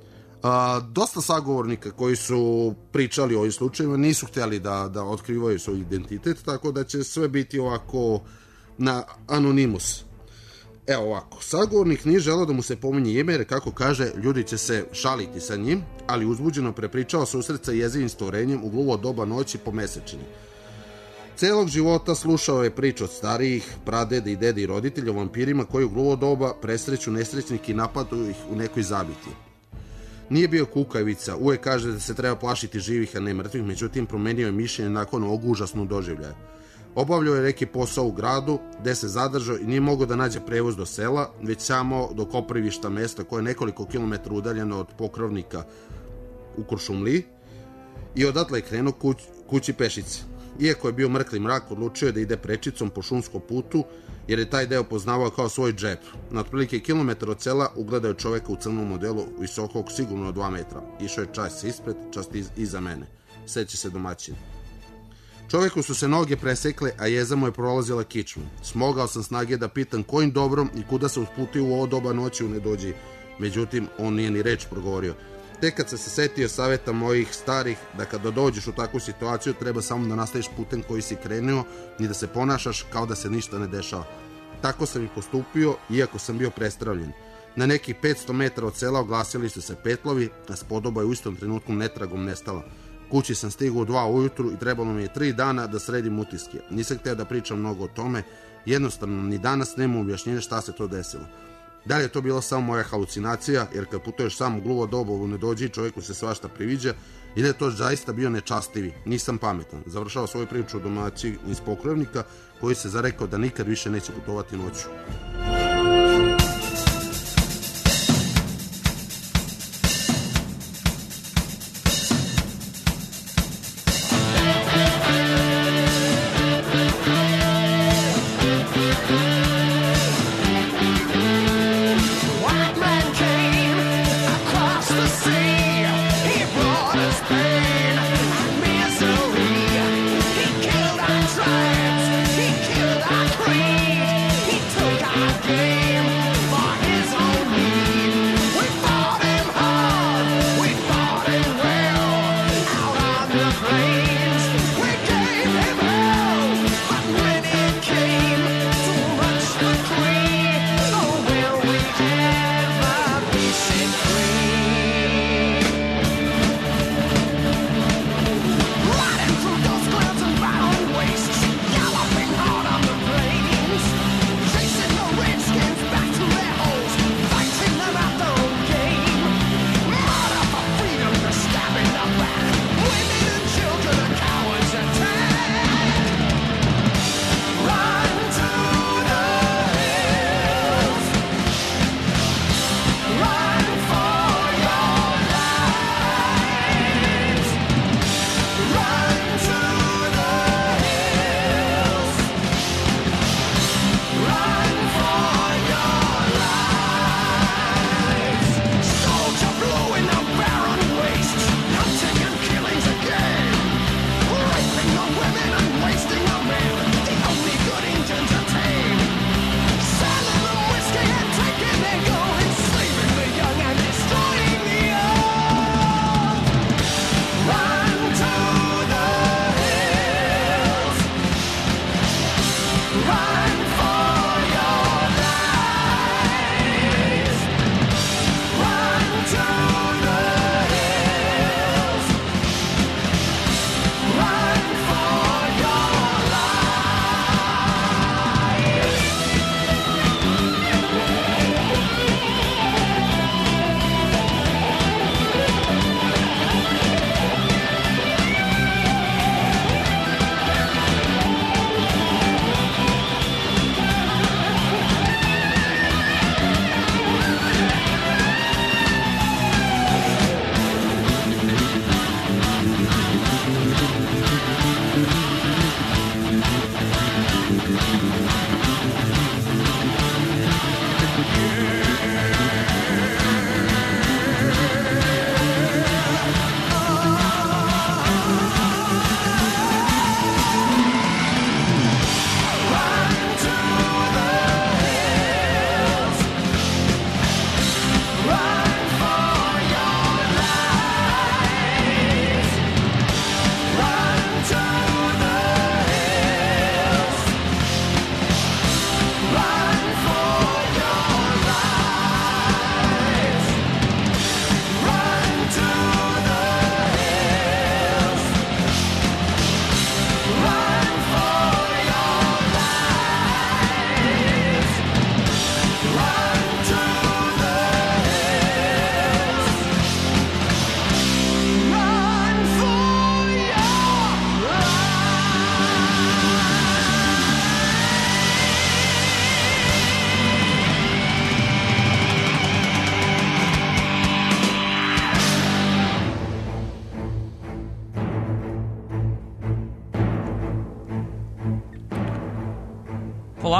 Uh, dosta sagovornika koji su pričali o ovim slučajevima nisu htjeli da, da otkrivaju svoj identitet, tako da će sve biti ovako na anonimus. Evo ovako, sagovornik nije želeo da mu se pominje ime jer, kako kaže, ljudi će se šaliti sa njim, ali uzbuđeno prepričao susret sa jezivim stvorenjem u gluvo doba noći po mesečini. Celog života slušao je priču od starijih, pradede i dede i roditelja o vampirima koji u gluvo doba presreću nesrećnike i napadaju ih u nekoj zabiti. Nije bio kukavica, uvek kaže da se treba plašiti živih, a ne mrtvih, međutim promenio je mišljenje nakon ovog užasnog doživljaja. Obavljao je neki posao u gradu, gde se zadržao i nije mogao da nađe prevoz do sela, već samo do Koprivišta, mesta koje je nekoliko kilometara udaljeno od Pokrovnika u Kuršumliji, i odatle je krenuo kuć, kući pešice. Iako je bio mrkli mrak, odlučio je da ide prečicom po šumskom putu, jer je taj deo poznavao kao svoj džep. Na otprilike kilometar od sela ugledao je čoveka u crnom modelu, visokog sigurno od dva metra. Išao je čas ispred, čas iz, iza mene. Seća se domaćin. Čoveku su se noge presekle, a jeza mu je prolazila kičmu. Smogao sam snage da pitam kojim dobrom i kuda se usputio u ovo doba noći u nedođi. Međutim, on nije ni reč progovorio. Tek kad sam se setio saveta mojih starih da kada dođeš u takvu situaciju treba samo da nastaviš putem koji si krenuo i da se ponašaš kao da se ništa ne dešava. Tako sam i postupio, iako sam bio prestravljen. Na nekih petsto metara od sela oglasili su se petlovi, a spodoba je u istom trenutku netragom nestala. Kući sam stigao u dva ujutru i trebalo mi je tri dana da sredim utiske. Nisam htio da pričam mnogo o tome, jednostavno ni danas nema objašnjenja šta se to desilo. Da li je to bila samo moja halucinacija, jer kad putuješ sam u gluvo dobu u nedođi, čovjeku se svašta priviđa, ili je to zaista bio nečastivi, nisam pametan. Završao svoju priču domaći iz Pokrovnika, koji se zarekao da nikad više neće putovati noću.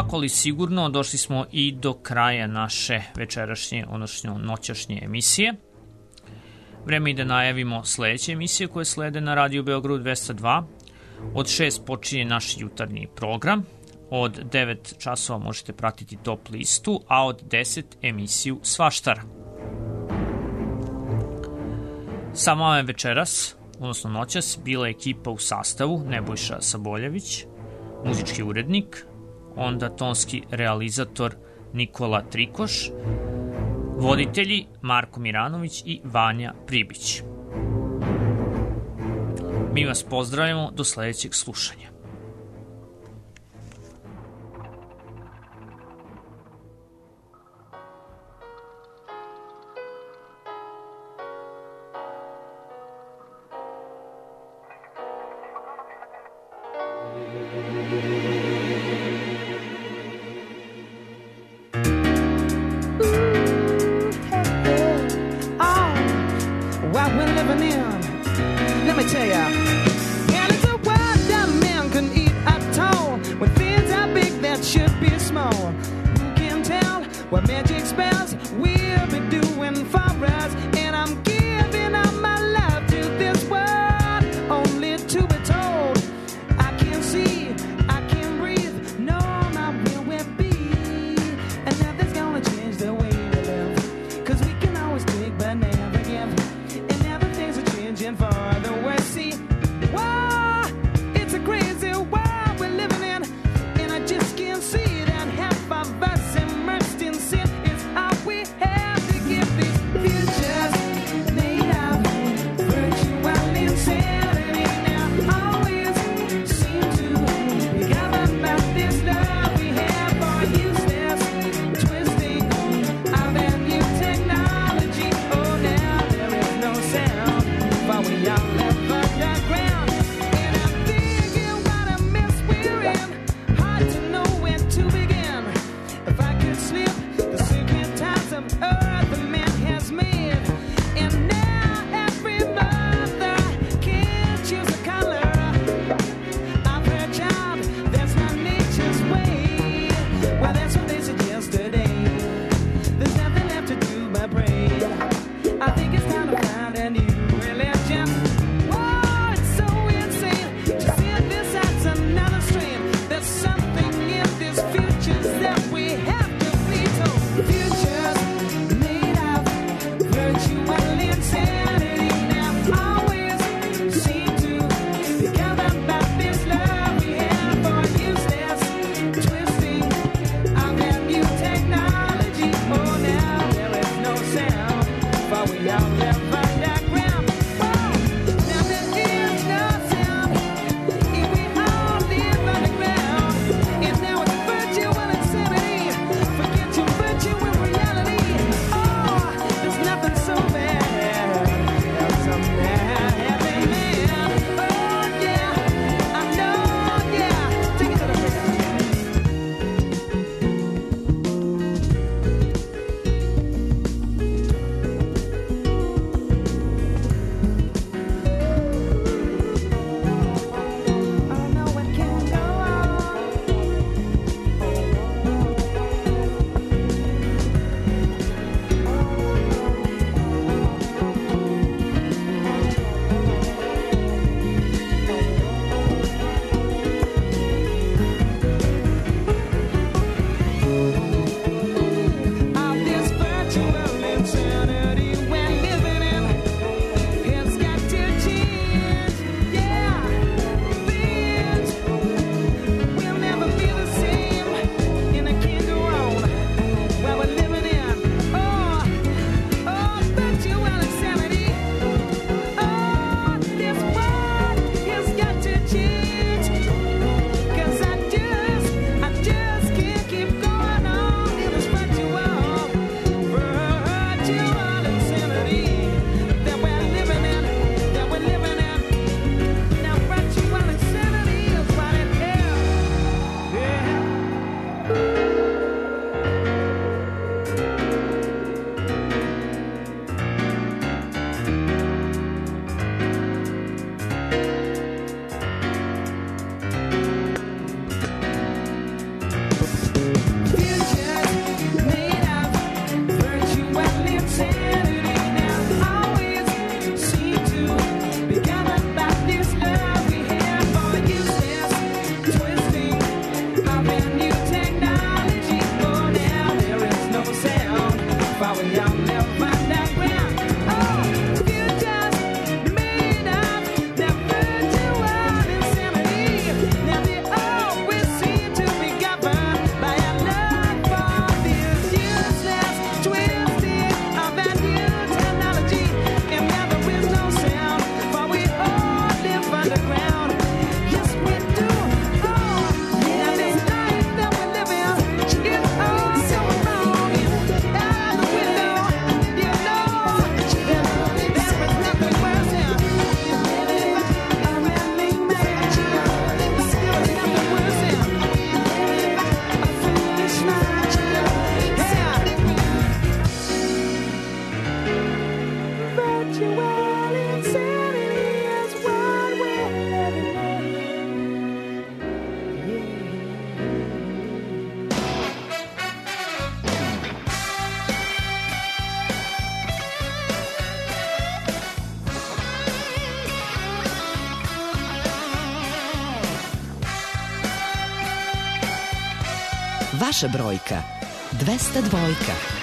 polako, ali sigurno došli smo i do kraja naše večerašnje, odnosno noćašnje emisije. Vreme je da najavimo sledeće emisije koje slede na Radio Beograd dvesta dva. Od šest počinje naš jutarnji program. Od devet časova možete pratiti Top listu, a od deset emisiju Svaštara. Sa vama je večeras, odnosno noćas, bila ekipa u sastavu Nebojša Saboljević, muzički urednik, onda tonski realizator Nikola Trikoš, voditelji Marko Miranović i Vanja Pribić. Mi vas pozdravljamo do sledećeg slušanja. Just Vaša brojka. dvesta dvojka.